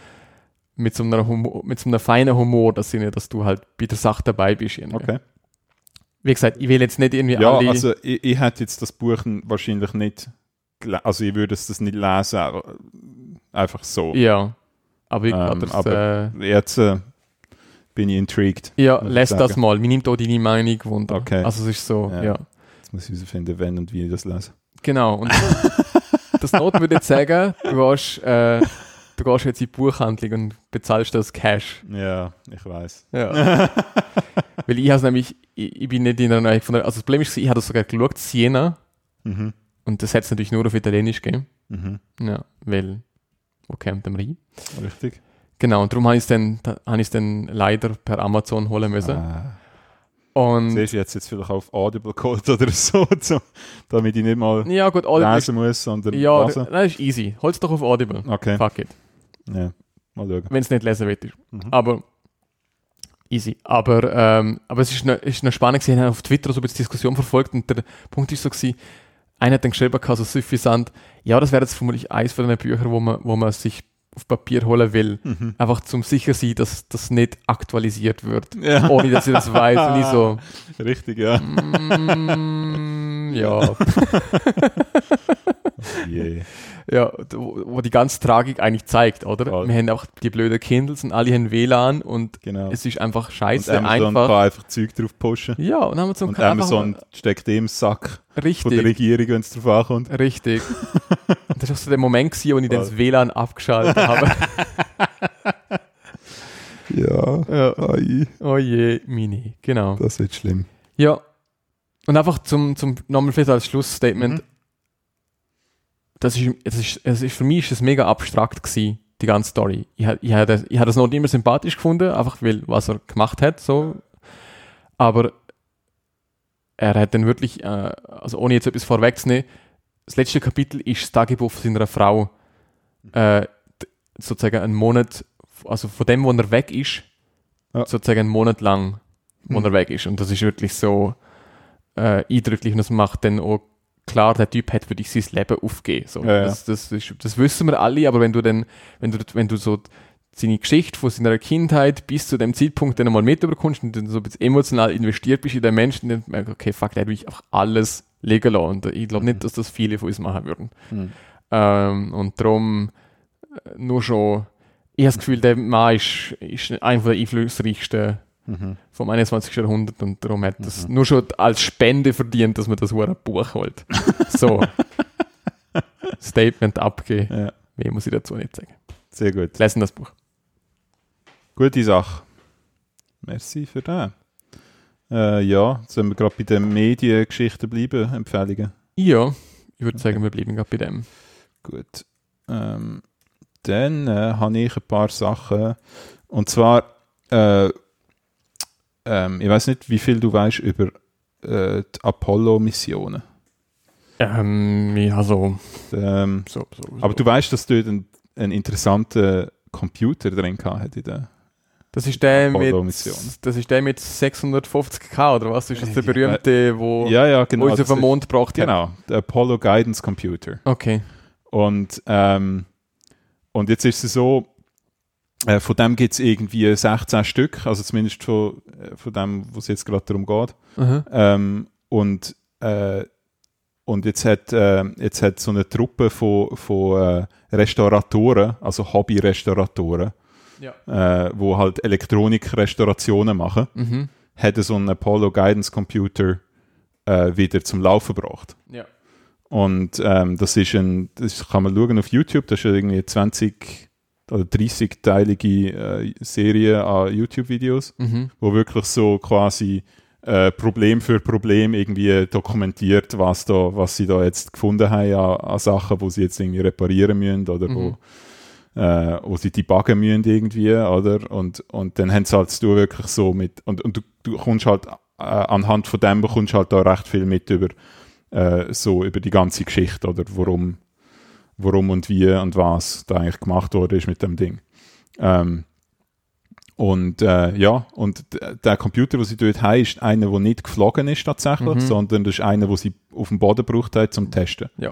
einem feinen Humor, dass du halt bei der Sache dabei bist. Okay. Wie gesagt, ich will jetzt nicht irgendwie alle... also ich hätte jetzt das Buch wahrscheinlich nicht... Also ich würde es nicht lesen, aber einfach so. Ja. Aber jetzt... bin ich intrigued. Ja, lass das mal. Mir nimmt auch deine Meinung Wunder. Okay. Also es ist so, Jetzt muss ich herausfinden, wenn und wie ich das lese. Genau. Und das Not würde jetzt sagen, du gehst jetzt in die Buchhandlung und bezahlst das Cash. Ja, ich weiß. Ja. Weil ich habe es nämlich, ich bin nicht in der Nähe von der, also das Problem ist, ich habe das sogar geschaut, Siena. Und das hätte es natürlich nur auf Italienisch gegeben. Ja, weil, wo kommt der rein? Richtig. Genau, und darum habe ich es dann leider per Amazon holen müssen. Und siehst du jetzt vielleicht auf Audible geholt oder so, damit ich nicht mal lesen muss, sondern lesen? Das ist easy. Hol's doch auf Audible. Okay. Fuck it. Ja, mal schauen. Wenn es nicht lesen willst. Aber easy. Aber es ist noch spannend gewesen, ich habe auf Twitter so ein bisschen Diskussion verfolgt und der Punkt ist so gewesen, einer hat dann geschrieben, so suffisant, ja, das wäre jetzt vermutlich eins von den Büchern, wo man sich auf Papier holen will, einfach zum sicher sein, dass das nicht aktualisiert wird, ohne dass ich das weiß. Und ich so... Richtig, ja. Ja. Yeah. Ja, wo die ganze Tragik eigentlich zeigt, oder? Voll. Wir haben auch die blöden Kindles und alle haben WLAN und Genau. es ist einfach Und scheiße Amazon einfach. kann einfach Zeug drauf pushen. Ja, und Amazon Und kann Amazon steckt dem Sack von der richtig, Regierung, wenn es drauf ankommt. richtig. Und das war so der Moment gewesen, wo ich dann Voll. das WLAN abgeschaltet habe. Ja, Ja. ai, Oh je, Mini, genau. das wird schlimm. Ja. Und einfach zum nochmal vielleicht als Schlussstatement. Es ist für mich ist das mega abstrakt gewesen, die ganze Story. Ich habe das noch nicht immer sympathisch gefunden, einfach weil, was er gemacht hat, so. Aber er hat dann wirklich, also ohne jetzt etwas vorwegzunehmen, das letzte Kapitel ist das Tagebuch von seiner Frau, sozusagen einen Monat, also von dem, wo er weg ist, Ja. sozusagen einen Monat lang, wo er weg ist. Und das ist wirklich so eindrücklich und das macht dann auch klar, der Typ hat für dich sein Leben aufgegeben. So. Ja, ja. Das wissen wir alle, aber wenn du so seine Geschichte von seiner Kindheit bis zu dem Zeitpunkt dann einmal mitbekommst und dann so ein bisschen emotional investiert bist in den Menschen, dann merkst du, okay, fuck, der hat wirklich einfach alles liegen lassen. Und ich glaube nicht, dass das viele von uns machen würden. Und darum nur schon, ich habe das Gefühl, der Mann ist einer der einflussreichsten vom 21. Jahrhundert und darum hat das nur schon als Spende verdient, dass man das hure Buch holt. So. Statement abgeben. Ja. Mehr muss ich dazu nicht sagen. Sehr gut. Lesen das Buch. Gute Sache. Merci für das. Ja, sollen wir gerade bei den Mediengeschichten bleiben, Empfehlungen? Ja, ich würde sagen, wir bleiben gerade bei dem. Gut. Dann habe ich ein paar Sachen. Und zwar, ich weiß nicht, wie viel du weißt über die Apollo-Missionen. Ja, so. So. Aber du weißt, dass dort ein interessanter Computer drin hat in der das ist der Apollo-Mission. mit 650k, oder was? Ist das der berühmte, wo Ja, genau. wo uns auf den Mond gebracht hat? Genau, der Apollo Guidance Computer. Okay. Und jetzt ist es so, von dem gibt es irgendwie 16 Stück, also zumindest von dem, wo es jetzt gerade darum geht. Und jetzt hat so eine Truppe von Restauratoren, also Hobby-Restauratoren, wo halt Elektronik-Restaurationen machen, hat so einen Apollo Guidance Computer wieder zum Laufen gebracht. Ja. Und das kann man schauen auf YouTube, das ist irgendwie 20 oder 30-teilige Serie an YouTube-Videos, wo wirklich so quasi Problem für Problem irgendwie dokumentiert, was sie da jetzt gefunden haben an Sachen, wo sie jetzt irgendwie reparieren müssen oder wo sie debuggen müssen irgendwie, oder? Und dann haben sie halt du wirklich so mit, und du kommst halt anhand von dem bekommst halt da recht viel mit über die ganze Geschichte, oder warum und wie und was da eigentlich gemacht worden ist mit dem Ding. Und der Computer, den sie dort haben, ist einer, der nicht geflogen ist tatsächlich, sondern das ist einer, den sie auf dem Boden gebraucht haben zum Testen. Ja.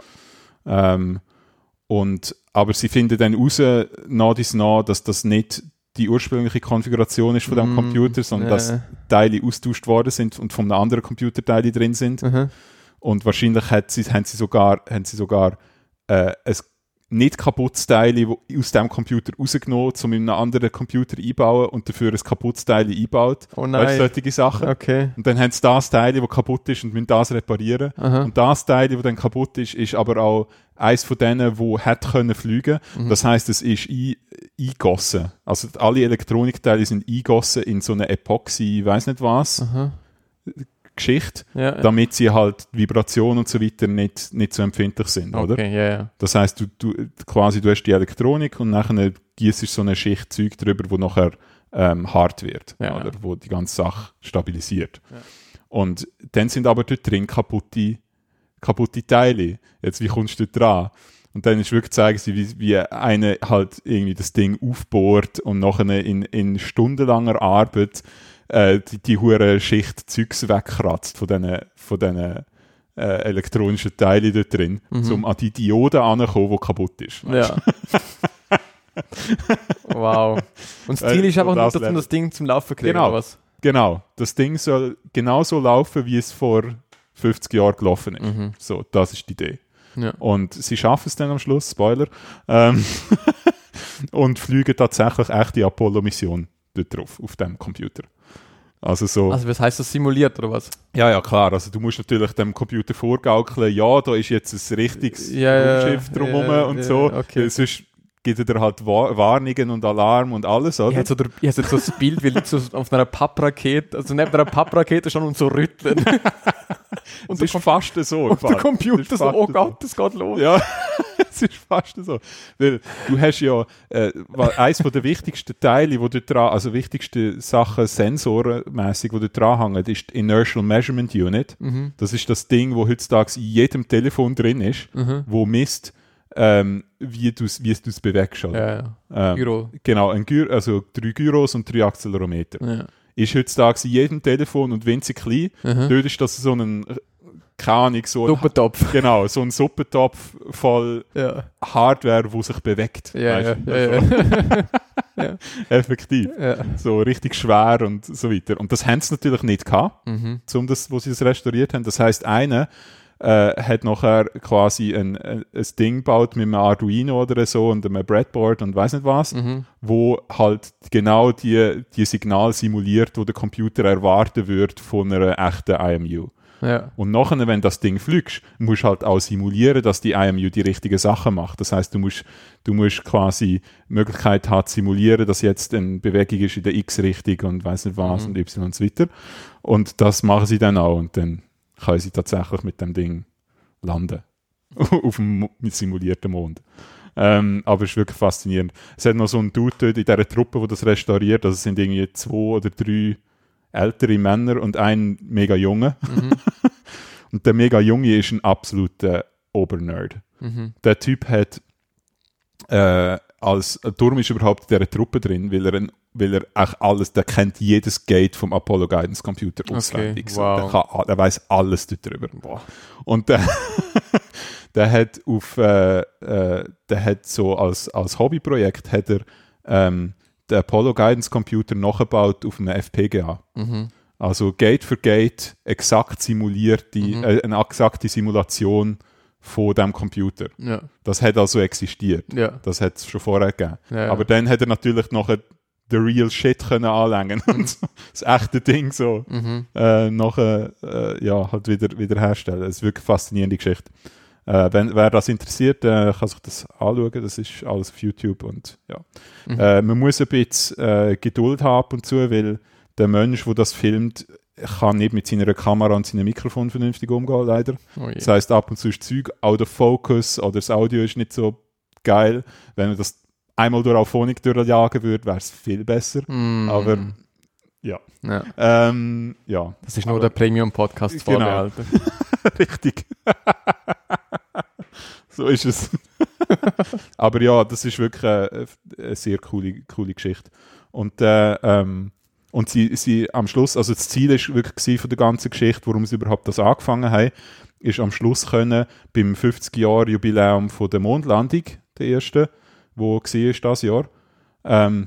Aber sie finden dann raus, dass das nicht die ursprüngliche Konfiguration ist von dem Computer, sondern dass Teile austauscht worden sind und von einem anderen Computer Teile drin sind. Und wahrscheinlich haben sie sogar ein nicht kaputtes Teil aus dem Computer rausgenommen, um in einen anderen Computer einbauen und dafür ein kaputtes Teil einbaut. Oh nein. Weißt du, solche Sachen. Okay. Und dann haben sie das Teil, das kaputt ist und müssen das reparieren. Und das Teil, das dann kaputt ist aber auch eins von denen, das hätte können fliegen. Das heisst, es ist eingegossen. Also alle Elektronikteile sind eingegossen in so eine Epoxy, ich weiss nicht was, Geschichte, damit sie halt Vibration und so weiter nicht so empfindlich sind, oder? Okay, ja. Das heisst, du hast die Elektronik und nachher gießt so eine Schicht Zeug drüber, wo nachher hart wird, oder? Wo die ganze Sache stabilisiert. Ja. Und dann sind aber dort drin kaputte Teile. Jetzt, wie kommst du dort dran? Und dann ist wirklich zeigen sie, wie einer halt irgendwie das Ding aufbohrt und nachher in stundenlanger Arbeit die hure Schicht Zeugs wegkratzt von diesen elektronischen Teilen dort drin, um an die Diode anzukommen, die kaputt ist. Ja. Wow. Und das Ziel ist einfach nur, dass man das Ding zum Laufen kriegt, oder was? Genau. Das Ding soll genauso laufen, wie es vor 50 Jahren gelaufen ist. So, das ist die Idee. Ja. Und sie schaffen es dann am Schluss, Spoiler, und fliegen tatsächlich echte Apollo-Mission dort drauf, auf dem Computer. Also so... Also was heisst das, simuliert oder was? Ja, klar. Also du musst natürlich dem Computer vorgaukeln, ja, da ist jetzt ein richtiges Raumschiff drumherum und so. Okay. Sonst gibt er halt Warnungen und Alarm und alles, oder? Ich hätte jetzt so das Bild, wie liegt so auf einer Papprakete, also neben einer Papprakete schon und so rütteln. Und das ist fast so. Und der Computer so, oh Gott, es geht los. Ja, es ist fast so. Weil du hast ja eines der wichtigsten Teile, wo dort dran, also wichtigste Sachen sensorenmäßig, die dort dranhängen, ist die Inertial Measurement Unit. Mhm. Das ist das Ding, wo heutzutage in jedem Telefon drin ist, wo misst, wie du es bewegst. Oder? Ja. Gyro. Genau, also 3 Gyros und 3 Accelerometer. Ja. Ist heutzutage in jedem Telefon und winzig klein. Dort ist das so ein, keine Ahnung, so ein Suppentopf. Genau, so ein Suppentopf voll Hardware, die sich bewegt. Ja. Effektiv. Ja. So richtig schwer und so weiter. Und das haben sie natürlich nicht gehabt, wo sie das restauriert haben. Das heisst, einer hat nachher quasi ein Ding gebaut mit einem Arduino oder so und einem Breadboard und weiss nicht was, wo halt genau die Signale simuliert, wo der Computer erwarten wird von einer echten IMU. Ja. Und nachher, wenn das Ding fliegst, musst du halt auch simulieren, dass die IMU die richtigen Sachen macht. Das heisst, du musst quasi die Möglichkeit haben, zu simulieren, dass jetzt eine Bewegung ist in der X-Richtung und weiss nicht was und Y und so weiter. Und das machen sie dann auch und dann können sie tatsächlich mit dem Ding landen. Auf dem simulierten Mond. Aber es ist wirklich faszinierend. Es hat noch so einen Dude dort in dieser Truppe, die das restauriert. Also es sind irgendwie 2 oder 3 ältere Männer und ein mega Junge. Und der mega Junge ist ein absoluter Obernerd. Der Typ hat darum ist überhaupt in dieser Truppe drin, weil er auch alles, der kennt jedes Gate vom Apollo Guidance Computer auswendig. Okay, wow. So, der weiß alles darüber. Und der hat der hat so als Hobbyprojekt hat er den Apollo Guidance Computer nachgebaut auf einem FPGA. Also Gate für Gate exakt simuliert eine exakte Simulation von diesem Computer. Ja. Das hat also existiert. Ja. Das hat es schon vorher gegeben. Ja. Aber dann hat er natürlich nachher the real shit können anlängen und so, das echte Ding so nachher halt wieder herstellen. Das ist wirklich eine faszinierende Geschichte. Wer das interessiert, kann sich das anschauen. Das ist alles auf YouTube. Und, ja. Man muss ein bisschen Geduld haben ab und zu, weil der Mensch, der das filmt, kann nicht mit seiner Kamera und seinem Mikrofon vernünftig umgehen, leider. Oh je. Das heisst, ab und zu ist Zeug out of focus oder das Audio ist nicht so geil. Wenn man das einmal durch Auphonic durchjagen würde, wäre es viel besser. Aber ja. Ja. Das ist nur der Premium-Podcast Genau. vorbehalten. Richtig. So ist es. Aber ja, das ist wirklich eine sehr coole Geschichte. Und sie am Schluss, also das Ziel ist wirklich von der ganzen Geschichte, warum sie überhaupt das angefangen haben, ist am Schluss können beim 50-Jahr-Jubiläum von der Mondlandung, der erste, wo war das Jahr, können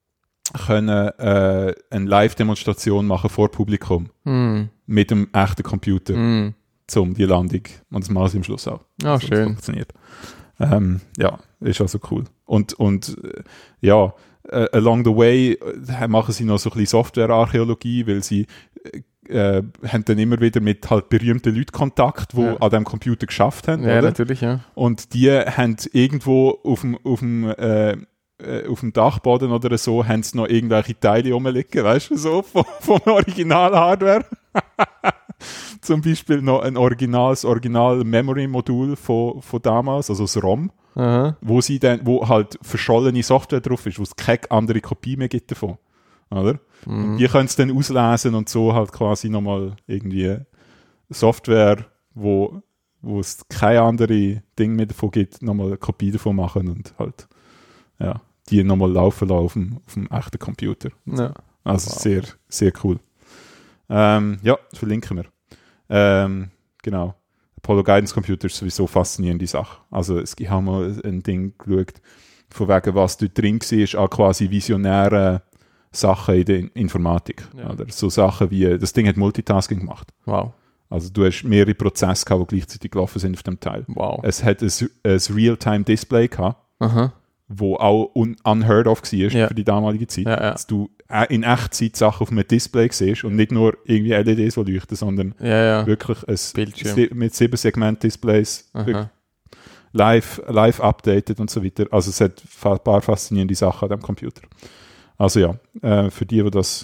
eine Live-Demonstration machen vor Publikum mit einem echten Computer um die Landung. Und das machen sie am Schluss auch. Ah, so, schön. Funktioniert. Ja, ist also cool. Und ja, along the way machen sie noch so ein bisschen Software-Archäologie, weil sie haben dann immer wieder mit halt berühmten Leuten Kontakt, die an diesem Computer geschafft haben. Ja, oder? natürlich, ja. Und die haben irgendwo auf dem Dachboden oder so, haben sie noch irgendwelche Teile rumliegen, weißt du, so vom Original-Hardware. Zum Beispiel noch ein Original-Memory-Modul von damals, also das ROM, wo halt verschollene Software drauf ist, wo es keine andere Kopie mehr gibt davon. Oder? Und die können es dann auslesen und so halt quasi nochmal irgendwie Software, wo es keine andere Ding mehr davon gibt, nochmal eine Kopie davon machen und halt ja, die nochmal laufen lassen auf dem echten Computer. Ja. Also sehr, sehr cool. Ja, das verlinken wir. Genau. Apollo Guidance Computer ist sowieso eine faszinierende Sache. Also ich habe mal ein Ding geschaut, von wegen was dort drin war, auch quasi visionäre Sachen in der Informatik. Ja. Oder so Sachen wie, das Ding hat Multitasking gemacht. Wow. Also du hast mehrere Prozesse gehabt, die gleichzeitig gelaufen sind auf dem Teil. Wow. Es hat ein Real-Time-Display gehabt, Aha. wo auch unheard of war Ja. für die damalige Zeit. Ja, ja. Dass du in Echtzeit Sachen auf einem Display siehst und nicht nur irgendwie LEDs, die leuchten, sondern Ja, ja. wirklich Bildschirm. mit 7 Segment-Displays Aha. live updated und so weiter. Also es hat ein paar faszinierende Sachen an dem Computer. Also ja, für die das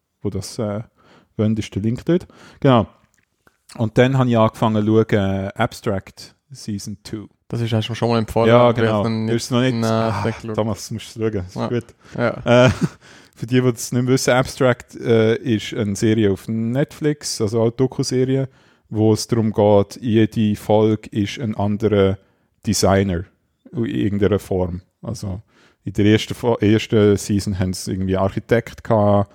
wollen, ist der Link dort. Genau. Und dann habe ich angefangen zu schauen, Abstract Season 2. Das ist hast du schon mal empfohlen. Ja, aber ich genau. hab's noch Du hast es noch nicht. Nein, ich Thomas, musst du es schauen. Ist Ja. gut. Ja. Für die es nicht wissen, Abstract ist eine Serie auf Netflix, also eine Doku-Serie, wo es darum geht, jede Folge ist ein anderer Designer in irgendeiner Form. Also in der ersten Season haben sie irgendwie Architekt gehabt,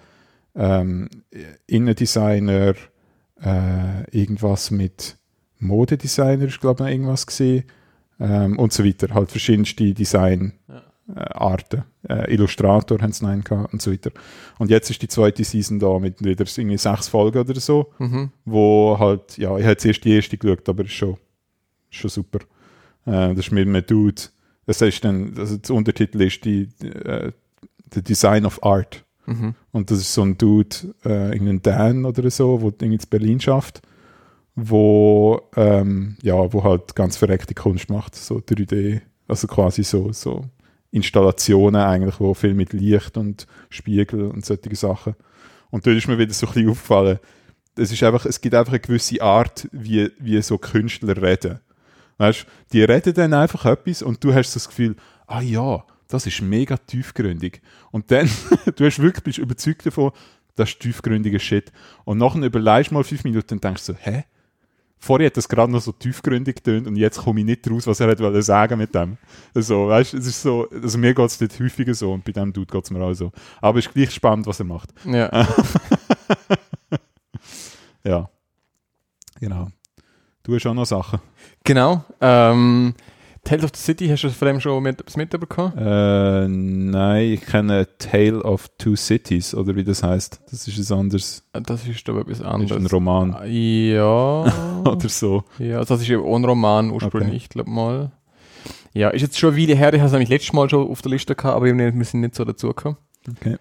Innendesigner, irgendwas mit Modedesigner ist glaube ich irgendwas gesehen und so weiter. Halt verschiedenste Designarten. Illustrator haben sie noch einen gehabt und so weiter. Und jetzt ist die zweite Season da mit wieder irgendwie 6 Folgen oder so, Mhm. wo halt, ja, ich habe zuerst die erste geschaut, aber ist schon super. Das ist mit einem Dude, das ist dann, also der Untertitel ist The Design of Art. Mhm. Und das ist so ein Dude, irgendein Dan oder so, der irgendwie in Berlin schafft, wo halt ganz verreckte Kunst macht, so 3D, also quasi so Installationen eigentlich, wo viel mit Licht und Spiegel und solche Sachen. Und dort ist mir wieder so ein bisschen aufgefallen, es gibt einfach eine gewisse Art, wie so Künstler reden. Weißt, die reden dann einfach etwas und du hast so das Gefühl, ah ja, das ist mega tiefgründig. Und dann, bist überzeugt davon, das ist tiefgründiger Shit. Und nachher überlegst du mal 5 Minuten und denkst so, hä? Vorher hat das gerade noch so tiefgründig getönt und jetzt komme ich nicht raus, was er hat wollte sagen mit dem. Also, weißt, es ist so, also mir geht es dort häufiger so und bei dem Dude geht es mir auch so. Aber es ist gleich spannend, was er macht. Ja. Ja. Genau. Du hast auch noch Sachen. Genau. Tales of the City, hast du von dem schon mitbekommen? Nein, ich kenne Tale of Two Cities, oder wie das heißt. Das ist ein anderes. Das ist aber etwas Das anderes. ist ein Roman Ja. oder so. Ja, das ist ja auch ein Roman ursprünglich, ich glaube mal. Ja, ist jetzt schon eine Weile her, ich habe es nämlich letztes Mal schon auf der Liste gehabt, aber wir sind nicht so dazu gekommen. Okay.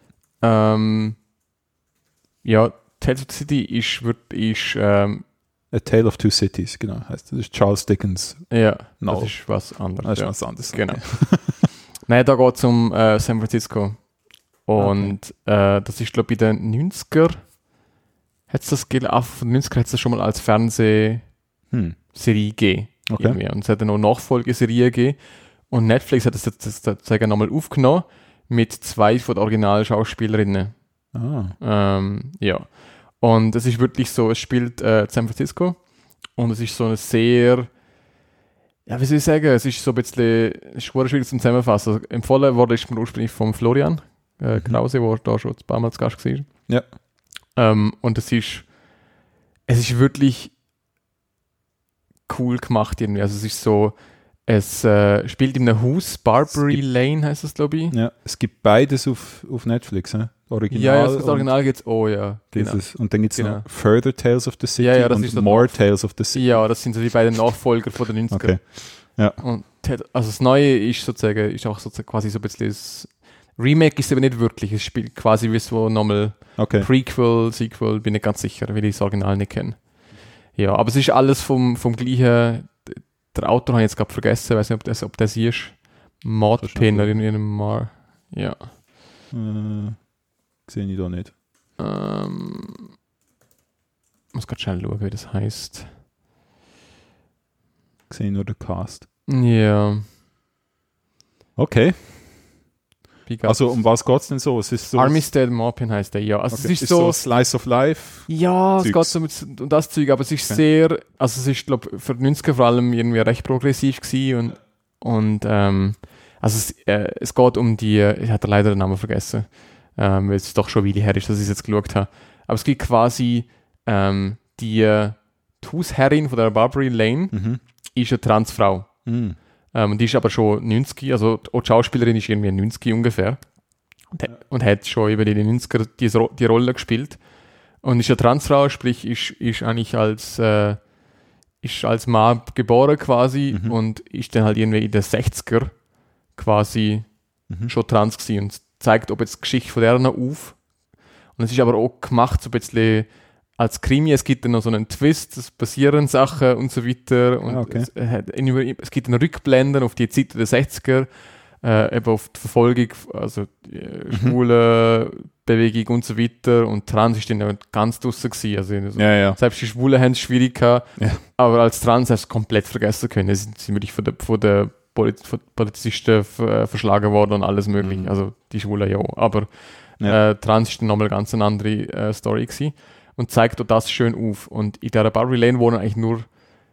Ja, Tales of the City ist A Tale of Two Cities, genau. Heißt. Das ist Charles Dickens. ja, No. das ist was anderes. Das ist ja. was anderes. Genau. Okay. Nein, da geht es um San Francisco. Und das ist, glaube ich, in den 90er. Von den 90er hat es das schon mal als Fernsehserie gegeben. Okay. Irgendwie. Und es hat dann auch Nachfolgeserien gegeben. Und Netflix hat das sozusagen nochmal aufgenommen mit 2 von den Originalschauspielerinnen. Ja. Und es ist wirklich so, es spielt San Francisco und es ist so eine sehr, ja, wie soll ich sagen, es ist so ein bisschen, es ist schwierig zum Zusammenfassen. Also, empfohlen wurde ist mir ursprünglich von Florian Krause, der da schon ein paar Mal zu Gast war. Ja. Und es ist wirklich cool gemacht irgendwie. Also es ist so, es spielt in einem Haus, Barbary Lane heißt es, glaube ich. Ja, es gibt beides auf Netflix, ne? Original. Ja, das Original gibt es, oh ja. Dieses, und dann gibt es Genau. noch Further Tales of the City Ja, das und ist so More Tales of the City. Ja, das sind so die beiden Nachfolger von den 90er. Okay. Ja. Und also das Neue ist auch sozusagen quasi so ein bisschen das Remake ist aber nicht wirklich. Es spielt quasi wie so nochmal Okay. Prequel, Sequel, bin nicht ganz sicher, weil ich das Original nicht kenne. Ja, aber es ist alles vom gleichen. Der Autor habe ich jetzt gerade vergessen, weiß nicht, ob das hier ist. Maudpin oder in einem Mar. Ja. Sehe ich da nicht. Muss gerade schnell schauen, wie das heißt. Sehe nur den Cast. Ja. Okay. Wie geht's? Also um was geht es denn so? Es ist so Armistead Maudpin heißt der, ja. Also okay. es ist so Slice of Life. ja, es Zeugs. geht so um das Zeug, aber es ist Okay. sehr, also es ist, glaube ich, für die 90er vor allem irgendwie recht progressiv gewesen und also es geht um die, ich hatte leider den Namen vergessen, weil es doch schon eine Weile her ist, dass ich es jetzt geschaut habe. Aber es gibt quasi die Hausherrin von der Barbary Lane ist eine Transfrau. Und die ist aber schon 90, also auch die Schauspielerin ist irgendwie 90 ungefähr und hat schon über die 90er die Rolle gespielt. Und ist eine Transfrau, sprich, ist eigentlich als Mann geboren quasi und ist dann halt irgendwie in den 60er quasi schon trans gewesen und zeigt, ob jetzt die Geschichte von der noch auf. Und es ist aber auch gemacht so ein bisschen als Krimi. Es gibt dann noch so einen Twist, es passieren Sachen und so weiter. Und es gibt einen Rückblenden auf die Zeit der 60er, eben auf die Verfolgung, also die schwule Bewegung und so weiter. Und Trans ist dann ja ganz draussen gewesen. Also, selbst die Schwulen haben es schwierig gehabt, aber als Trans hast du es komplett vergessen können. Sie sind wirklich von der Polizisten verschlagen worden und alles mögliche. Also die Schwulen ja auch. Aber Trans ist dann nochmal ganz eine andere Story gewesen. Und zeigt auch das schön auf. Und in dieser Barbary Lane wohnen eigentlich nur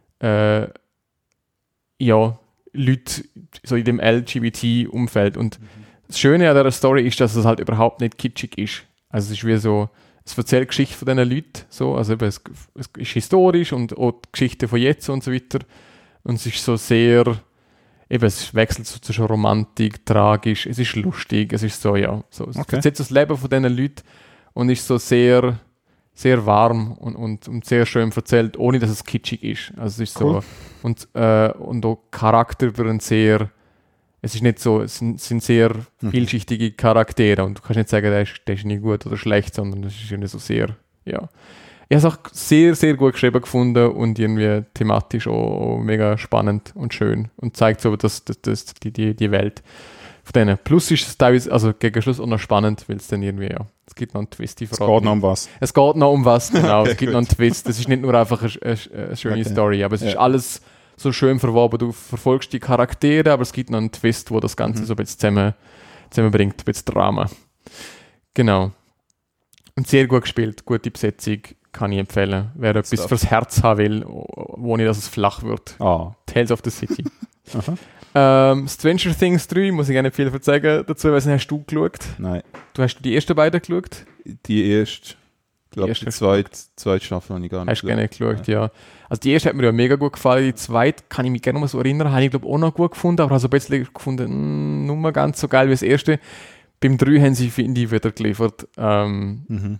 Leute so in dem LGBT-Umfeld. Und das Schöne an dieser Story ist, dass es halt überhaupt nicht kitschig ist. Also es ist wie so, es erzählt die Geschichte von diesen Leuten. So. Also eben, es ist historisch und auch die Geschichte von jetzt und so weiter. Und es ist so sehr, eben, es wechselt so zwischen Romantik, tragisch, es ist lustig, es ist so, so. Es erzählt so das Leben von diesen Leuten und ist so sehr sehr warm und sehr schön erzählt, ohne dass es kitschig ist. Also es ist cool. So und auch Charakter werden sehr, es ist nicht so, es sind sehr vielschichtige Charaktere und du kannst nicht sagen, der ist nicht gut oder schlecht, sondern es ist irgendwie so sehr, ja. Ich habe es auch sehr, sehr gut geschrieben gefunden und irgendwie thematisch auch mega spannend und schön und zeigt so die Welt von denen. Plus ist es teilweise, also gegen Schluss auch noch spannend, weil es dann irgendwie, es gibt noch einen Twist. Es geht noch um was. Es geht noch um was, genau. Es gibt noch einen Twist. Es ist nicht nur einfach eine schöne Story, aber es ist alles so schön verwoben. Du verfolgst die Charaktere, aber es gibt noch einen Twist, wo das Ganze so ein bisschen zusammenbringt, ein bisschen Drama. Genau. Und sehr gut gespielt, gute Besetzung, kann ich empfehlen. Wer etwas fürs Herz haben will, ohne dass es flach wird. Tales of the City. Stranger Things 3, muss ich gar nicht viel sagen dazu. Weiss nicht, hast du geschaut? Nein. Du hast die ersten beiden geschaut? Die erste. Ich glaube, die zweite Staffel habe ich gar nicht geschaut. Hast du gerne geschaut, ja. Also die erste hat mir ja mega gut gefallen. Die zweite kann ich mich gerne mal so erinnern. Habe ich glaube auch noch gut gefunden, aber habe so ein bisschen gefunden, nur mal ganz so geil wie das erste. Beim 3 haben sie, finde ich, wieder geliefert. Ist eine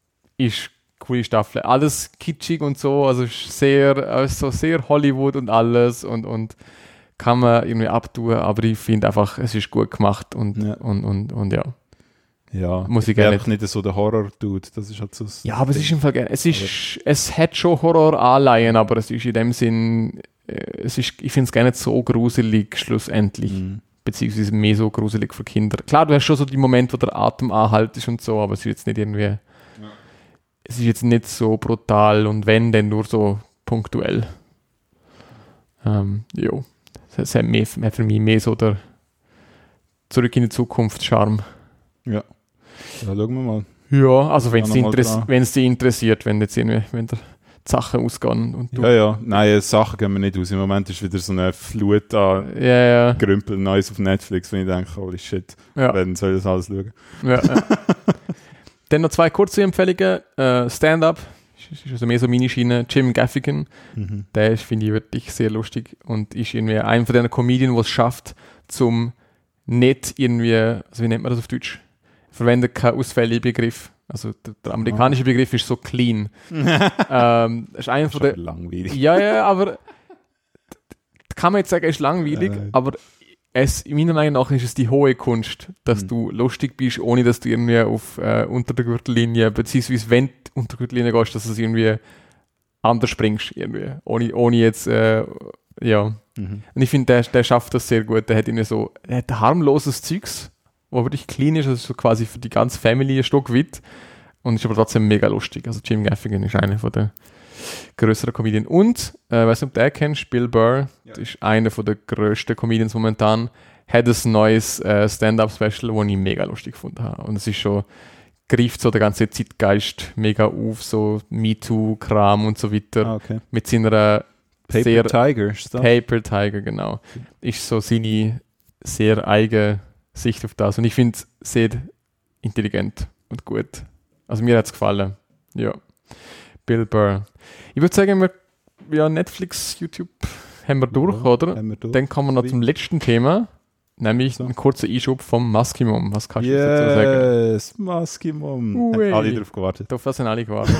coole Staffel. Alles kitschig und so, also sehr Hollywood und alles und kann man irgendwie abtun, aber ich finde einfach, es ist gut gemacht und ja. Ja, muss ich gerne nicht so der Horror-Dude, das ist halt so. Ja, aber es ist im Fall gerne. Es hat schon Horror-Anleihen, aber es ist in dem Sinn, ich finde es gar nicht so gruselig schlussendlich. Beziehungsweise mehr so gruselig für Kinder. Klar, du hast schon so die Momente, wo der Atem anhält und so, aber es ist jetzt nicht irgendwie. Es ist jetzt nicht so brutal und wenn, dann nur so punktuell. Jo. Das hat für mich mehr so der Zurück in die Zukunft Charme. Ja, schauen wir mal. Ja, also wenn es dich interessiert, wenn jetzt irgendwie, wenn die Sachen ausgehen. Und du nein, Sachen gehen wir nicht aus. Im Moment ist wieder so eine Flut an Grümpel Neues auf Netflix, wenn ich denke, holy shit, wenn soll ich das alles schauen. Ja. Dann noch 2 kurze Empfehlungen. Stand-Up. Das ist also mehr so meine Schiene. Jim Gaffigan, der ist, finde ich, wirklich sehr lustig und ist irgendwie einer von den Comedians, der es schafft, zum nicht irgendwie, also wie nennt man das auf Deutsch? Verwendet keinen ausfälligen Begriff. Also der amerikanische Begriff ist so clean. Ist einer von der langweilig. Ja, aber kann man jetzt sagen, er ist langweilig, aber in meiner Meinung nach ist es die hohe Kunst, dass du lustig bist, ohne dass du irgendwie auf unter der Gürtellinie, beziehungsweise wenn du unter der Gürtellinie gehst, dass du es irgendwie anders springst, irgendwie. Ohne jetzt, Und ich finde, der schafft das sehr gut. Der hat harmloses Zeugs, wo wirklich clean ist, also so quasi für die ganze Family ein Stück weit und ist aber trotzdem mega lustig. Also Jim Gaffigan ist einer von der größeren Comedian. Und, weißt du, ob du den kennst, Bill Burr, das ist einer von der grössten Comedians momentan, hat ein neues Stand-Up-Special, das ich mega lustig gefunden habe. Und es ist schon, greift so der ganze Zeitgeist mega auf, so MeToo-Kram und so weiter. Mit seiner Paper Tiger, Paper Tiger, genau. Ist so seine sehr eigene Sicht auf das. Und ich finde es sehr intelligent und gut. Also mir hat es gefallen. Ja. Bill Burr. Ich würde sagen, Netflix, YouTube haben wir durch, oder? Haben wir durch. Dann kommen wir noch zum letzten Thema, Nämlich ein kurzer Einschub vom Maskimum. Was kannst du dazu sagen? Yes, Maskimum. Ui. Haben alle darauf gewartet. Auf das sind alle gewartet.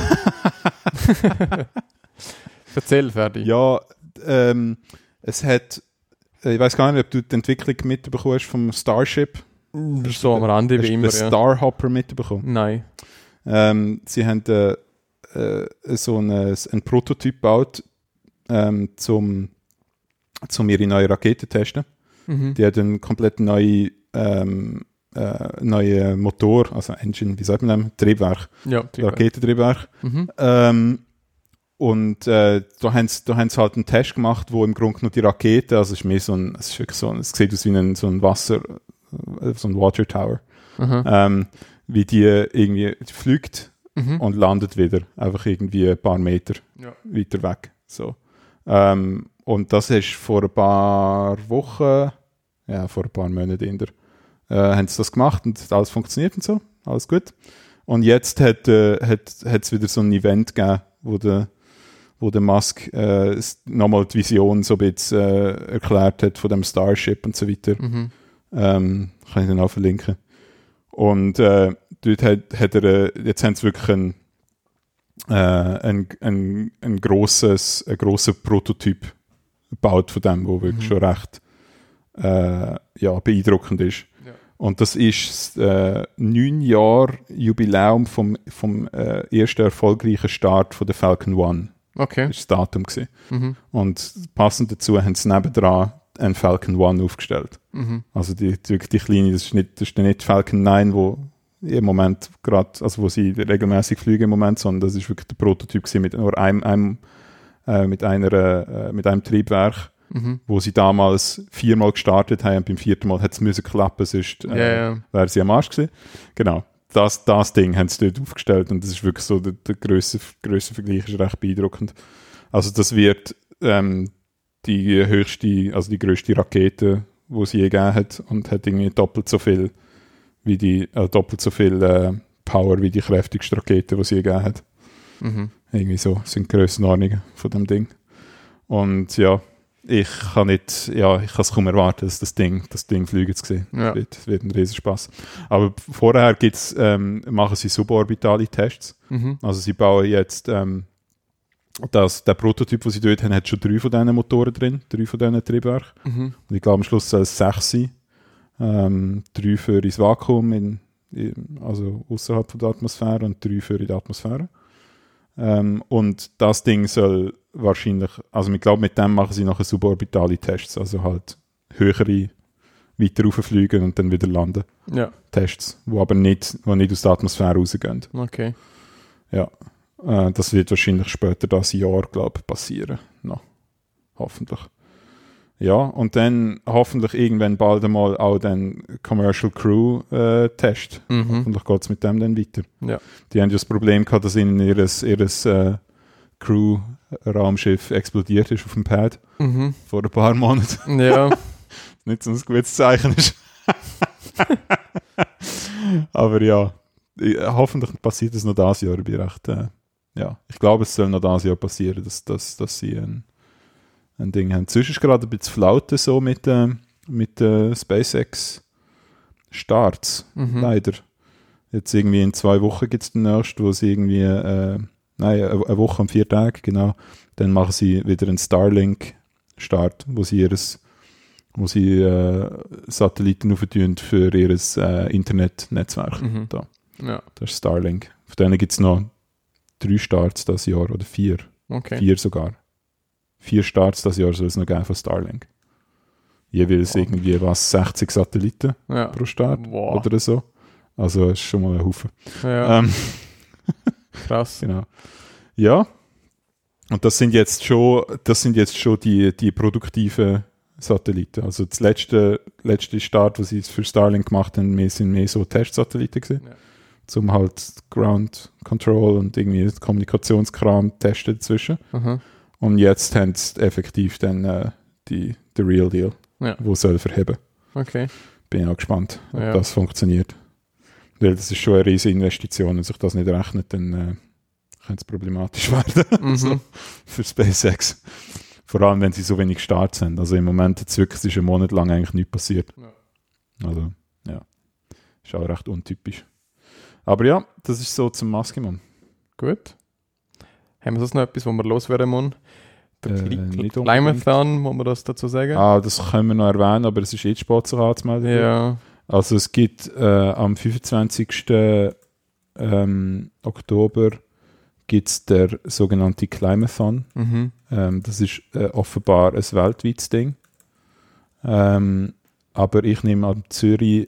Erzähl, fertig. Ja, es hat, ich weiß gar nicht, ob du die Entwicklung mitbekommst vom Starship. So am Rande Hast wie du immer. den Ja. Starhopper mitbekommen? Nein. Sie haben so einen Prototyp gebaut, zum ihre neue Rakete zu testen. Mhm. Die hat einen komplett neuen Motor, also Engine, wie sagt man das? Triebwerk, Ja, Raketentriebwerk. Mhm. Und da haben sie halt einen Test gemacht, wo im Grunde nur die Rakete, also es ist mehr so ein, es ist wirklich so, es sieht aus wie so ein Water Tower, Aha. wie die irgendwie fliegt Mhm. und landet wieder, einfach irgendwie ein paar Meter Ja. weiter weg. So. Und das ist vor ein paar Wochen, ja, vor ein paar Monaten haben sie das gemacht und alles funktioniert und so, alles gut. Und jetzt hat es wieder so ein Event gegeben, wo der Musk nochmal die Vision so ein bisschen erklärt hat von dem Starship und so weiter. Mhm. Kann ich dann auch verlinken. Und dort hat er, jetzt haben sie wirklich ein grosser Prototyp gebaut von dem, wo wirklich schon recht beeindruckend ist. Ja. Und das ist das 9 Jahre Jubiläum vom ersten erfolgreichen Start von der Falcon 1. Okay. Das war das Datum gewesen. Mhm. Und passend dazu haben sie nebendran einen Falcon 1 aufgestellt. Mhm. Also die kleine, das ist nicht Falcon 9, wo im Moment gerade, also wo sie regelmäßig fliegen im Moment, sondern das ist wirklich der Prototyp gewesen mit nur einem Triebwerk, wo sie damals 4-mal gestartet haben und beim 4. Mal hat es müssen klappen, sonst wäre sie am Arsch gewesen. Genau. Das Ding haben sie dort aufgestellt und das ist wirklich so, der Grössenvergleich ist recht beeindruckend. Also das wird die grösste Rakete, die sie je gegeben hat und hat irgendwie doppelt so viel Power wie die kräftigste Rakete, die sie je gegeben hat. Mhm. Irgendwie so sind die Grössenordnungen von dem Ding. Und ja, ich kann es kaum erwarten, dass das Ding fliegen zu sehen. Ja. Es wird ein riesen Spaß. Aber vorher machen sie suborbitale Tests. Mhm. Also sie bauen jetzt der Prototyp, den sie dort haben, hat schon 3 von diesen Motoren drin, 3 von diesen Triebwerken. Mhm. Und ich glaube, am Schluss soll es 6 sein. 3 für ins Vakuum, also außerhalb von der Atmosphäre und 3 für in die Atmosphäre. Und das Ding soll wahrscheinlich, also ich glaube, mit dem machen sie nachher suborbitale Tests, also halt höhere, weiter rauffliegen und dann wieder landen. Ja. Tests, die aber nicht aus der Atmosphäre rausgehen. Okay. Ja, das wird wahrscheinlich später das Jahr, glaube ich, passieren. No. Hoffentlich. Ja, und dann hoffentlich irgendwann bald einmal auch den Commercial Crew Test. Mhm. Hoffentlich geht es mit dem dann weiter. Ja. Die haben ja das Problem gehabt, dass ihnen ihres Crew-Raumschiff explodiert ist auf dem Pad Mhm. vor ein paar Monaten. Ja. Nicht so ein gutes Zeichen ist. Aber ja, hoffentlich passiert es noch dieses Jahr. Ich bin recht, ich glaube, es soll noch dieses Jahr passieren, dass sie ein Ding haben. Sonst ist gerade ein bisschen Flaute so mit SpaceX Starts, leider. Jetzt irgendwie in 2 Wochen gibt es den nächsten, wo sie irgendwie, eine Woche und 4 Tage, genau. Dann machen sie wieder einen Starlink-Start, wo sie Satelliten auftun für ihr Internetnetzwerk. Mhm. Da. Ja. Das ist Starlink. Von denen gibt es noch 3 Starts das Jahr oder 4. Okay. 4 sogar. 4 Starts das Jahr soll es noch geben von Starlink. Jeweils irgendwie 60 Satelliten Ja. pro Start Wow. oder so. Also ist schon mal ein Haufen. Ja. Ähm, Krass. genau. Ja. Und das sind jetzt schon die produktiven Satelliten. Also das letzte Start, was sie für Starlink gemacht haben, sind mehr so Testsatelliten gewesen. Ja. Zum halt Ground Control und irgendwie Kommunikationskram testen dazwischen. Aha. Und jetzt haben sie effektiv dann the real deal, Ja. wo soll verheben. Okay. Bin ich auch gespannt, ob Ja. das funktioniert. Weil das ist schon eine riesige Investition. Wenn sich das nicht rechnet, dann könnte es problematisch werden Mhm. für SpaceX. Vor allem, wenn sie so wenig Starts haben. Also im Moment jetzt wirklich, es ist einen Monat lang eigentlich nichts passiert. Ja. Also, ja. Ist auch recht untypisch. Aber ja, das ist so zum Maskimann. Gut. Haben wir sonst noch etwas, wo wir loswerden müssen? Der Nicht Climathon, muss man das dazu sagen? Das können wir noch erwähnen, aber es ist eh spät sich anzumelden. Ja. Also es gibt am 25. Oktober gibt's der sogenannte Climathon. Mhm. Das ist offenbar ein weltweites Ding. Aber ich nehme am Zürich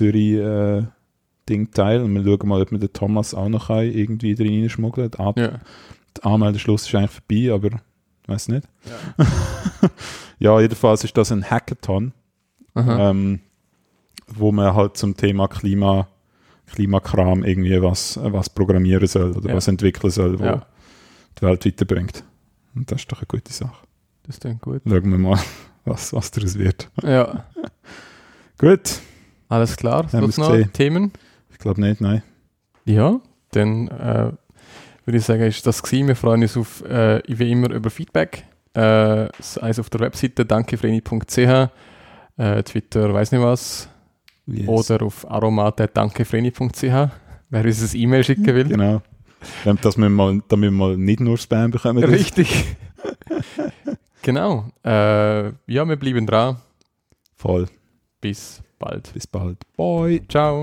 Ding teil und wir schauen mal, ob wir den Thomas auch noch irgendwie drin schmuggeln. Ja. Der Anmeldeschluss ist eigentlich vorbei, aber ich weiß nicht. Ja. Ja, jedenfalls ist das ein Hackathon, Aha. wo man halt zum Thema Klimakram irgendwie was programmieren soll oder Ja. was entwickeln soll, wo Ja. die Welt weiterbringt. Und das ist doch eine gute Sache. Das klingt gut. Schauen wir mal, was daraus wird. Ja. Gut, Alles klar. Haben Sonst wir's noch gesehen. Themen? ich glaube nicht, nein. Ja, dann würde ich sagen, ist das gewesen. Wir freuen uns auf, wie immer über Feedback. Sei es auf der Webseite dankefreni.ch, Twitter, weiß nicht was, Yes. oder auf aromat.dankefreni.ch, wer uns ein E-Mail schicken will. Genau. Damit wir mal nicht nur Spam bekommen. Richtig. Genau. Ja, wir bleiben dran. Voll. Bis bald. Bis bald. Bye. Ciao.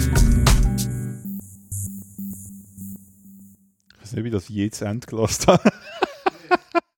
Ich weiß nicht, wie das je zu Ende gelassen hat.